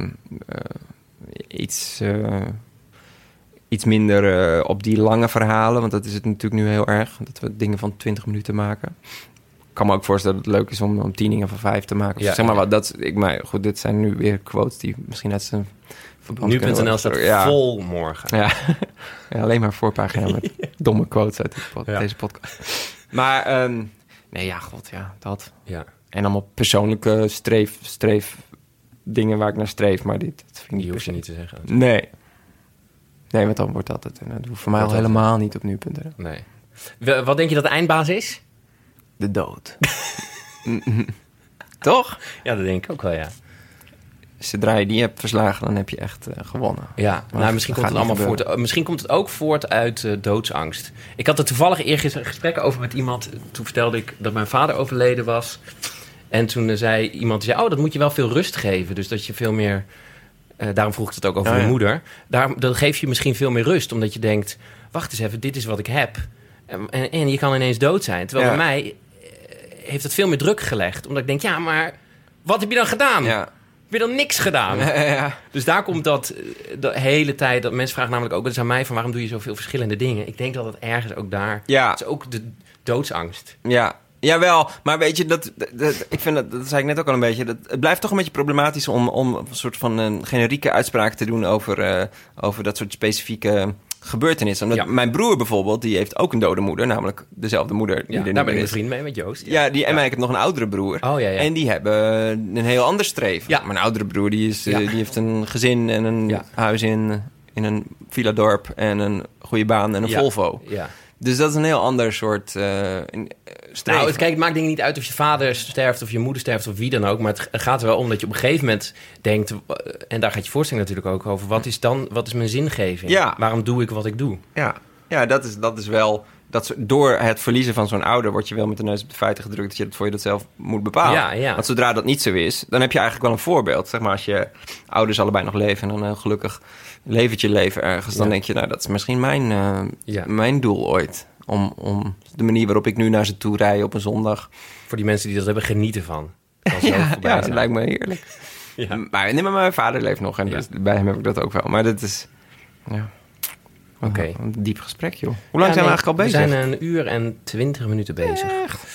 iets minder op die lange verhalen. Want dat is het natuurlijk nu heel erg. Dat we dingen van 20 minuten maken. kan me ook voorstellen dat het leuk is om 10 of 5 te maken. Ja, zeg maar wat. Goed, dit zijn nu weer quotes die misschien uit zijn verband Nu.nl staat vol morgen. Ja. Ja, alleen maar voorpagina met domme quotes uit deze podcast. Maar dat. Ja. En allemaal persoonlijke streef dingen waar ik naar streef, maar dat vind ik hoef je niet te zeggen. Nee, want dan wordt dat het. En dat hoeft voor mij al helemaal niet op nu.nl. Nee. Wat denk je dat de eindbaas is? De dood. Toch? Ja, dat denk ik ook wel, ja. Zodra je die hebt verslagen, dan heb je echt gewonnen. Ja, maar misschien komt het allemaal voort. Misschien komt het ook voort uit doodsangst. Ik had er toevallig eergisteren een gesprek over met iemand. Toen vertelde ik dat mijn vader overleden was. En toen zei iemand, dat moet je wel veel rust geven. Dus dat je veel meer... daarom vroeg ik het ook over mijn moeder. Dan geef je misschien veel meer rust. Omdat je denkt, wacht eens even, dit is wat ik heb. En je kan ineens dood zijn. Terwijl bij mij heeft het veel meer druk gelegd. Omdat ik denk, maar wat heb je dan gedaan? Ja. Heb je dan niks gedaan? Ja. Dus daar komt dat de hele tijd... dat mensen vragen namelijk ook eens aan mij... van waarom doe je zoveel verschillende dingen? Ik denk dat het ergens ook daar... Ja. Het is ook de doodsangst. Ja. Jawel, maar weet je, ik vind dat zei ik net ook al een beetje... het blijft toch een beetje problematisch om een soort van een generieke uitspraak te doen over dat soort specifieke gebeurtenissen. Omdat mijn broer bijvoorbeeld, die heeft ook een dode moeder, namelijk dezelfde moeder. Die daar ben ik een vriend mee, met Joost. En ik heb nog een oudere broer. Oh, ja. En die hebben een heel ander streven. Ja. Mijn oudere broer, die heeft een gezin en een huis in een villadorp en een goede baan en een Volvo. Ja. Dus dat is een heel ander soort streven. Het maakt dingen niet uit of je vader sterft of je moeder sterft of wie dan ook. Maar het gaat er wel om dat je op een gegeven moment denkt... en daar gaat je voorstelling natuurlijk ook over... wat is mijn zingeving? Ja. Waarom doe ik wat ik doe? Ja, dat is wel... door het verliezen van zo'n ouder... word je wel met de neus op de feiten gedrukt... dat je het voor je dat zelf moet bepalen. Ja. Want zodra dat niet zo is... dan heb je eigenlijk wel een voorbeeld. Zeg maar, als je ouders allebei nog leven... en een gelukkig leventje leven ergens... dan denk je, dat is misschien mijn doel ooit... Om de manier waarop ik nu naar ze toe rij op een zondag. Voor die mensen die dat hebben, genieten van. Dat lijkt me heerlijk. Ja. Maar mijn vader leeft nog en dus bij hem heb ik dat ook wel. Maar dat is een diep gesprek, joh. Hoe lang zijn we eigenlijk al bezig? We zijn 1 uur en 20 minuten bezig.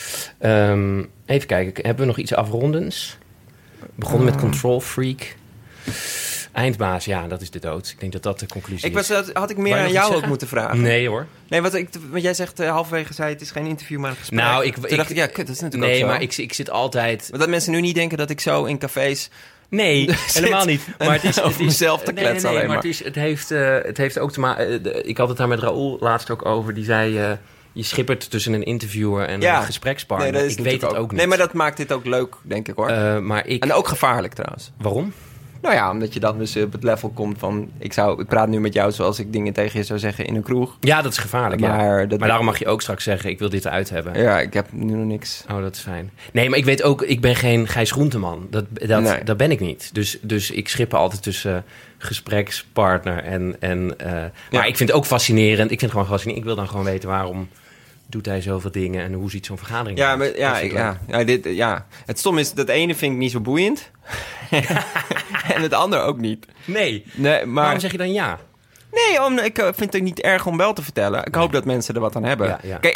Even kijken, hebben we nog iets afrondends? Begonnen met Control Freak. Eindbaas, dat is de dood. Ik denk dat dat de conclusie is. Had ik meer aan jou ook moeten vragen? Nee hoor. Nee, wat jij zegt halverwege zei... het is geen interview, maar een gesprek. Nou, Toen dacht ik, dat is natuurlijk ook zo. Nee, maar ik zit altijd... Maar dat mensen nu niet denken dat ik zo in cafés... Nee, helemaal niet. Maar het is over mezelf te kletsen alleen maar. Het heeft ook te maken... Ik had het daar met Raoul laatst ook over. Die zei... je schippert tussen een interviewer en een gesprekspartner. Nee, ik weet het ook niet. Nee, maar dat maakt dit ook leuk, denk ik hoor. En ook gevaarlijk trouwens. Waarom? Nou ja, omdat je dan dus op het level komt van... Ik praat nu met jou zoals ik dingen tegen je zou zeggen in een kroeg. Ja, dat is gevaarlijk, maar daarom mag je ook straks zeggen... ik wil dit eruit hebben. Ja, ik heb nu nog niks. Oh, dat is fijn. Nee, maar ik weet ook... ik ben geen Gijs Groenteman. Dat ben ik niet. Dus ik schip altijd tussen gesprekspartner en maar ik vind het ook fascinerend. Ik vind het gewoon fascinerend. Ik wil dan gewoon weten waarom... doet hij zoveel dingen en hoe ziet zo'n vergadering uit? Het stom is, dat ene vind ik niet zo boeiend. En het andere ook niet. Nee, maar... Waarom zeg je dan ja? Nee, ik vind het niet erg om wel te vertellen. Ik hoop dat mensen er wat aan hebben. Ja. Kijk,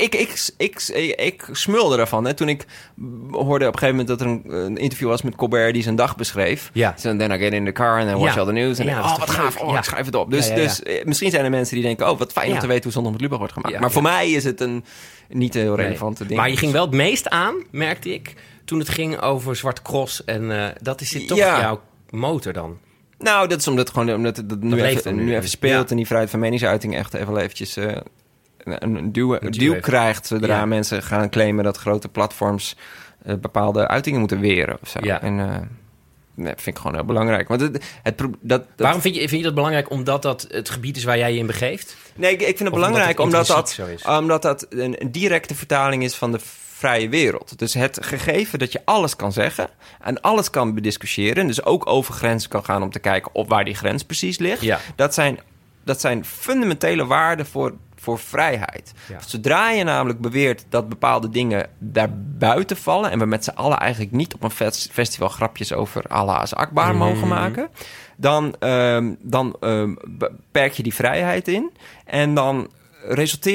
ik smulde ervan. Hè, toen ik hoorde op een gegeven moment dat er een interview was met Colbert die zijn dag beschreef. Ja. So then I get in the car and then watch all the news. En wat gaaf. Ik schrijf het op. Dus misschien zijn er mensen die denken, wat fijn om te weten hoe Zondag met Lubach wordt gemaakt. Maar voor mij is het een niet heel relevante ding. Maar je ging wel het meest aan, merkte ik, toen het ging over Zwarte Cross. En dat is toch jouw motor dan? Nou, dat is omdat het nu even speelt... en die vrijheid van meningsuiting echt even eventjes een duw krijgt... zodra mensen gaan claimen dat grote platforms bepaalde uitingen moeten weren of zo. Ja. En dat vind ik gewoon heel belangrijk. Want waarom vind je dat belangrijk? Omdat dat het gebied is waar jij je in begeeft? Nee, ik vind het belangrijk omdat dat een directe vertaling is van de vrije wereld. Dus het gegeven dat je alles kan zeggen en alles kan bediscussiëren, dus ook over grenzen kan gaan om te kijken op waar die grens precies ligt. Ja. Dat zijn fundamentele waarden voor vrijheid. Ja. Zodra je namelijk beweert dat bepaalde dingen daar buiten vallen en we met z'n allen eigenlijk niet op een festival grapjes over Allah's Akbar mogen maken, dan beperk je die vrijheid in en dan resulteer je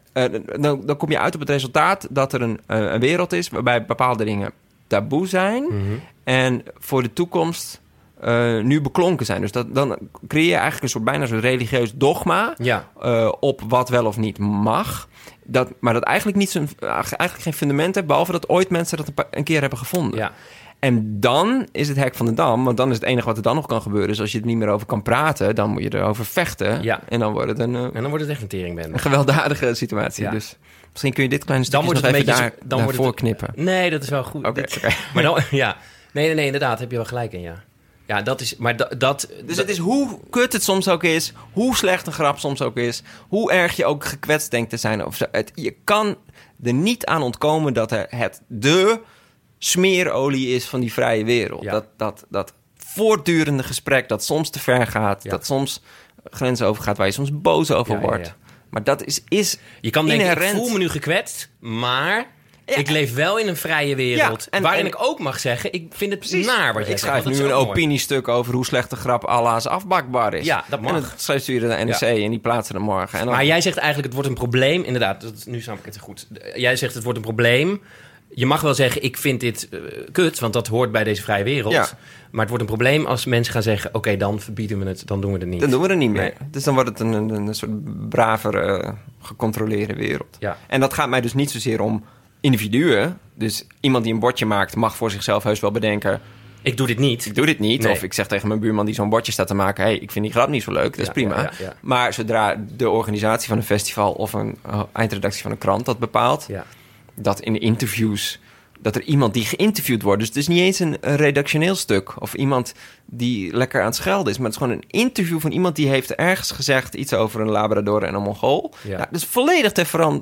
dan kom je uit op het resultaat dat er een wereld is waarbij bepaalde dingen taboe zijn en voor de toekomst nu beklonken zijn. Dus dan creëer je eigenlijk een soort bijna zo'n religieus dogma op wat wel of niet mag. Maar dat eigenlijk geen fundament heeft, behalve dat ooit mensen dat een keer hebben gevonden. Ja. En dan is het hek van de dam, want dan is het enige wat er dan nog kan gebeuren, is als je er niet meer over kan praten, dan moet je erover vechten. Ja. En dan wordt het echt een teringbende. Een gewelddadige situatie. Ja. Dus misschien kun je dit kleine stukje nog even daarvoor knippen. Nee, dat is wel goed. Okay. Maar dan, Nee, inderdaad, heb je wel gelijk in, ja. Ja, dat is... Maar dus het is hoe kut het soms ook is, hoe slecht een grap soms ook is, hoe erg je ook gekwetst denkt te zijn. Je kan er niet aan ontkomen dat het de smeerolie is van die vrije wereld. Ja. Dat voortdurende gesprek dat soms te ver gaat, dat soms grenzen overgaat waar je soms boos over wordt. Ja. Maar dat is je kan inherent denken, ik voel me nu gekwetst, maar ik leef wel in een vrije wereld. Ja, waarin ik ook mag zeggen, ik vind het naar wat jij zegt. Ik schrijf nu een opiniestuk over hoe slecht de grap Allah's afbakbaar is. Ja, dat mag. En dat schrijft u de NRC en die plaatsen er morgen. En maar jij zegt eigenlijk, het wordt een probleem. Inderdaad, nu snap ik het goed. Jij zegt, het wordt een probleem. Je mag wel zeggen, ik vind dit kut, want dat hoort bij deze vrije wereld. Ja. Maar het wordt een probleem als mensen gaan zeggen, oké, dan verbieden we het, dan doen we het niet. Dan doen we het niet meer. Nee. Dus dan wordt het een soort braver, gecontroleerde wereld. Ja. En dat gaat mij dus niet zozeer om individuen. Dus iemand die een bordje maakt, mag voor zichzelf heus wel bedenken, ik doe dit niet. Nee. Of ik zeg tegen mijn buurman die zo'n bordje staat te maken, hey, ik vind die grap niet zo leuk. Dat is prima. Ja. Maar zodra de organisatie van een festival of een eindredactie van een krant dat bepaalt, dat in interviews, dat er iemand die geïnterviewd wordt, dus het is niet eens een redactioneel stuk of iemand die lekker aan het schelden is, maar het is gewoon een interview van iemand die heeft ergens gezegd iets over een Labrador en een Mongool. Ja. Nou, dus volledig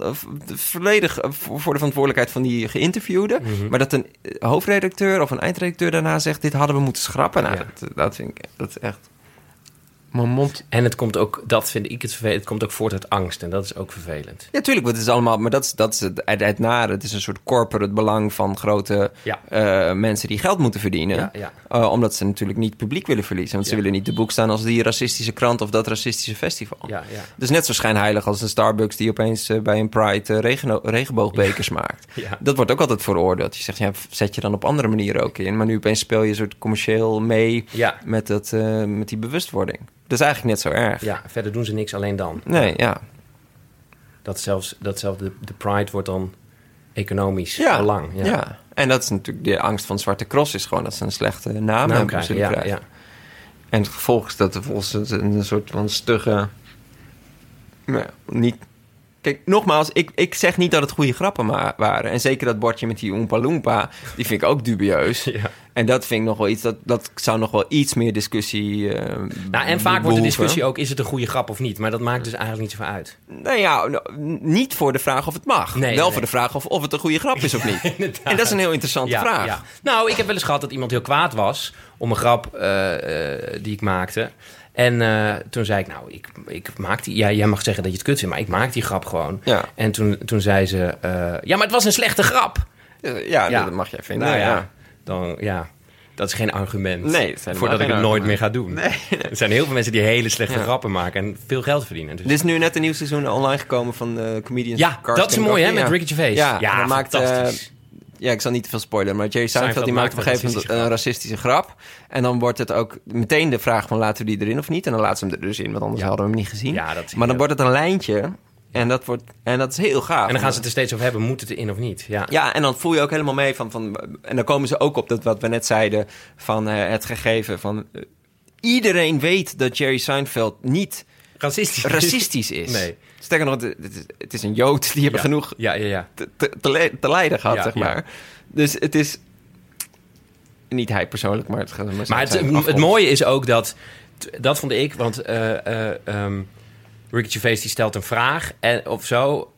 voor de verantwoordelijkheid van die geïnterviewde. Mm-hmm. Maar dat een hoofdredacteur of een eindredacteur daarna zegt, dit hadden we moeten schrappen. Nou, dat vind ik, dat is echt mijn mond. En het komt ook, dat vind ik het vervelend, het komt ook voort uit angst en dat is ook vervelend. Ja, tuurlijk, het is allemaal, maar dat is het nare. Het is een soort corporate belang van grote mensen die geld moeten verdienen. Ja. Omdat ze natuurlijk niet publiek willen verliezen. Want ze willen niet te boek staan als die racistische krant of dat racistische festival. Ja. Dus net zo schijnheilig als een Starbucks die opeens bij een Pride regenboogbekers maakt. Ja. Dat wordt ook altijd veroordeeld. Je zegt, zet je dan op andere manieren ook in. Maar nu opeens speel je een soort commercieel mee met die bewustwording. Dat is eigenlijk net zo erg. Ja, verder doen ze niks alleen dan. Nee, ja. Dat zelfs de Pride wordt dan economisch belang. Ja, en dat is natuurlijk de angst van Zwarte Cross is gewoon dat ze een slechte naam krijgen. Ja. En het gevolg is dat er volgens een soort van stugge, niet. Kijk, nogmaals, ik zeg niet dat het goede grappen waren. En zeker dat bordje met die Oompa Loompa, die vind ik ook dubieus. Ja. En dat vind ik nog wel iets, dat zou nog wel iets meer discussie en vaak wordt de discussie ook, is het een goede grap of niet? Maar dat maakt dus eigenlijk niet zoveel uit. Nou ja, niet voor de vraag of het mag. Wel voor de vraag of het een goede grap is of niet. En dat is een heel interessante vraag. Ja. Nou, ik heb wel eens gehad dat iemand heel kwaad was om een grap die ik maakte. En toen zei ik, nou, ik maak die. Ja, jij mag zeggen dat je het kut vindt, maar ik maak die grap gewoon. Ja. En toen zei ze, maar het was een slechte grap. Dat mag jij vinden. Nou dan dat is geen argument voordat ik het nooit meer ga doen. Nee. Er zijn heel veel mensen die hele slechte grappen maken en veel geld verdienen. Dus. Er is nu net een nieuw seizoen online gekomen van de Comedians. Ja, dat is mooi, hè, met Ricky Gervais. Ja, fantastisch. Ik zal niet te veel spoileren, maar Jerry Seinfeld die maakt op een gegeven moment een racistische grap. En dan wordt het ook meteen de vraag van, laten we die erin of niet? En dan laten ze hem er dus in, want anders hadden we hem niet gezien. Ja, maar dan wordt het een lijntje. En dat is heel gaaf. En dan gaan ze het er steeds over hebben, moet het erin of niet? Ja, en dan voel je ook helemaal mee van en dan komen ze ook op dat wat we net zeiden van het gegeven van iedereen weet dat Jerry Seinfeld niet racistisch is. Nee. Sterker nog, het is een Jood, die hebben genoeg te lijden gehad, zeg maar. Dus het is niet hij persoonlijk, maar het mooie is ook dat vond ik, want Ricky Gervais die stelt een vraag of zo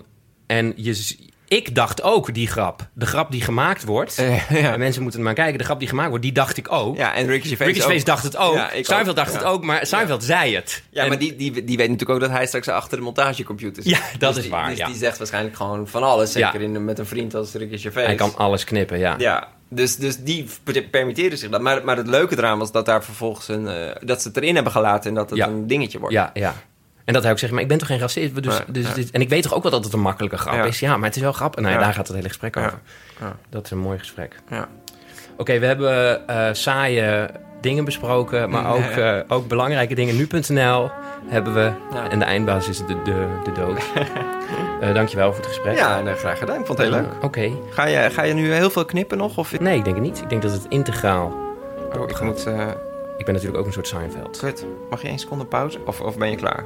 ik dacht ook die grap. De grap die gemaakt wordt. En mensen moeten er maar kijken. De grap die gemaakt wordt, die dacht ik ook. Ja, en Ricky Gervais dacht het ook. Ja, Seinfeld dacht het ook, maar Seinfeld zei het. Ja, maar die weet natuurlijk ook dat hij straks achter de montagecomputer zit. Ja, dat is waar. Dus die zegt waarschijnlijk gewoon van alles. Zeker met een vriend als Ricky Gervais. Hij kan alles knippen, Ja, dus die permitteren zich dat. Maar het leuke eraan was dat daar vervolgens dat ze het erin hebben gelaten en dat het een dingetje wordt. Ja. En dat hij ook zegt, maar ik ben toch geen racist? En ik weet toch ook wel dat het een makkelijke grap is? Ja, maar het is wel grappig. Nou, daar gaat het hele gesprek over. Ja. Dat is een mooi gesprek. Ja. Oké, we hebben saaie dingen besproken, maar ook belangrijke dingen. Nu.nl hebben we. Ja. En de eindbaas is de dood. Dankjewel voor het gesprek. Ja, graag gedaan. Ik vond het heel leuk. Oké. Ga je nu heel veel knippen nog? Of... Nee, ik denk het niet. Ik denk dat het integraal... ik moet... Ik ben natuurlijk ook een soort Seinfeld. Kut. Mag je 1 seconde pauze? Of ben je klaar?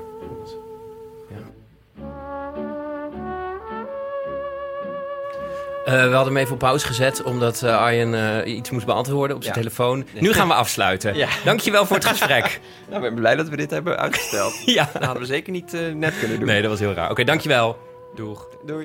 We hadden hem even op pauze gezet, omdat Arjen iets moest beantwoorden op zijn telefoon. Ja. Nu gaan we afsluiten. Ja. Dankjewel voor het gesprek. Nou, ik ben blij dat we dit hebben uitgesteld. Ja. Dat hadden we zeker niet net kunnen doen. Nee, dat was heel raar. Oké, dankjewel. Doeg. Doei.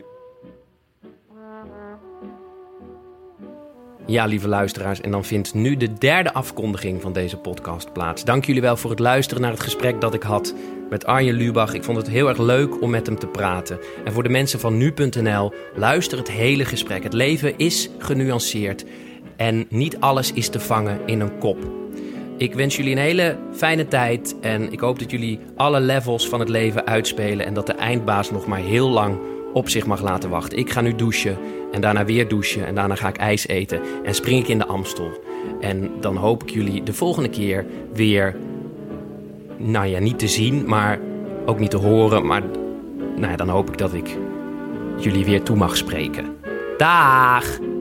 Ja, lieve luisteraars, en dan vindt nu de 3e afkondiging van deze podcast plaats. Dank jullie wel voor het luisteren naar het gesprek dat ik had met Arjen Lubach. Ik vond het heel erg leuk om met hem te praten. En voor de mensen van nu.nl, luister het hele gesprek. Het leven is genuanceerd en niet alles is te vangen in een kop. Ik wens jullie een hele fijne tijd en ik hoop dat jullie alle levels van het leven uitspelen en dat de eindbaas nog maar heel lang op zich mag laten wachten. Ik ga nu douchen en daarna weer douchen en daarna ga ik ijs eten en spring ik in de Amstel. En dan hoop ik jullie de volgende keer weer, nou ja, niet te zien, maar ook niet te horen. Maar nou ja, dan hoop ik dat ik jullie weer toe mag spreken. Daag!